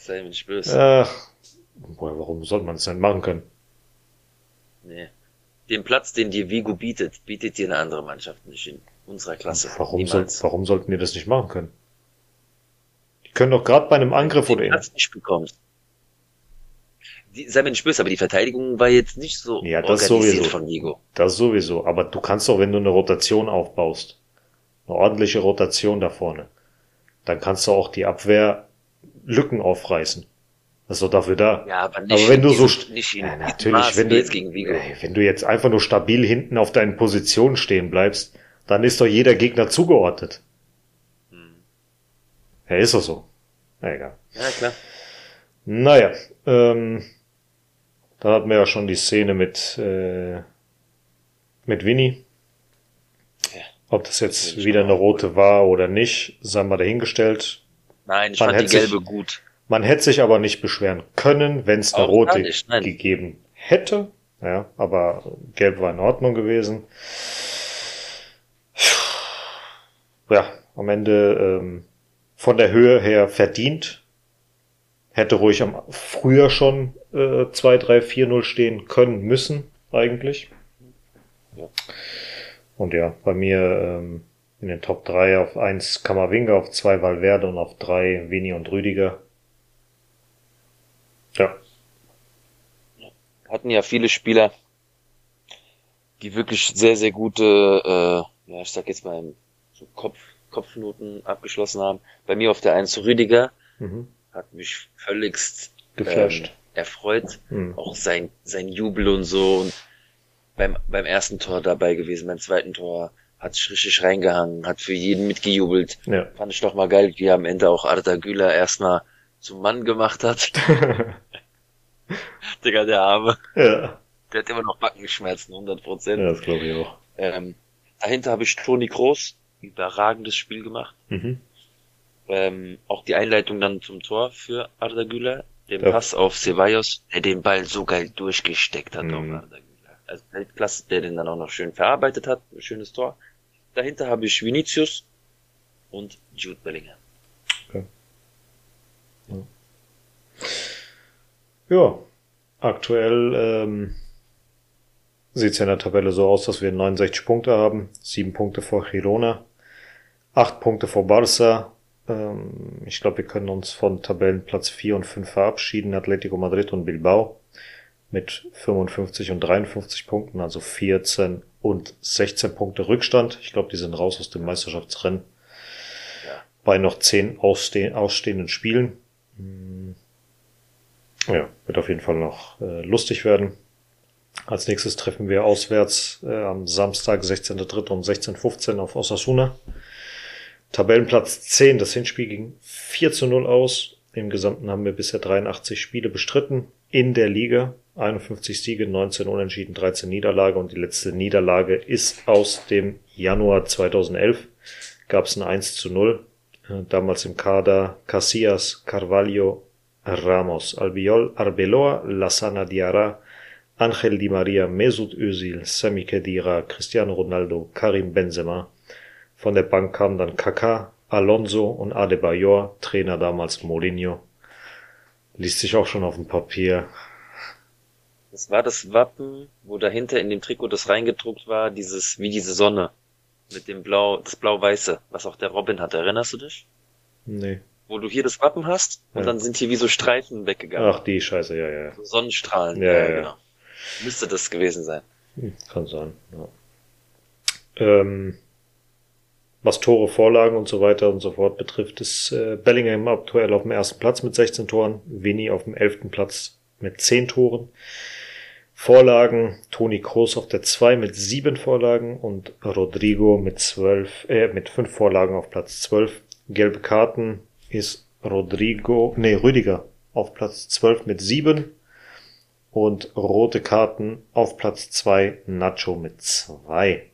Sei mir nicht böse. Ach, boah, warum sollte man es denn machen können? Nee. Den Platz, den dir Vigo bietet, bietet dir eine andere Mannschaft nicht in unserer Klasse. Warum, soll, warum sollten wir das nicht machen können? Die können doch gerade bei einem Angriff den oder Platz nicht bekommst. Die, sei mir nicht böse, aber die Verteidigung war jetzt nicht so ja, das organisiert sowieso. von Vigo. Das sowieso. Aber du kannst doch, wenn du eine Rotation aufbaust, eine ordentliche Rotation da vorne, dann kannst du auch die Abwehr Lücken aufreißen. Das ist doch dafür da. Ja, aber nicht, aber wenn du so diesem, nicht in ja, natürlich, Maß wenn du jetzt gegen Vigo. ey, wenn du jetzt einfach nur stabil hinten auf deinen Positionen stehen bleibst, dann ist doch jeder Gegner zugeordnet. Hm. Ja, ist doch so. Na egal. Ja, klar. Naja, ähm, da hatten wir ja schon die Szene mit äh, mit Vinny. Ja. Ob das jetzt wieder eine rote war oder nicht, sei mal dahingestellt. Nein, ich Man fand die hätte sich- gelbe gut. Man hätte sich aber nicht beschweren können, wenn es eine Auch rote gar nicht, nein. gegeben hätte. Ja, aber gelb war in Ordnung gewesen. Ja, am Ende ähm, von der Höhe her verdient. Hätte ruhig am früher schon äh, zwei drei vier null stehen können müssen, eigentlich. Ja. Und ja, bei mir ähm, in den Top drei auf eins Camavinga, auf zwei Valverde und auf drei Vini und Rüdiger. Ja. Hatten ja viele Spieler, die wirklich sehr, sehr gute, äh, ja, ich sag jetzt mal, so Kopf, Kopfnoten abgeschlossen haben. Bei mir auf der eins Rüdiger Mhm. hat mich völligst Geflasht. ähm, erfreut. Mhm. Auch sein, sein Jubel und so. Und beim, beim ersten Tor dabei gewesen, beim zweiten Tor hat sich richtig reingehangen, hat für jeden mitgejubelt. Ja. Fand ich doch mal geil, wie er am Ende auch Arda Güler erstmal zum Mann gemacht hat. Digga, der Arme. Ja. Der hat immer noch Backenschmerzen, hundert Prozent. Ja, das glaube ich auch. Ähm, dahinter habe ich Toni Kroos, überragendes Spiel gemacht. Mhm. Ähm, auch die Einleitung dann zum Tor für Arda Güler, den Ja. Pass auf Ceballos, der den Ball so geil durchgesteckt hat Mhm. auf Arda Güler. Also Weltklasse, der den dann auch noch schön verarbeitet hat, ein schönes Tor. Dahinter habe ich Vinicius und Jude Bellingham. Ja, aktuell ähm, sieht es ja in der Tabelle so aus, dass wir neunundsechzig Punkte haben, sieben Punkte vor Girona, acht Punkte vor Barça. Ähm, ich glaube, wir können uns von Tabellenplatz vier und fünf verabschieden, Atletico Madrid und Bilbao mit fünfundfünfzig und dreiundfünfzig Punkten, also vierzehn und sechzehn Punkte Rückstand. Ich glaube, die sind raus aus dem Meisterschaftsrennen Ja. bei noch zehn aussteh ausstehenden Spielen. Hm. Ja, wird auf jeden Fall noch äh, lustig werden. Als nächstes treffen wir auswärts äh, am Samstag, sechzehnter dritter um sechzehn Uhr fünfzehn auf Osasuna. Tabellenplatz zehn, das Hinspiel ging vier zu null aus. Im Gesamten haben wir bisher dreiundachtzig Spiele bestritten in der Liga. einundfünfzig Siege, neunzehn Unentschieden, dreizehn Niederlage und die letzte Niederlage ist aus dem Januar zweitausendelf. Gab es ein eins zu null. Äh, damals im Kader Casillas, Carvalho, Ramos, Albiol, Arbeloa, Lassana Diarra, Ángel Di María, Mesut Özil, Sami Khedira, Cristiano Ronaldo, Karim Benzema. Von der Bank kamen dann Kaká, Alonso und Adebayor, Trainer damals Mourinho. Liest sich auch schon auf dem Papier. Das war das Wappen, wo dahinter in dem Trikot das reingedruckt war, dieses, wie diese Sonne. Mit dem Blau, das Blau-Weiße, was auch der Robin hatte. Erinnerst du dich? Nee. Wo du hier das Wappen hast und Ja. dann sind hier wie so Streifen weggegangen. Ach, die Scheiße, ja, ja. So Sonnenstrahlen. Ja, ja, ja. genau. Müsste das gewesen sein. Hm, kann sein, ja. Ähm, was Tore, Vorlagen und so weiter und so fort betrifft, ist äh, Bellingham aktuell auf dem ersten Platz mit sechzehn Toren, Vini auf dem elften Platz mit zehn Toren. Vorlagen, Toni Kroos auf der zwei mit sieben Vorlagen und Rodrigo mit zwölf, äh, mit fünf Vorlagen auf Platz zwölf. Gelbe Karten ist Rodrigo, nee, Rüdiger auf Platz zwölf mit sieben. Und rote Karten auf Platz zwei, Nacho mit zwei.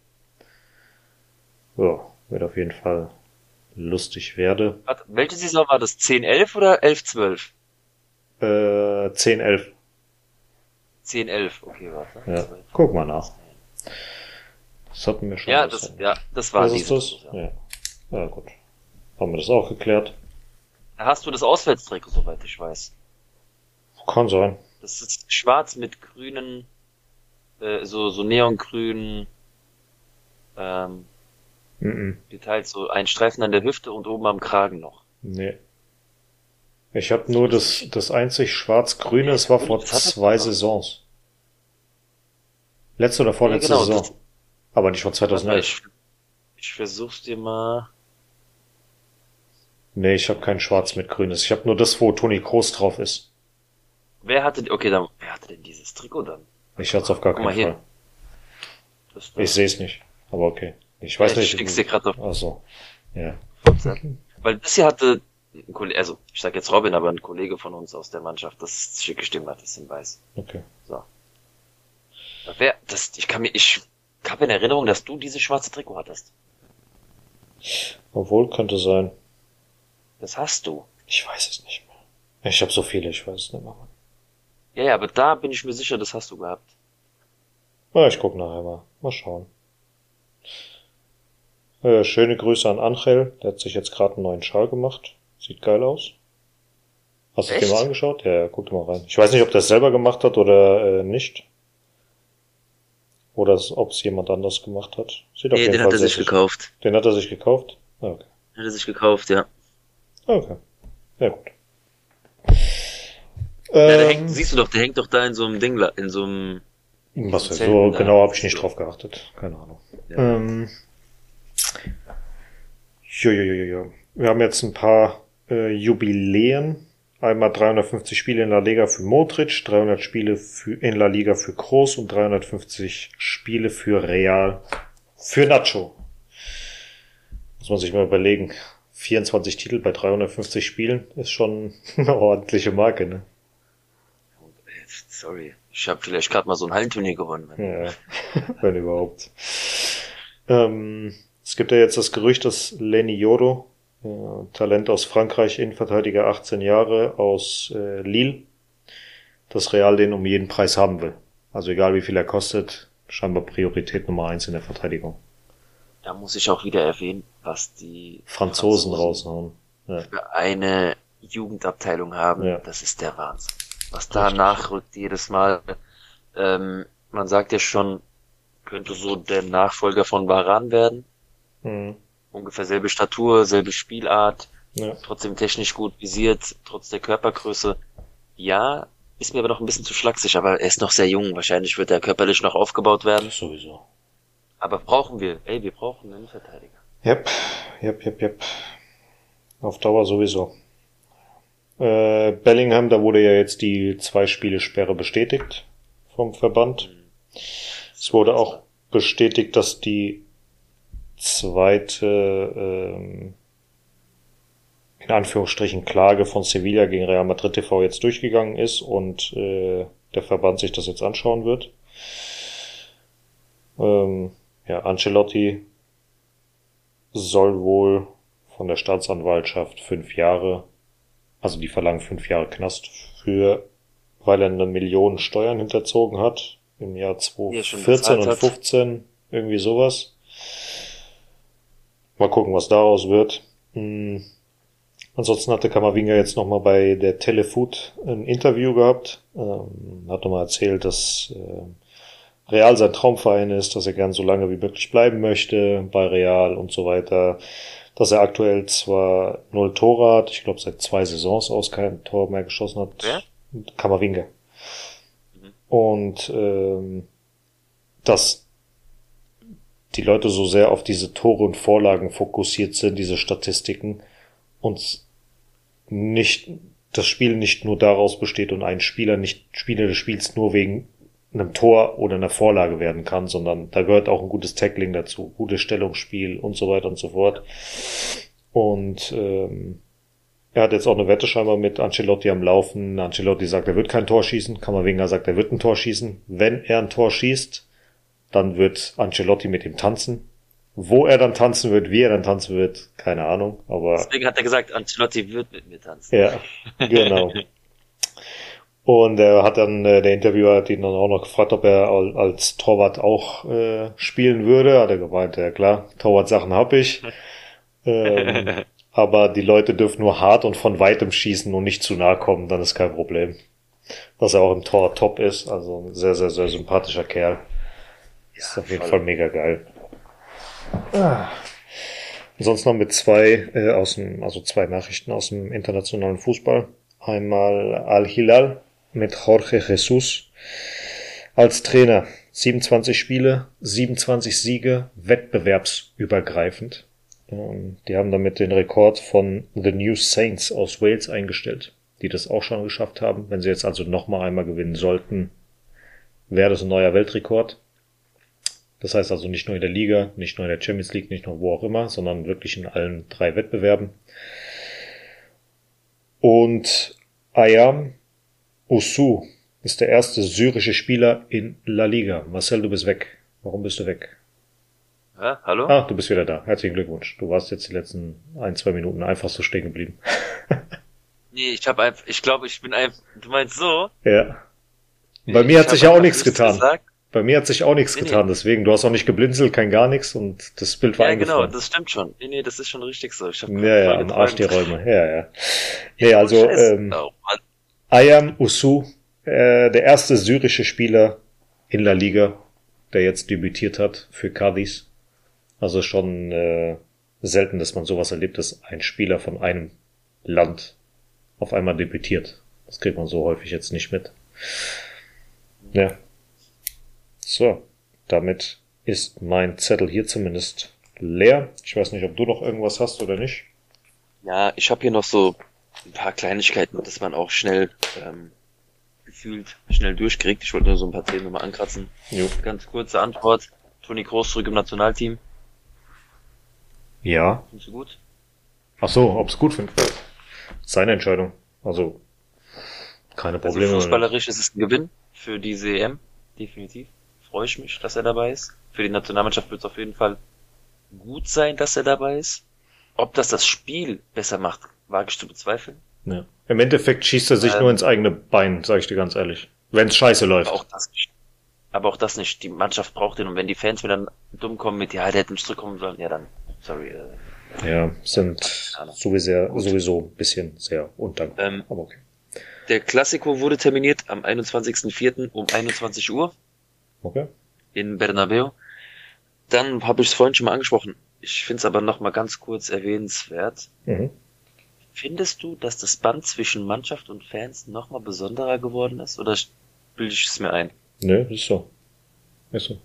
Ja, wird auf jeden Fall lustig werde. Warte, welche Saison war das? zehn elf oder elf zwölf? Äh, zehn elf. zehn elf, okay, warte. Ja, guck mal nach. Das hatten wir schon. Ja, gesagt. das, ja, das war Was diese ist das? Saison. Ja. Ja, gut. Haben wir das auch geklärt. Da hast du das Auswärtstrikot, soweit ich weiß. Kann sein. Das ist schwarz mit grünen, äh, so, so neongrünen, ähm, Mhm. Details, so ein Streifen an der Hüfte und oben am Kragen noch. Nee. Ich habe nur das, das einzig schwarz-grüne, es war vor Das hat er zwei gemacht. Saisons. Letzte oder Ja, vorletzte genau, Saison. das, Aber nicht vor warte mal, zweitausendelf. ich, ich versuch's dir mal. Nee, ich habe kein Schwarz mit Grünes. Ich habe nur das, wo Toni Kroos drauf ist. Wer hatte, okay, dann, wer hatte denn dieses Trikot dann? Ich hatte es auf gar Guck mal keinen hier. Fall. Das da. Ich sehe es nicht. Aber okay. Ich Ja, weiß ich nicht. schick's dir grad auf Ach so. Ja. WhatsApp. Weil das hier hatte ein Kollege, also ich sag jetzt Robin, aber ein Kollege von uns aus der Mannschaft, das schicke ich dir mal, das in weiß. Okay. So. Aber wer, das, ich kann mir, ich habe in Erinnerung, dass du dieses schwarze Trikot hattest. Obwohl, könnte sein. Das hast du. Ich weiß es nicht mehr. Ich habe so viele, ich weiß es nicht mehr. Ja, ja, aber da bin ich mir sicher, das hast du gehabt. Na, ich guck nachher mal. Mal schauen. Äh, schöne Grüße an Angel. Der hat sich jetzt gerade einen neuen Schal gemacht. Sieht geil aus. Hast du es dir Echt? mal angeschaut? Ja, ja, guck dir mal rein. Ich weiß nicht, ob der es selber gemacht hat oder äh, nicht. Oder ob es jemand anders gemacht hat. Sieht auf Nee, jeden den Fall hat er sehr sich schick. gekauft. Den hat er sich gekauft? Ah, okay. Den hat er sich gekauft, ja. Okay. Ja, gut. Ja, der Ähm, hängt, siehst du doch, der hängt doch da in so einem Ding, la- in so einem, was weiß, Zelten so da. genau habe ich nicht drauf geachtet. Keine Ahnung. Ja. Ähm, jo, jo, jo, jo, jo. Wir haben jetzt ein paar äh, Jubiläen. Einmal dreihundertfünfzig Spiele in La Liga für Modric, dreihundert Spiele für, in La Liga für Kroos und dreihundertfünfzig Spiele für Real für Nacho. Muss man sich mal überlegen. vierundzwanzig Titel bei dreihundertfünfzig Spielen ist schon eine ordentliche Marke, ne? Sorry, ich habe vielleicht gerade mal so ein Hallenturnier gewonnen. Ja, wenn überhaupt. Ähm, es gibt ja jetzt das Gerücht, dass Lenny Yoro, äh, Talent aus Frankreich, Innenverteidiger, achtzehn Jahre, aus äh, Lille, dass Real den um jeden Preis haben will. Also egal wie viel er kostet, scheinbar Priorität Nummer eins in der Verteidigung. Da muss ich auch wieder erwähnen, was die Franzosen raushauen. Ja. für eine Jugendabteilung haben. Ja. Das ist der Wahnsinn. Was da nachrückt jedes Mal. Ähm, man sagt ja schon, könnte so der Nachfolger von Varane werden. Mhm. Ungefähr selbe Statur, selbe Spielart, Ja. trotzdem technisch gut visiert, trotz der Körpergröße. Ja, ist mir aber noch ein bisschen zu schlaksig, aber er ist noch sehr jung. Wahrscheinlich wird er körperlich noch aufgebaut werden. Sowieso. Aber brauchen wir, ey, wir brauchen einen Innenverteidiger. Yep, yep, yep, yep. Auf Dauer sowieso. Äh, Bellingham, da wurde ja jetzt die Zwei-Spiele-Sperre bestätigt vom Verband. Es wurde auch bestätigt, dass die zweite, ähm, in Anführungsstrichen, Klage von Sevilla gegen Real Madrid T V jetzt durchgegangen ist und äh, der Verband sich das jetzt anschauen wird. Ähm, ja, Ancelotti soll wohl von der Staatsanwaltschaft fünf Jahre, also die verlangen fünf Jahre Knast für, weil er eine Million Steuern hinterzogen hat im Jahr Die er schon zweitausendvierzehn bezahlt und hat. fünfzehn, irgendwie sowas. Mal gucken, was daraus wird. Hm. Ansonsten hatte Camavinga jetzt nochmal bei der Telefoot ein Interview gehabt, ähm, hat nochmal erzählt, dass äh, Real sein Traumverein ist, dass er gern so lange wie möglich bleiben möchte bei Real und so weiter, dass er aktuell zwar null Tore hat, ich glaube seit zwei Saisons aus kein Tor mehr geschossen hat. Wer? Camavinga. Mhm. Und ähm, dass die Leute so sehr auf diese Tore und Vorlagen fokussiert sind, diese Statistiken, und nicht das Spiel nicht nur daraus besteht und ein Spieler nicht Spieler des Spiels nur wegen einem Tor oder einer Vorlage werden kann, sondern da gehört auch ein gutes Tackling dazu, gutes Stellungsspiel und so weiter und so fort. Und ähm, er hat jetzt auch eine Wette scheinbar mit Ancelotti am Laufen. Ancelotti sagt, er wird kein Tor schießen. Camavinga sagt, er wird ein Tor schießen. Wenn er ein Tor schießt, dann wird Ancelotti mit ihm tanzen. Wo er dann tanzen wird, wie er dann tanzen wird, keine Ahnung. Aber Deswegen hat er gesagt, Ancelotti wird mit mir tanzen. ja, genau. Und er hat dann, äh, der Interviewer hat ihn dann auch noch gefragt, ob er al- als Torwart auch äh, spielen würde. Hat er gemeint, ja klar, Torwart-Sachen hab ich. ähm, aber die Leute dürfen nur hart und von weitem schießen und nicht zu nahe kommen, dann ist kein Problem. Dass er auch im Tor top ist, also ein sehr, sehr, sehr sympathischer Kerl. Ist Ja, auf jeden voll. Fall mega geil. Ah. Sonst noch mit zwei äh, aus dem, also zwei Nachrichten aus dem internationalen Fußball. Einmal Al-Hilal mit Jorge Jesus als Trainer. siebenundzwanzig Spiele, siebenundzwanzig Siege, wettbewerbsübergreifend. Ähm, die haben damit den Rekord von The New Saints aus Wales eingestellt, die das auch schon geschafft haben. Wenn sie jetzt also nochmal einmal gewinnen sollten, wäre das ein neuer Weltrekord. Das heißt also nicht nur in der Liga, nicht nur in der Champions League, nicht nur wo auch immer, sondern wirklich in allen drei Wettbewerben. Und Ayam Osu ist der erste syrische Spieler in La Liga. Marcel, du bist weg. Warum bist du weg? Ja, hallo? Ah, du bist wieder da. Herzlichen Glückwunsch. Du warst jetzt die letzten ein, zwei Minuten einfach so stehen geblieben. Nee, ich habe einfach, ich glaube, ich bin einfach, du meinst so? Ja. Bei mir Ich hat hab sich ja auch einfach nichts nichts getan. gesagt. Bei mir hat sich auch nichts Nee, nee. getan, deswegen. Du hast auch nicht geblinzelt, kein gar nichts und das Bild war Ja, genau, eingefroren. das stimmt schon. Nee, nee, das ist schon richtig so. Ich hab Ja, ja, voll am Arsch die geträumt. Räume. Ja, ja. Nee, also, Scheiße. ähm, Oh, Mann. Ayam Osu, äh, der erste syrische Spieler in La Liga, der jetzt debütiert hat für Cadiz. Also schon äh, selten, dass man sowas erlebt, dass ein Spieler von einem Land auf einmal debütiert. Das kriegt man so häufig jetzt nicht mit. Ja. So, damit ist mein Zettel hier zumindest leer. Ich weiß nicht, ob du noch irgendwas hast oder nicht. Ja, ich habe hier noch so ein paar Kleinigkeiten, dass man auch schnell ähm, gefühlt schnell durchkriegt. Ich wollte nur so ein paar Themen nochmal ankratzen. Jo. Ganz kurze Antwort. Toni Kroos zurück im Nationalteam. Ja. Findest du gut? Ach so, ob's gut findet. Seine Entscheidung. Also, keine Also Probleme. fußballerisch ist es ein Gewinn für diese E M. Definitiv. Freue ich mich, dass er dabei ist. Für die Nationalmannschaft wird es auf jeden Fall gut sein, dass er dabei ist. Ob das das Spiel besser macht, wage ich zu bezweifeln. Ja. Im Endeffekt schießt er sich Ähm, nur ins eigene Bein, sag ich dir ganz ehrlich. Wenn's scheiße läuft. Aber auch das nicht. Aber auch das nicht. Die Mannschaft braucht ihn. Und wenn die Fans mir dann dumm kommen mit, ja, der hätte nicht zurückkommen sollen, ja dann, sorry. Äh, Ja, sind sowieso, sowieso ein bisschen sehr undankbar. Ähm, Aber okay. Der Clasico wurde terminiert am einundzwanzigsten vierten um einundzwanzig Uhr Okay. in Bernabeu. Dann habe ich es vorhin schon mal angesprochen. Ich finde es aber noch mal ganz kurz erwähnenswert. Mhm. Findest du, dass das Band zwischen Mannschaft und Fans noch mal besonderer geworden ist? Oder bilde ich es mir ein? Nö, ist so. Ist so.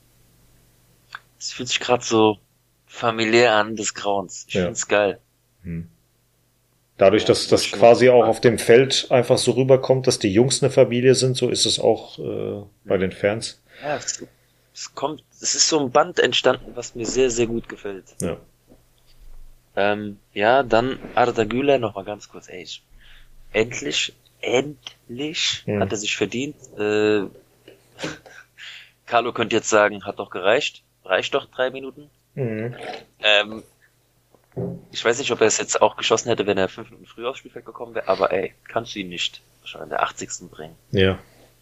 Es fühlt sich gerade so familiär an des Grauens. Ich Ja. finde es geil. Hm. Dadurch, Ja, dass das schon. quasi auch auf dem Feld einfach so rüberkommt, dass die Jungs eine Familie sind, so ist es auch äh, bei den Fans. Ja, es, es kommt, es ist so ein Band entstanden, was mir sehr, sehr gut gefällt. Ja. Ähm, ja, dann Arda Güler, noch mal ganz kurz, ey, ich, endlich, endlich Mhm. hat er sich verdient. Äh, Carlo könnte jetzt sagen, hat doch gereicht, reicht doch drei Minuten. Mhm. Ähm, ich weiß nicht, ob er es jetzt auch geschossen hätte, wenn er fünf Minuten früher aufs Spielfeld gekommen wäre, aber ey, kannst du ihn nicht schon in der achtzigsten bringen. Ja.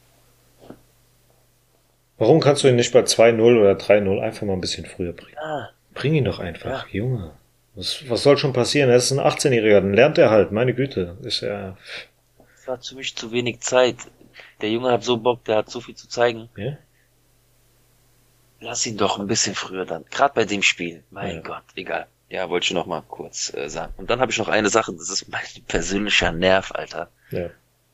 Warum kannst du ihn nicht bei zwei null oder drei null einfach mal ein bisschen früher bringen? Ja, Bring ihn doch einfach, Junge. Was, was soll schon passieren? Er ist ein achtzehnjähriger, dann lernt er halt, meine Güte. Ist ja, es war für mich zu wenig Zeit. Der Junge hat so Bock, der hat so viel zu zeigen. ja? Lass ihn doch ein bisschen früher dann. Gerade bei dem Spiel. Mein Ja. Gott, egal. Ja, wollte ich noch mal kurz äh, sagen. Und dann habe ich noch eine Sache, das ist mein persönlicher Nerv, Alter. Ja.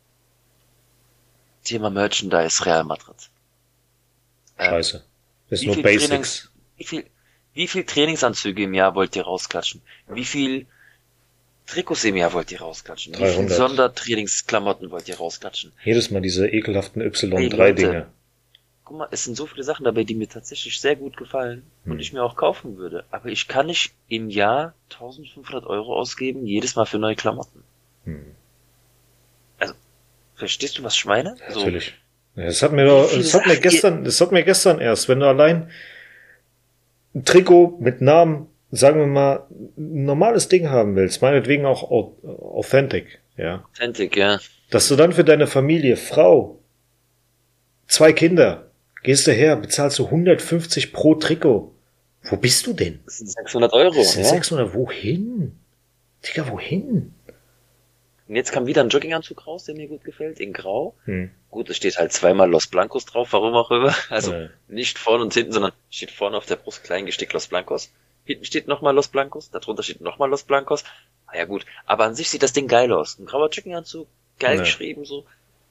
Thema Merchandise Real Madrid. Ähm, Scheiße. Ist wie nur viel Basics. Trainings, wie viel, wie viel Trainingsanzüge im Jahr wollt ihr rausklatschen? Wie viel Trikots im Jahr wollt ihr rausklatschen? Wie viel dreihundert. Sondertrainingsklamotten wollt ihr rausklatschen? Jedes Mal diese ekelhaften Y Hey, drei Leute. Dinge. Guck mal, es sind so viele Sachen dabei, die mir tatsächlich sehr gut gefallen Hm. und ich mir auch kaufen würde. Aber ich kann nicht im Jahr eintausendfünfhundert Euro ausgeben, jedes Mal für neue Klamotten. Hm. Verstehst du, was ich meine? So, Natürlich. Ja, das hat mir doch, Wie viel das hat mir sagt ihr- gestern, das hat mir gestern erst, wenn du allein ein Trikot mit Namen, sagen wir mal, ein normales Ding haben willst, meinetwegen auch au- authentic, ja. Authentic, ja. Dass du dann für deine Familie, Frau, zwei Kinder, gehst du her, bezahlst du hundertfünfzig pro Trikot. Wo bist du denn? Das sind sechshundert Euro, Das sind ja. sechshundert, wohin? Digga, wohin? Und jetzt kam wieder ein Jogginganzug raus, der mir gut gefällt, in Grau. Hm. Gut, es steht halt zweimal Los Blancos drauf, warum auch immer. Also Ja. nicht vorne und hinten, sondern steht vorne auf der Brust klein gestickt Los Blancos. Hinten steht nochmal Los Blancos, darunter steht nochmal Los Blancos. Ah ja gut, aber an sich sieht das Ding geil aus. Ein grauer Jogginganzug, geil Ja. geschrieben so.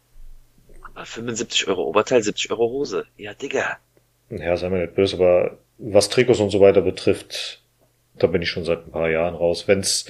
Aber fünfundsiebzig Euro Oberteil, siebzig Euro Hose. Ja, Digga. Ja, sei mir nicht böse, aber was Trikots und so weiter betrifft, da bin ich schon seit ein paar Jahren raus. Wenn's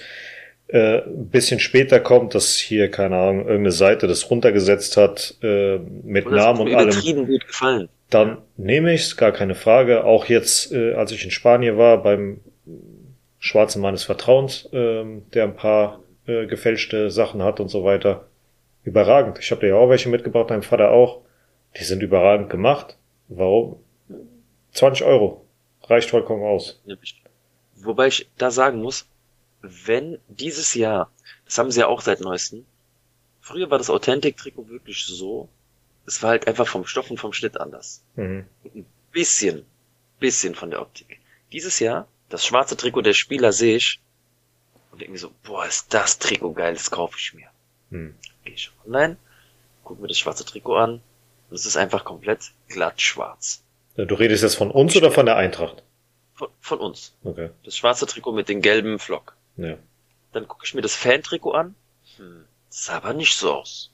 äh, ein bisschen später kommt, dass hier, keine Ahnung, irgendeine Seite das runtergesetzt hat, äh, mit Und das Namen hat und mir allem, übertrieben gut gefallen. dann nehme ich's, gar keine Frage. Auch jetzt, äh, als ich in Spanien war, beim schwarzen Mann des Vertrauens, ähm, der ein paar äh, gefälschte Sachen hat und so weiter. Überragend. Ich habe dir ja auch welche mitgebracht, deinem Vater auch. Die sind überragend gemacht. Warum? zwanzig Euro. Reicht vollkommen aus. Wobei ich da sagen muss, wenn dieses Jahr, das haben sie ja auch seit neuestem, früher war das Authentic-Trikot wirklich so, es war halt einfach vom Stoff und vom Schnitt anders. Mhm. Ein bisschen, bisschen von der Optik. Dieses Jahr, das schwarze Trikot der Spieler sehe ich und denke mir so, boah, ist das Trikot geil, das kaufe ich mir. Mhm. Gehe ich online, gucke mir das schwarze Trikot an und es ist einfach komplett glatt schwarz. Du redest jetzt von uns oder von der Eintracht? Von, von uns. Okay. Das schwarze Trikot mit den gelben Flock. Ja. Dann gucke ich mir das Fan-Trikot an. Hm, das sah aber nicht so aus.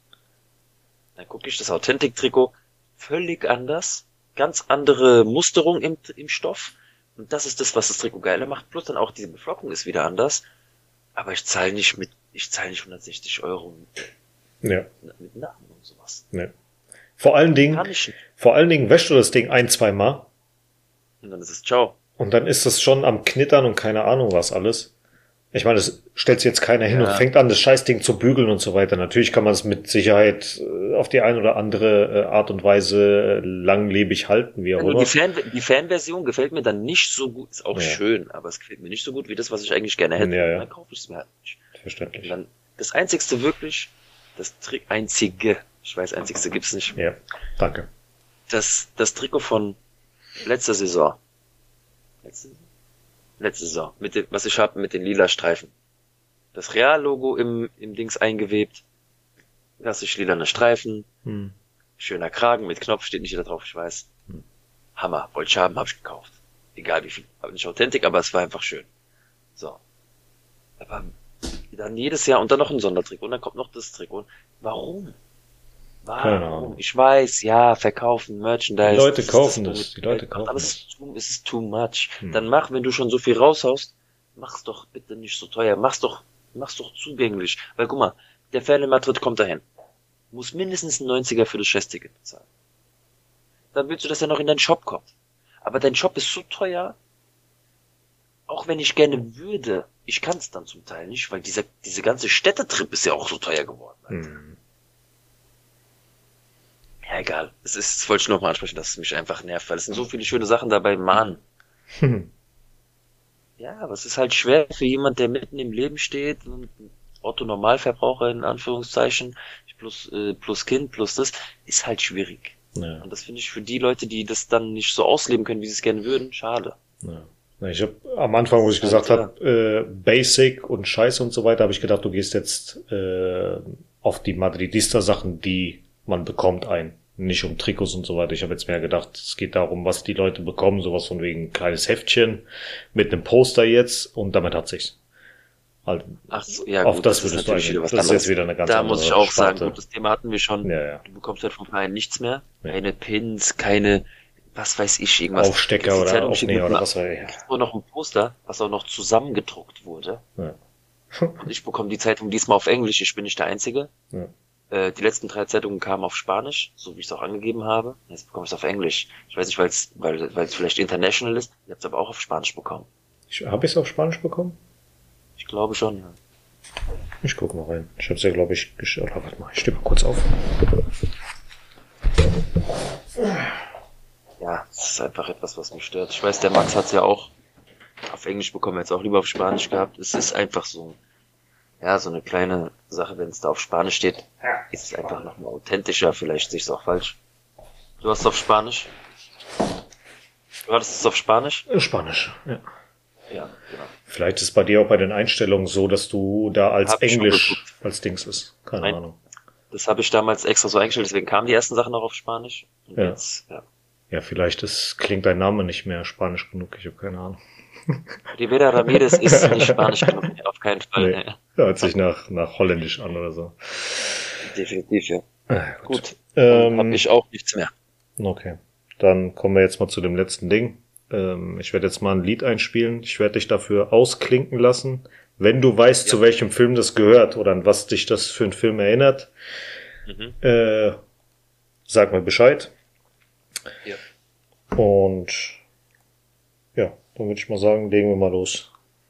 Dann gucke ich das Authentic-Trikot, völlig anders. Ganz andere Musterung im, im Stoff. Und das ist das, was das Trikot geiler macht. Plus dann auch diese Beflockung ist wieder anders. Aber ich zahle nicht mit, ich zahle nicht hundertsechzig Euro mit, Ja. mit Namen und sowas. Ja. Vor allen Dingen, Kann ich nicht. vor allen Dingen wäschst du das Ding ein, zwei Mal Und dann ist es ciao. und dann ist das schon am Knittern und keine Ahnung was alles. Ich meine, es stellt sich jetzt keiner hin Ja. und fängt an, das Scheißding zu bügeln und so weiter. Natürlich kann man es mit Sicherheit äh, auf die eine oder andere äh, Art und Weise äh, langlebig halten, wie auch Also immer. die, Fan, die Fanversion gefällt mir dann nicht so gut. Ist auch Ja. schön, aber es gefällt mir nicht so gut wie das, was ich eigentlich gerne hätte. Ja, ja. Dann kaufe ich es mir halt nicht. Und Verständlich. dann das einzigste wirklich, das Tri einzige, ich weiß, einzigste gibt's nicht. Ja, danke. Das, das Trikot von letzter Saison. Letzte, letzte Saison. Mit dem, was ich habe mit den lila Streifen. Das Real-Logo im, im Dings eingewebt. Klassisch lilane Streifen. Hm. Schöner Kragen mit Knopf, steht nicht wieder drauf, ich weiß. Hm. Hammer. Wollte ich haben, habe ich gekauft. Egal wie viel. Aber nicht authentisch, aber es war einfach schön. So. Aber dann jedes Jahr und dann noch ein Sondertrikot und dann kommt noch das Trikot. Warum? Keine Warum? Ahnung. Ich weiß, ja, verkaufen, Merchandise. Die Leute das ist kaufen das, das, die Leute kaufen alles das. ist too, es ist too much. Hm. Dann mach, wenn du schon so viel raushaust, mach's doch bitte nicht so teuer. Mach's doch, mach's doch zugänglich. Weil guck mal, der Fan in Madrid kommt dahin. Muss mindestens ein neunziger für das Chefsticket bezahlen. Dann willst du, dass er noch in deinen Shop kommt. Aber dein Shop ist so teuer, auch wenn ich gerne würde, ich kann es dann zum Teil nicht, weil dieser, diese ganze Städtetrip ist ja auch so teuer geworden. Hm. Ja, egal. Es ist, das wollte ich nochmal ansprechen, dass es mich einfach nervt, weil es sind so viele schöne Sachen dabei, Mann. Hm. Ja, aber es ist halt schwer für jemand, der mitten im Leben steht, und Otto Normalverbraucher in Anführungszeichen, plus, äh, plus Kind, plus das, ist halt schwierig. Ja. Und das finde ich für die Leute, die das dann nicht so ausleben können, wie sie es gerne würden, schade. Ja. Na, Ich habe am Anfang, wo ich gesagt Ja. habe, äh, Basic und Scheiße und so weiter, habe ich gedacht, du gehst jetzt äh, auf die Madridista-Sachen, die man bekommt, ein. Nicht um Trikots und so weiter. Ich habe jetzt mehr gedacht, es geht darum, was die Leute bekommen, sowas von wegen ein kleines Heftchen mit einem Poster jetzt und damit hat sich's. Also, Ach so, ja auf gut, das das, ist würdest du natürlich eigentlich- wieder was das ist anderes. jetzt wieder eine ganz da andere muss ich auch Sparte. sagen, gut, das Thema hatten wir schon. ja, ja. Du bekommst halt vom Verein nichts mehr. Nee. Keine Pins, keine, was weiß ich, irgendwas. Aufstecker Die oder Zeitung steht Aufnäher mit oder einer- was weiß ich. Es war noch ein Poster, was auch noch zusammengedruckt wurde. Ja. Und ich bekomme die Zeitung diesmal auf Englisch. Ich bin nicht der Einzige. Ja. Äh, die letzten drei Zeitungen kamen auf Spanisch, so wie ich es auch angegeben habe. Jetzt bekomme ich es auf Englisch. Ich weiß nicht, weil's, weil weil es vielleicht international ist. Ihr habt es aber auch auf Spanisch bekommen. Ich, habe ich es auf Spanisch bekommen? Ich glaube schon, ja. Ich guck mal rein. Ich habe es ja, glaube ich, geschaut. Warte mal, ich stehe mal kurz auf. Ja, es ist einfach etwas, was mich stört. Ich weiß, der Max hat es ja auch auf Englisch bekommen, jetzt auch lieber auf Spanisch gehabt. Es ist einfach so, ja, so eine kleine Sache, wenn es da auf Spanisch steht, ist es einfach nochmal authentischer. Vielleicht sehe ich es auch falsch. Du hast es auf Spanisch? Du hattest es auf Spanisch? Äh, Spanisch, ja. Ja, genau. Vielleicht ist bei dir auch bei den Einstellungen so, dass du da als Hab ich schon Englisch geguckt. als Dings ist. Keine Nein. Ahnung. Das habe ich damals extra so eingestellt, deswegen kamen die ersten Sachen noch auf Spanisch. Und Ja. jetzt, ja. Ja, vielleicht ist, klingt dein Name nicht mehr spanisch genug. Ich habe keine Ahnung. Rivera Ramirez ist nicht Spanisch genug, auf keinen Fall. Nee. Nee. Hört sich nach, nach Holländisch an oder so. Definitiv, ja. Ah, Gut, Ähm, habe ich auch nichts mehr. Okay. Dann kommen wir jetzt mal zu dem letzten Ding. Ähm, ich werde jetzt mal ein Lied einspielen. Ich werde dich dafür ausklinken lassen. Wenn du weißt, Ja. zu welchem Film das gehört oder an was dich das für einen Film erinnert, Mhm. äh, sag mir Bescheid. Ja. Und ja, dann würde ich mal sagen, legen wir mal los.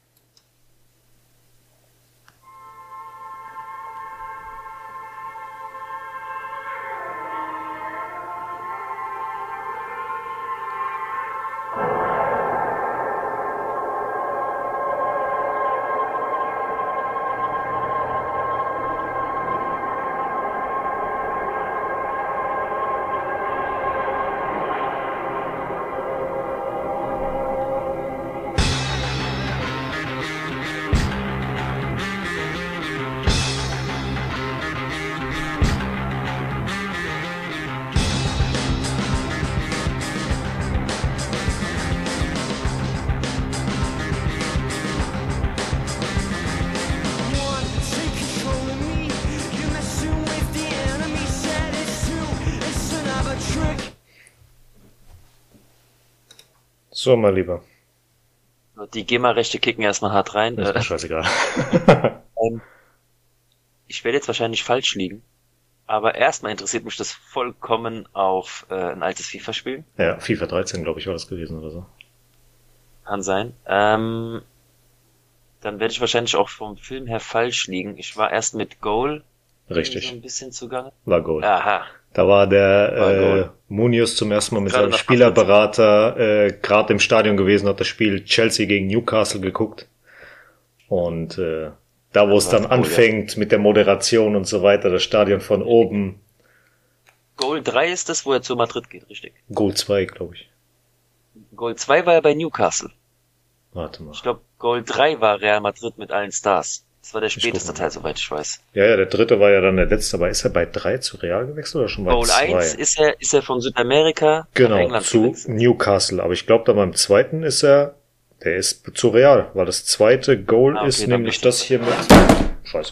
So, mein Lieber. Die GEMA-Rechte kicken erstmal hart rein. Ist Äh, mir scheißegal. ähm, ich werde jetzt wahrscheinlich falsch liegen, aber erstmal interessiert mich das vollkommen auf äh, ein altes FIFA-Spiel. Ja, FIFA dreizehn, glaube ich, war das gewesen oder so. Kann sein. Ähm, dann werde ich wahrscheinlich auch vom Film her falsch liegen. Ich war erst mit Goal Richtig. so ein bisschen zugange. War Goal. Aha. Da war der War äh, Goal. Munoz zum ersten Mal mit Gerade seinem nach Spielerberater äh, gerade im Stadion gewesen, hat das Spiel Chelsea gegen Newcastle geguckt. Und äh, da, wo es war dann das Goal, anfängt mit der Moderation und so weiter, das Stadion von oben, Goal drei ist das, wo er zu Madrid geht, richtig. Goal zwei, glaube ich. Goal zwei war er bei Newcastle. Warte mal. Ich glaube, Goal drei war Real Madrid mit allen Stars. Das war der späteste guck mal. Teil, soweit ich weiß. Ja, ja, der dritte war ja dann der letzte, aber ist er bei drei zu Real gewechselt oder schon bei Goal zwei? eins ist er, ist er von Südamerika nach Genau, England zu gewechselt. Newcastle. Aber ich glaube, da beim zweiten ist er, der ist zu Real, weil das zweite Goal Ah, okay, ist dann nämlich richtig. das hier mit, Scheiße,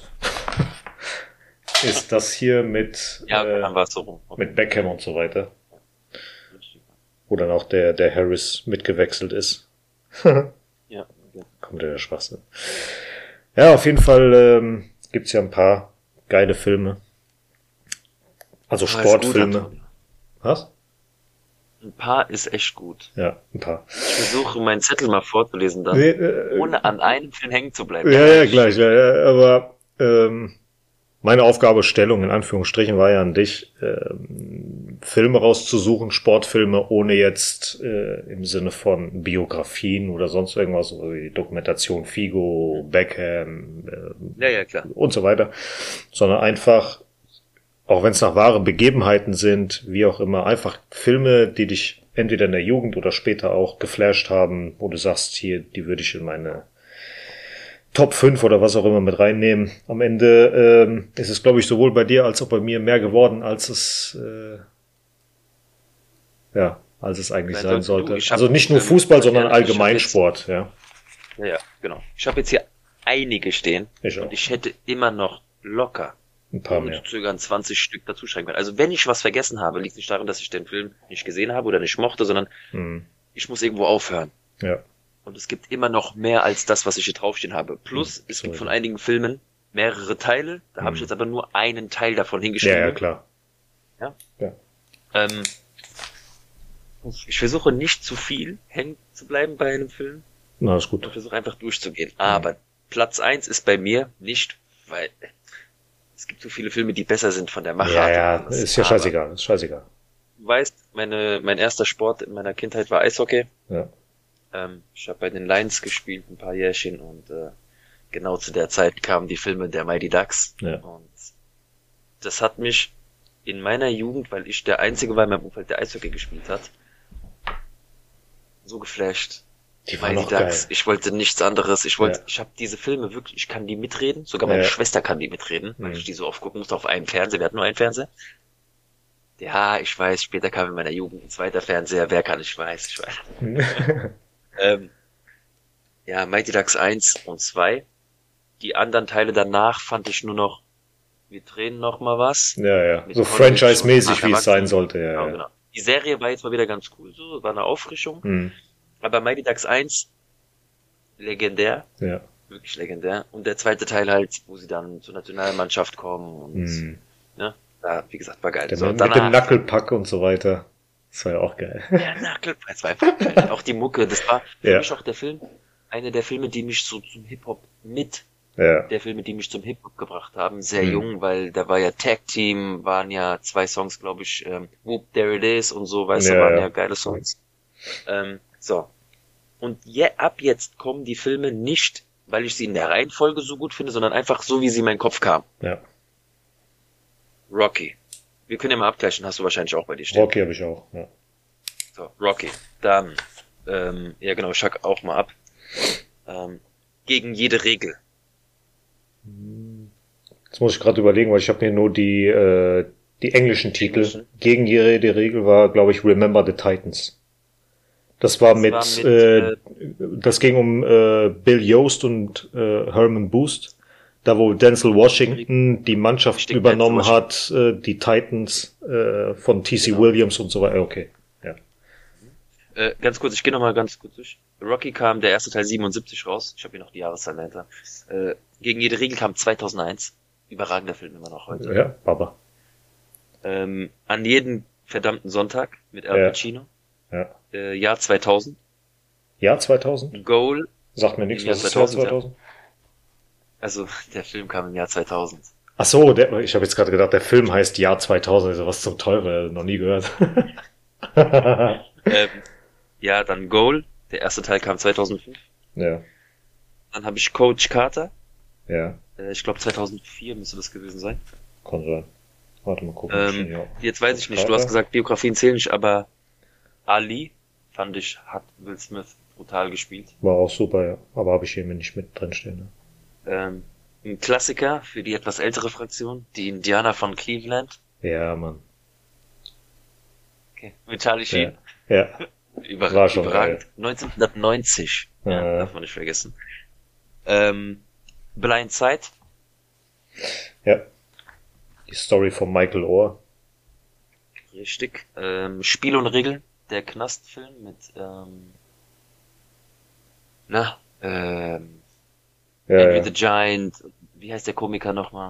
ist das hier mit, Ja, äh, dann war es so rum. Okay. mit Beckham und so weiter, wo dann auch der, der Harris mitgewechselt ist. Ja, okay. Kommt ja der Schwachsinn. Ja, auf jeden Fall ähm, gibt's ja ein paar geile Filme. Also Ah, ist gut, Sportfilme. Antonio. Was? Ein paar ist echt gut. Ja, ein paar. Ich versuche, meinen Zettel mal vorzulesen dann, Nee, äh, ohne an einem Film hängen zu bleiben. Ja, ja, gleich. Ja, ja, aber ähm, meine Aufgabestellung in Anführungsstrichen war ja an dich, ähm, Filme rauszusuchen, Sportfilme, ohne jetzt äh, im Sinne von Biografien oder sonst irgendwas, so wie Dokumentation Figo, Beckham äh, Ja, ja, klar. und so weiter, sondern einfach, auch wenn es nach wahren Begebenheiten sind, wie auch immer, einfach Filme, die dich entweder in der Jugend oder später auch geflasht haben, wo du sagst, hier, die würde ich in meine Top fünf oder was auch immer mit reinnehmen. Am Ende ähm, ist es, glaube ich, sowohl bei dir als auch bei mir mehr geworden, als es äh, ja, als es eigentlich Nein, sein du, sollte. ich hab, Also nicht nur ähm, Fußball, sondern ja, ich hab allgemein jetzt- Sport, ja. Ja, ja, genau. Ich habe jetzt hier einige stehen Ich auch. und ich hätte immer noch locker Ein paar ohne mehr. zu zögern zwanzig Stück dazu schreiben können. Also wenn ich was vergessen habe, liegt nicht daran, dass ich den Film nicht gesehen habe oder nicht mochte, sondern Hm. ich muss irgendwo aufhören. Ja. Und es gibt immer noch mehr als das, was ich hier draufstehen habe. Plus, Hm, es sorry. gibt von einigen Filmen mehrere Teile. Da habe ich Hm. jetzt aber nur einen Teil davon Ja, hingeschrieben. ja, klar. Ähm, ich versuche nicht zu viel hängen zu bleiben bei einem Film. Na, ist und gut. versuche einfach durchzugehen. Aber Platz eins ist bei mir nicht, weil es gibt so viele Filme, die besser sind von der Machart. Ja, und ja, alles. ist ja Aber scheißegal, ist scheißegal. Du weißt, meine, mein erster Sport in meiner Kindheit war Eishockey. Ja. Ähm, ich habe bei den Lions gespielt, ein paar Jährchen, und äh, genau zu der Zeit kamen die Filme der Mighty Ducks. Ja. Und das hat mich in meiner Jugend, weil ich der Einzige war in meinem Umfeld, der Eishockey gespielt hat, so geflasht. Die waren Mighty noch Ducks. geil. Ich wollte nichts anderes. Ich wollte, Ja. ich habe diese Filme wirklich, ich kann die mitreden. Sogar meine Ja. Schwester kann die mitreden, weil Mhm. ich die so oft gucken musste auf einem Fernseher. Wir hatten nur einen Fernseher. Ja, ich weiß, später kam in meiner Jugend ein zweiter Fernseher. Wer kann, ich weiß, ich weiß. ähm, ja, Mighty Ducks eins und zwei. Die anderen Teile danach fand ich nur noch, wir drehen noch mal was. Ja, ja. Mit So College franchise-mäßig, und wie es sein Erwachsenen. sollte, ja, Genau, ja. genau. Die Serie war jetzt mal wieder ganz cool, so, war eine Auffrischung. Mhm. Aber Mighty Ducks eins, legendär, Ja. wirklich legendär. Und der zweite Teil halt, wo sie dann zur Nationalmannschaft kommen und, Mhm. ne, da, wie gesagt, war geil. Der So, mit dem danach, Knucklepack und so weiter. Das war ja auch geil. der Knuckle, das war einfach geil. Auch die Mucke, das war für Ja. mich auch der Film, einer der Filme, die mich so zum Hip-Hop mit Ja. der Filme, die mich zum Hip-Hop gebracht haben, sehr Mhm. jung, weil da war ja Tag Team, waren ja zwei Songs, glaube ich, ähm, Whoop, There It Is und so, weißt Ja, du, waren ja. ja geile Songs. Ähm, so. Und je, ab jetzt kommen die Filme nicht, weil ich sie in der Reihenfolge so gut finde, sondern einfach so, wie sie in meinen Kopf kamen. Ja. Rocky. Wir können ja mal abgleichen, hast du wahrscheinlich auch bei dir stehen. Rocky habe ich auch, ja. So, Rocky. Dann, ähm, ja genau, ich hack auch mal ab. Ähm, gegen jede Regel. Jetzt muss ich gerade überlegen, weil ich habe mir nur die, äh, die englischen Titel. Englischen? Gegen jede Regel war, glaube ich, Remember the Titans. Das war Das mit, war mit, äh, äh, das ging um äh, Bill Yost und äh, Herman Boost. Da wo Denzel Washington die Mannschaft Richtig, übernommen Denzel hat, äh, die Titans äh, von T C Genau. Williams und so weiter. Okay, ja. Äh, ganz kurz, ich gehe nochmal ganz kurz durch. Rocky kam der erste Teil siebenundsiebzig raus. Ich habe hier noch die Jahreszahl dahinter. Äh, gegen jede Regel kam zweitausendeins. Überragender Film immer noch heute. Ja, Baba. Ähm, an jeden verdammten Sonntag mit Al Ja. Pacino. Ja. Äh, Jahr zweitausend. Jahr zweitausend? Goal. Sagt mir nichts, Im Jahr was ist Jahr zweitausend, ja. zweitausend? Also der Film kam im Jahr zweitausend. Ach so, der, ich habe jetzt gerade gedacht, der Film heißt Jahr zweitausend. Also was zum Teufel, noch nie gehört. ähm, ja, dann Goal. Der erste Teil kam zweitausendfünf. Ja, Dann habe ich Coach Carter. ja, Äh, ich glaube zweitausendvier müsste das gewesen sein. kann sein. Warte mal gucken. Ähm, ja. Jetzt weiß ich nicht, du Carter? hast gesagt, Biografien zählen nicht, aber Ali, fand ich, hat Will Smith brutal gespielt. War auch super, ja. Aber habe ich hier mir nicht mit drinstehen. Ne? Ähm, ein Klassiker für die etwas ältere Fraktion, die Indianer von Cleveland. Ja, Mann. Okay. Mit Charlie Sheen. Ja, ja. Über, War schon überragend. neunzehnhundertneunzig. Ja, Ja. darf man nicht vergessen. Ähm, Blind Side. ja. Die Story von Michael Orr. Richtig. Ähm, Spiel und Regeln. Der Knastfilm mit, ähm, na, ähm, Ja, Andrew ja. the Giant. Wie heißt der Komiker nochmal?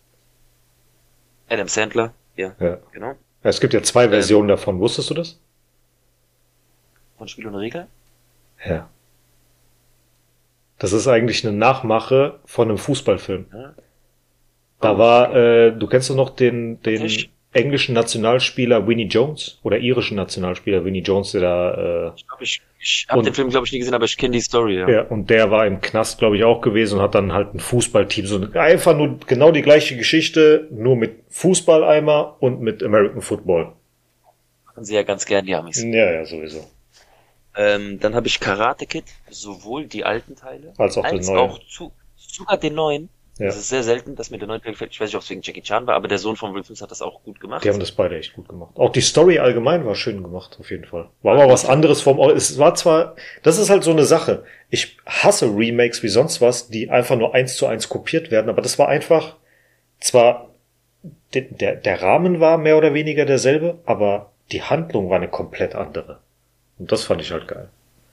Adam Sandler. Ja, ja. genau. Es gibt ja zwei Versionen davon. Wusstest du das? Von Spiel und Regeln. Ja. Das ist eigentlich eine Nachmache von einem Fußballfilm. Ja. Da Oh, war, äh, du kennst doch noch den, den Tatsächlich? englischen Nationalspieler Vinnie Jones oder irischen Nationalspieler Vinnie Jones, der da, Ich glaube, ich, ich habe Und- den Film, glaube ich, nie gesehen, aber ich kenne die Story, ja. äh, ja, und der war im Knast, glaube ich, auch gewesen und hat dann halt ein Fußballteam, so einfach nur genau die gleiche Geschichte, nur mit Fußballeimer und mit American Football. Machen sie ja ganz gern, die Amis. Ja, ja, sowieso. Ähm, dann habe ich Karate Kid, sowohl die alten Teile, Als auch den neuen. auch zu, sogar den neuen. Ja. Das ist sehr selten, dass mir der neue gefällt. Ich weiß nicht, ob es wegen Jackie Chan war, aber der Sohn von Will Smith hat das auch gut gemacht. Die haben das beide echt gut gemacht. Auch die Story allgemein war schön gemacht, auf jeden Fall. War aber was anderes vom, es war zwar, das ist halt so eine Sache. Ich hasse Remakes wie sonst was, die einfach nur eins zu eins kopiert werden, aber das war einfach, zwar, der, der, der Rahmen war mehr oder weniger derselbe, aber die Handlung war eine komplett andere. Und das fand ich halt geil.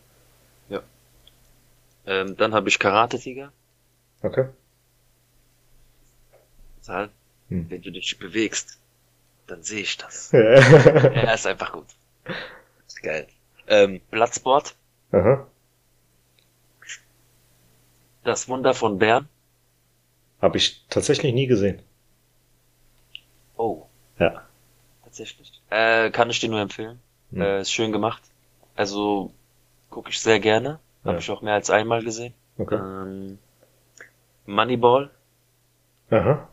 Ähm, dann habe ich Karate Tiger. Okay? Zahl. Hm. Wenn du dich bewegst, dann sehe ich das. Ja. Er ist einfach gut. Ist geil. Ähm, Bloodsport. Aha. Das Wunder von Bern. Habe ich tatsächlich nie gesehen. Oh, Ja. tatsächlich. Äh, kann ich dir nur empfehlen. Hm. Äh, ist schön gemacht. Also, gucke ich sehr gerne. Habe Ja. ich auch mehr als einmal gesehen. Okay. Ähm, Moneyball. Aha.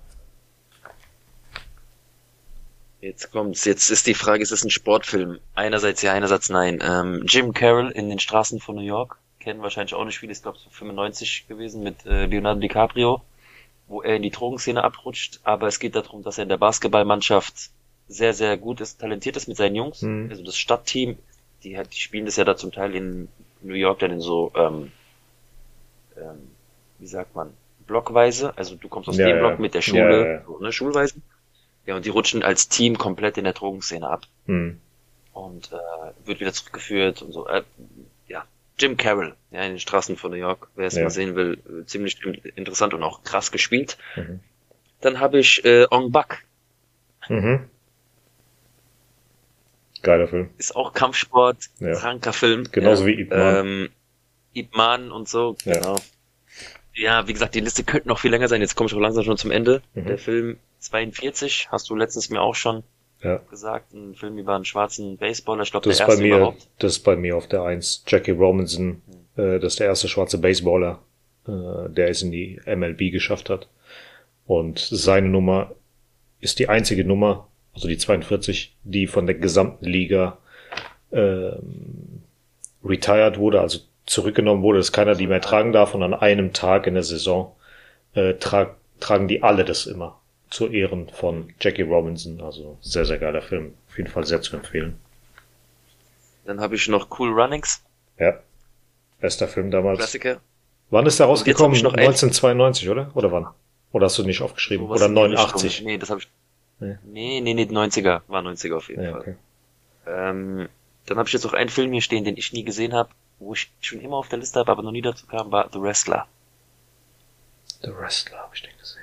Jetzt kommt's. Jetzt ist die Frage, ist es ein Sportfilm? Einerseits ja, einerseits nein. Ähm, Jim Carroll in den Straßen von New York. kennen wahrscheinlich auch nicht viele, ist glaube ich so fünfundneunzig gewesen mit äh, Leonardo DiCaprio, wo er in die Drogenszene abrutscht, aber es geht darum, dass er in der Basketballmannschaft sehr, sehr gut ist, talentiert ist mit seinen Jungs, mhm. also das Stadtteam, die, die spielen das ja da zum Teil in New York dann in so, ähm, ähm, wie sagt man, blockweise, also du kommst aus ja, dem ja. Block mit der Schule, ja, ja. So, ne, schulweise, ja, und die rutschen als Team komplett in der Drogenszene ab mhm. und äh, wird wieder zurückgeführt und so, äh, ja, Jim Carroll, ja, in den Straßen von New York, wer es ja. mal sehen will, äh, ziemlich interessant und auch krass gespielt. Mhm. Dann habe ich äh, Ong Bak. Mhm. Geiler Film. Ist auch Kampfsport, ja. kranker Film. Genauso ja. wie Ip Man. Ähm, Ip Man und so, ja. genau. Ja, wie gesagt, die Liste könnte noch viel länger sein. Jetzt komme ich auch langsam schon zum Ende. Mhm. Der Film zweiundvierzig, hast du letztens mir auch schon ja. gesagt. Ein Film über einen schwarzen Baseballer. Ich glaube, das der ist bei erste mir, überhaupt. Das ist bei mir auf der eins. Jackie Robinson, mhm. äh, das ist der erste schwarze Baseballer, äh, der es in die M L B geschafft hat. Und seine Nummer ist die einzige Nummer, also die zweiundvierzig, die von der gesamten Liga ähm, retired wurde, also zurückgenommen wurde, dass keiner die mehr tragen darf. Und an einem Tag in der Saison äh, tra- tragen die alle das immer zu Ehren von Jackie Robinson. Also sehr, sehr geiler Film. Auf jeden Fall sehr zu empfehlen. Dann habe ich noch Cool Runnings. Ja, bester Film damals. Klassiker. Wann ist der rausgekommen? noch neunzehnhundertzweiundneunzig, oder? Oder wann? Oder hast du nicht aufgeschrieben? Sowas Oder in die neunundachtzig? Richtung. Nee, das habe ich. Nee. Nee, nee, nee, neunziger. War neunziger auf jeden Ja, Fall. okay. Ähm, dann habe ich jetzt noch einen Film hier stehen, den ich nie gesehen habe, wo ich schon immer auf der Liste habe, aber noch nie dazu kam, war The Wrestler. The Wrestler habe ich den gesehen.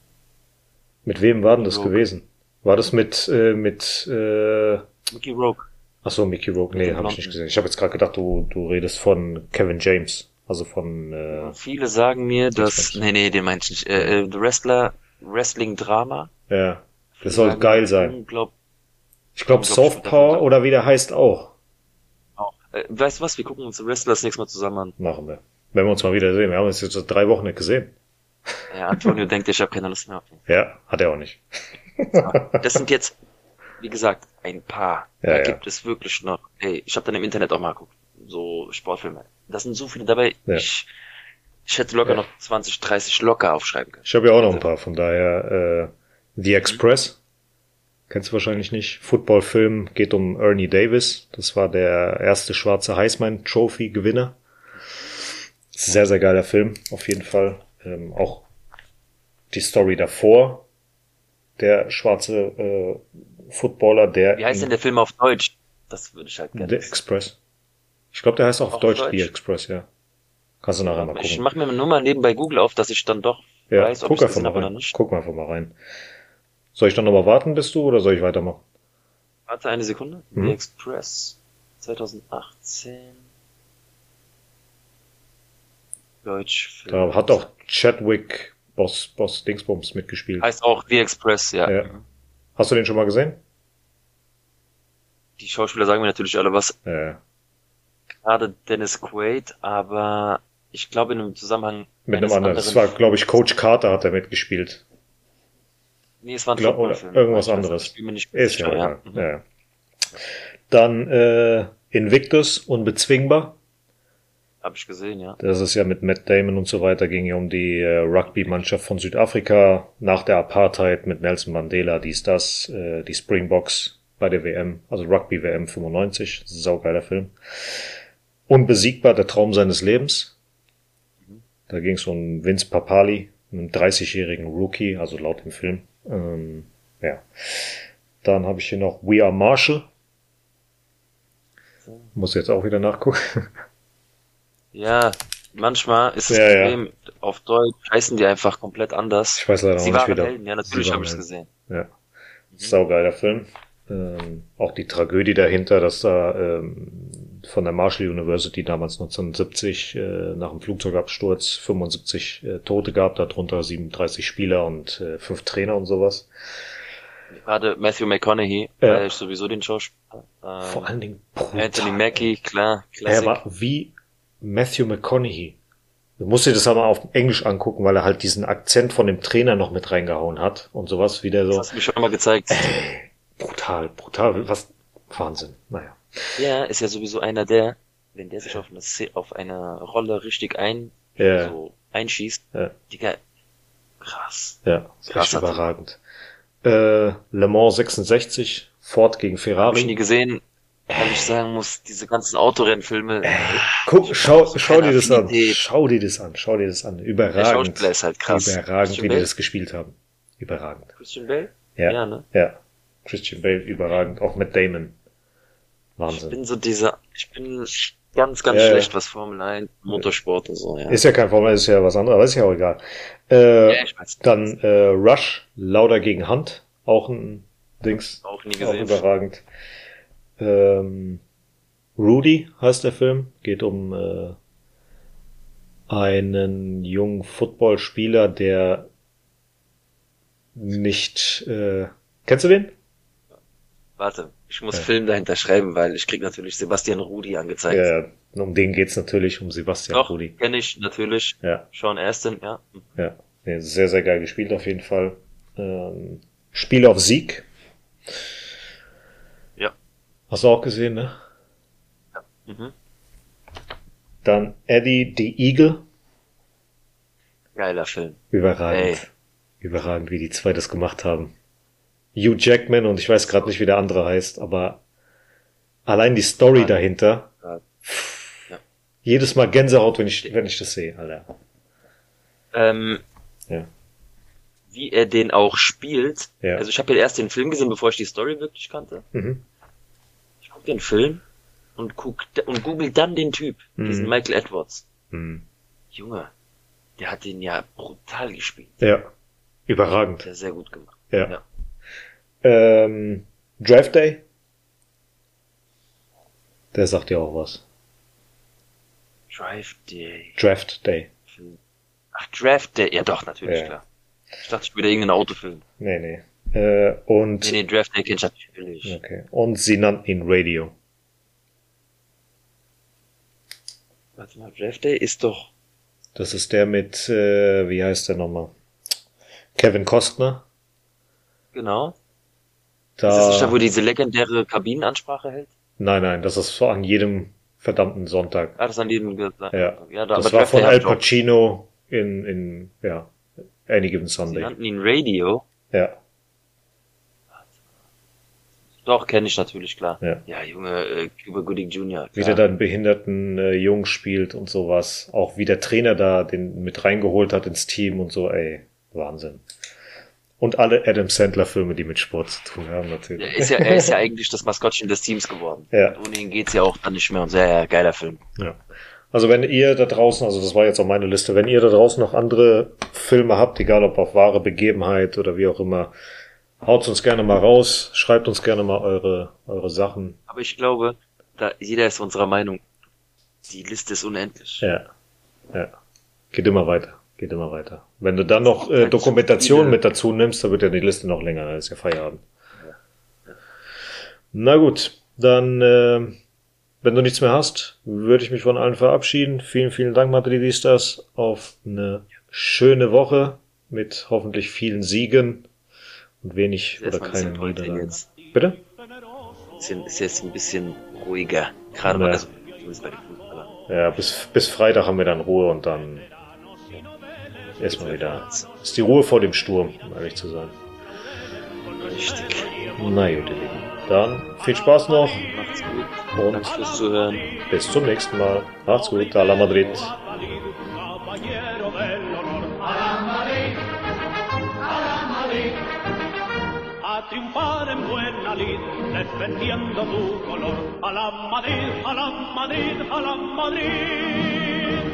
Mit wem war denn das Rogue. gewesen? War das mit, äh, mit, äh, Mickey Rourke. ach so, Mickey Rourke? Nee, den habe ich Blonden. nicht gesehen. Ich habe jetzt gerade gedacht, du, du redest von Kevin James. Also von, äh, Viele sagen mir, dass, meinst du? nee, nee, den meinst du nicht, äh, äh, The Wrestler, Wrestling-Drama. ja, Viele das soll sagen, geil sein. Unglaub, Ich glaube, unglaublich Soft Power guter oder wie der heißt auch. auch. Äh, weißt du was, wir gucken uns The Wrestler das nächste Mal zusammen an. Machen wir. Wenn wir uns mal wieder sehen. Wir haben uns jetzt seit drei Wochen nicht gesehen. Ja, Antonio denkt, ich habe keine Lust mehr auf ihn. Ja, hat er auch nicht. Das sind jetzt, wie gesagt, ein paar. Ja, da ja. gibt es wirklich noch, ey, ich habe dann im Internet auch mal geguckt, so Sportfilme. Da sind so viele dabei, Ja. ich, ich hätte locker Ja. noch zwanzig, dreißig locker aufschreiben können. Ich habe ja auch noch ein paar, von daher, äh, The Express. Kennst du wahrscheinlich nicht. Footballfilm, geht um Ernie Davis. Das war der erste schwarze Heisman Trophy Gewinner. Sehr, sehr geiler Film, auf jeden Fall. Ähm, auch die Story davor. Der schwarze äh, Footballer, der Wie heißt denn der Film auf Deutsch? Das würde ich halt gerne The wissen. Express. Ich glaube, der heißt auch auf Auf Deutsch, Deutsch? The Express, ja. Kannst du nachher mal Ich gucken. mache mir nur mal nebenbei Google auf, dass ich dann doch Ja, weiß, ob guck ich einfach gesehen mal habe oder rein. nicht. Guck mal einfach mal rein. Soll ich dann nochmal warten, bist du, oder soll ich weitermachen? Warte eine Sekunde. Mhm. The Express zwanzig achtzehn. Deutsch. Da hat auch Chadwick Boss, Boss Dingsbums mitgespielt. Heißt auch The Express, ja. Ja. Hast du den schon mal gesehen? Die Schauspieler sagen mir natürlich alle was. Ja. Gerade Dennis Quaid, aber ich glaube in einem Zusammenhang Mit einem eines anderen. Das war, glaube ich, Coach Carter hat er mitgespielt. Nee, es war ein Glaub, oder Footballfilm. irgendwas Ich weiß, anderes. Ich bin mir nicht Ist ja sicher, egal. Mhm. Ja. Dann äh, Invictus, Unbezwingbar. Hab ich gesehen, ja. Das ist ja mit Matt Damon und so weiter, ging ja um die äh, Rugby-Mannschaft von Südafrika nach der Apartheid mit Nelson Mandela, dies, das, äh, die Springboks bei der W M, also Rugby-W M fünfundneunzig, das ist ein saugeiler Film. Unbesiegbar, der Traum seines Lebens. Da ging es um Vince Papali, einen dreißigjährigen Rookie, also laut dem Film. Ähm, ja. Dann habe ich hier noch We Are Marshall. Muss jetzt auch wieder nachgucken. Ja, manchmal ist das Ja, ja. Problem, auf Deutsch heißen die einfach komplett anders. Ich weiß leider Sie auch nicht waren wieder. Helden, ja, natürlich Sie habe waren ich es Helden. gesehen. Ja. Saugeiler Film. Ähm, auch die Tragödie dahinter, dass da ähm, von der Marshall University damals neunzehnhundertsiebzig äh, nach dem Flugzeugabsturz fünfundsiebzig äh, Tote gab, darunter siebenunddreißig Spieler und äh, fünf Trainer und sowas. Gerade Matthew McConaughey, Ja. weil ich sowieso den Schauspieler. Ähm, Vor allen Dingen brutal. Anthony Mackie, klar, Er Klassik. war wie Matthew McConaughey. Du musst dir das aber auf Englisch angucken, weil er halt diesen Akzent von dem Trainer noch mit reingehauen hat und sowas, wie der Das so hast du mir schon mal gezeigt. brutal, brutal, was Wahnsinn. Naja. Ja, ist ja sowieso einer der, wenn der sich auf eine, Szene, auf eine Rolle richtig ein, Ja. so einschießt, Ja. Digga, krass. Ja, ist echt Krasser Typ. überragend. Äh, Le Mans sechsundsechzig, Ford gegen Hab ich nie Ferrari. gesehen, weil ich sagen muss, diese ganzen Autorennfilme, Guck, schau, so schau keine dir das an. Affinität. Schau dir das an. Schau dir das an. der Überragend. Schauspieler ist halt krass. Überragend, Christian wie die Bale? das gespielt haben. Überragend. Christian Bale? Ja. Ja, ne? Ja. Christian Bale, überragend. Auch mit Damon. Ich Wahnsinn. bin so dieser, ich bin ganz, ganz Ja, ja. schlecht, was Formel eins, Motorsport und so, ja. Ist ja kein Formel, ist ja was anderes, aber ist ja auch egal. Äh, Ja, ich weiß. dann äh, Rush, Lauder gegen Hunt. Auch ein Dings. Auch nie Auch gesehen. überragend. Ähm, Rudy heißt der Film. Geht um äh, einen jungen Footballspieler, der nicht... Äh, kennst du den? Warte, ich muss Ja. Film dahinter schreiben, weil ich krieg natürlich Sebastian Rudi angezeigt. Ja, um den geht's natürlich, um Sebastian Doch, Rudy. kenne ich natürlich. Ja, Sean Astin, ja. ja. Nee, sehr, sehr geil gespielt auf jeden Fall. Ähm, Spiel auf Sieg. Ja. Hast du auch gesehen, ne? Mhm. Dann Eddie the Eagle. Geiler Film. Überragend. Ey. Überragend, wie die zwei das gemacht haben. Hugh Jackman und ich weiß gerade nicht, wie der andere heißt, aber allein die Story Ja. dahinter. Ja. Ja. Jedes Mal Gänsehaut, wenn ich, wenn ich das sehe, Alter. Ähm, Ja. wie er den auch spielt. Ja. Also ich habe ja erst den Film gesehen, bevor ich die Story wirklich kannte. Mhm. Ich guck den Film und guck und google dann den Typ, Mhm. diesen Michael Edwards. Mhm. Junge, der hat den ja brutal gespielt. Ja. Überragend. Der hat sehr gut gemacht. Ja. Ja. Ähm, Draft Day. Der sagt ja auch was. Drive Day. Draft Day. Ach, Draft Day. Ja doch, natürlich, Ja. klar. Ich dachte, ich würde irgendeinen Autofilm. Nee, nee. Äh, und, Nee, nee, Draft Day kenn ich natürlich. okay. Und sie nannten ihn Radio. Warte mal, Draft Day ist doch... Das ist der mit, äh, wie heißt der nochmal? Kevin Costner. Genau. Da, Ist das nicht da, wo diese legendäre Kabinenansprache hält? nein, nein, das ist so an jedem verdammten Sonntag. Ah, das an jedem gesagt. Ja. ja da, Das aber war Draft von Day hab Al ich auch. Pacino in, in, ja, Any Given Sie Sunday. nannten ihn Radio. Ja, Doch, kenne ich natürlich, klar. Ja. Ja, Junge, äh, Cuba Gooding Junior wie Klar. der dann behinderten äh, Jungs spielt und sowas. Auch wie der Trainer da den mit reingeholt hat ins Team und so, ey, Wahnsinn. Und alle Adam Sandler Filme, die mit Sport zu tun haben, Er natürlich. ist ja, er ist ja eigentlich das Maskottchen des Teams geworden. Ja. Und ohne ihn geht's ja auch dann nicht mehr. Und sehr ja, geiler Film. Ja. Also wenn ihr da draußen, also das war jetzt auch meine Liste, wenn ihr da draußen noch andere Filme habt, egal ob auf wahre Begebenheit oder wie auch immer, haut's uns gerne mal raus, schreibt uns gerne mal eure, eure Sachen. Aber ich glaube, da jeder ist unserer Meinung. Die Liste ist unendlich. Ja, ja. Geht immer weiter, geht immer weiter. Wenn du dann noch äh, Halt so Dokumentation viele- mit dazu nimmst, dann wird ja die Liste noch länger, dann ist ja Feierabend. Na gut, dann, äh, wenn du nichts mehr hast, würde ich mich von allen verabschieden. Vielen, vielen Dank, Madridistas, auf eine schöne Woche mit hoffentlich vielen Siegen und wenig Ist oder erstmal ein keinen bisschen ruhiger Niederlagen. jetzt. Bitte? Bisschen, ist jetzt ein bisschen ruhiger. Gerade Ja. mal, also, zumindest bei den Fußballern. Ja, bis, bis Freitag haben wir dann Ruhe und dann erstmal wieder. Ist die Ruhe vor dem Sturm, um ehrlich zu sein. Richtig. Na gut, ihr Lieben. Dann viel Spaß noch Macht's gut. und Danke fürs Zuhören. bis zum nächsten Mal. Macht's gut, a la Madrid. Caballero del honor a la Madrid, a la Madrid, a triunfar en buena lid, defendiendo tu color, a la Madrid, a la Madrid, a la Madrid.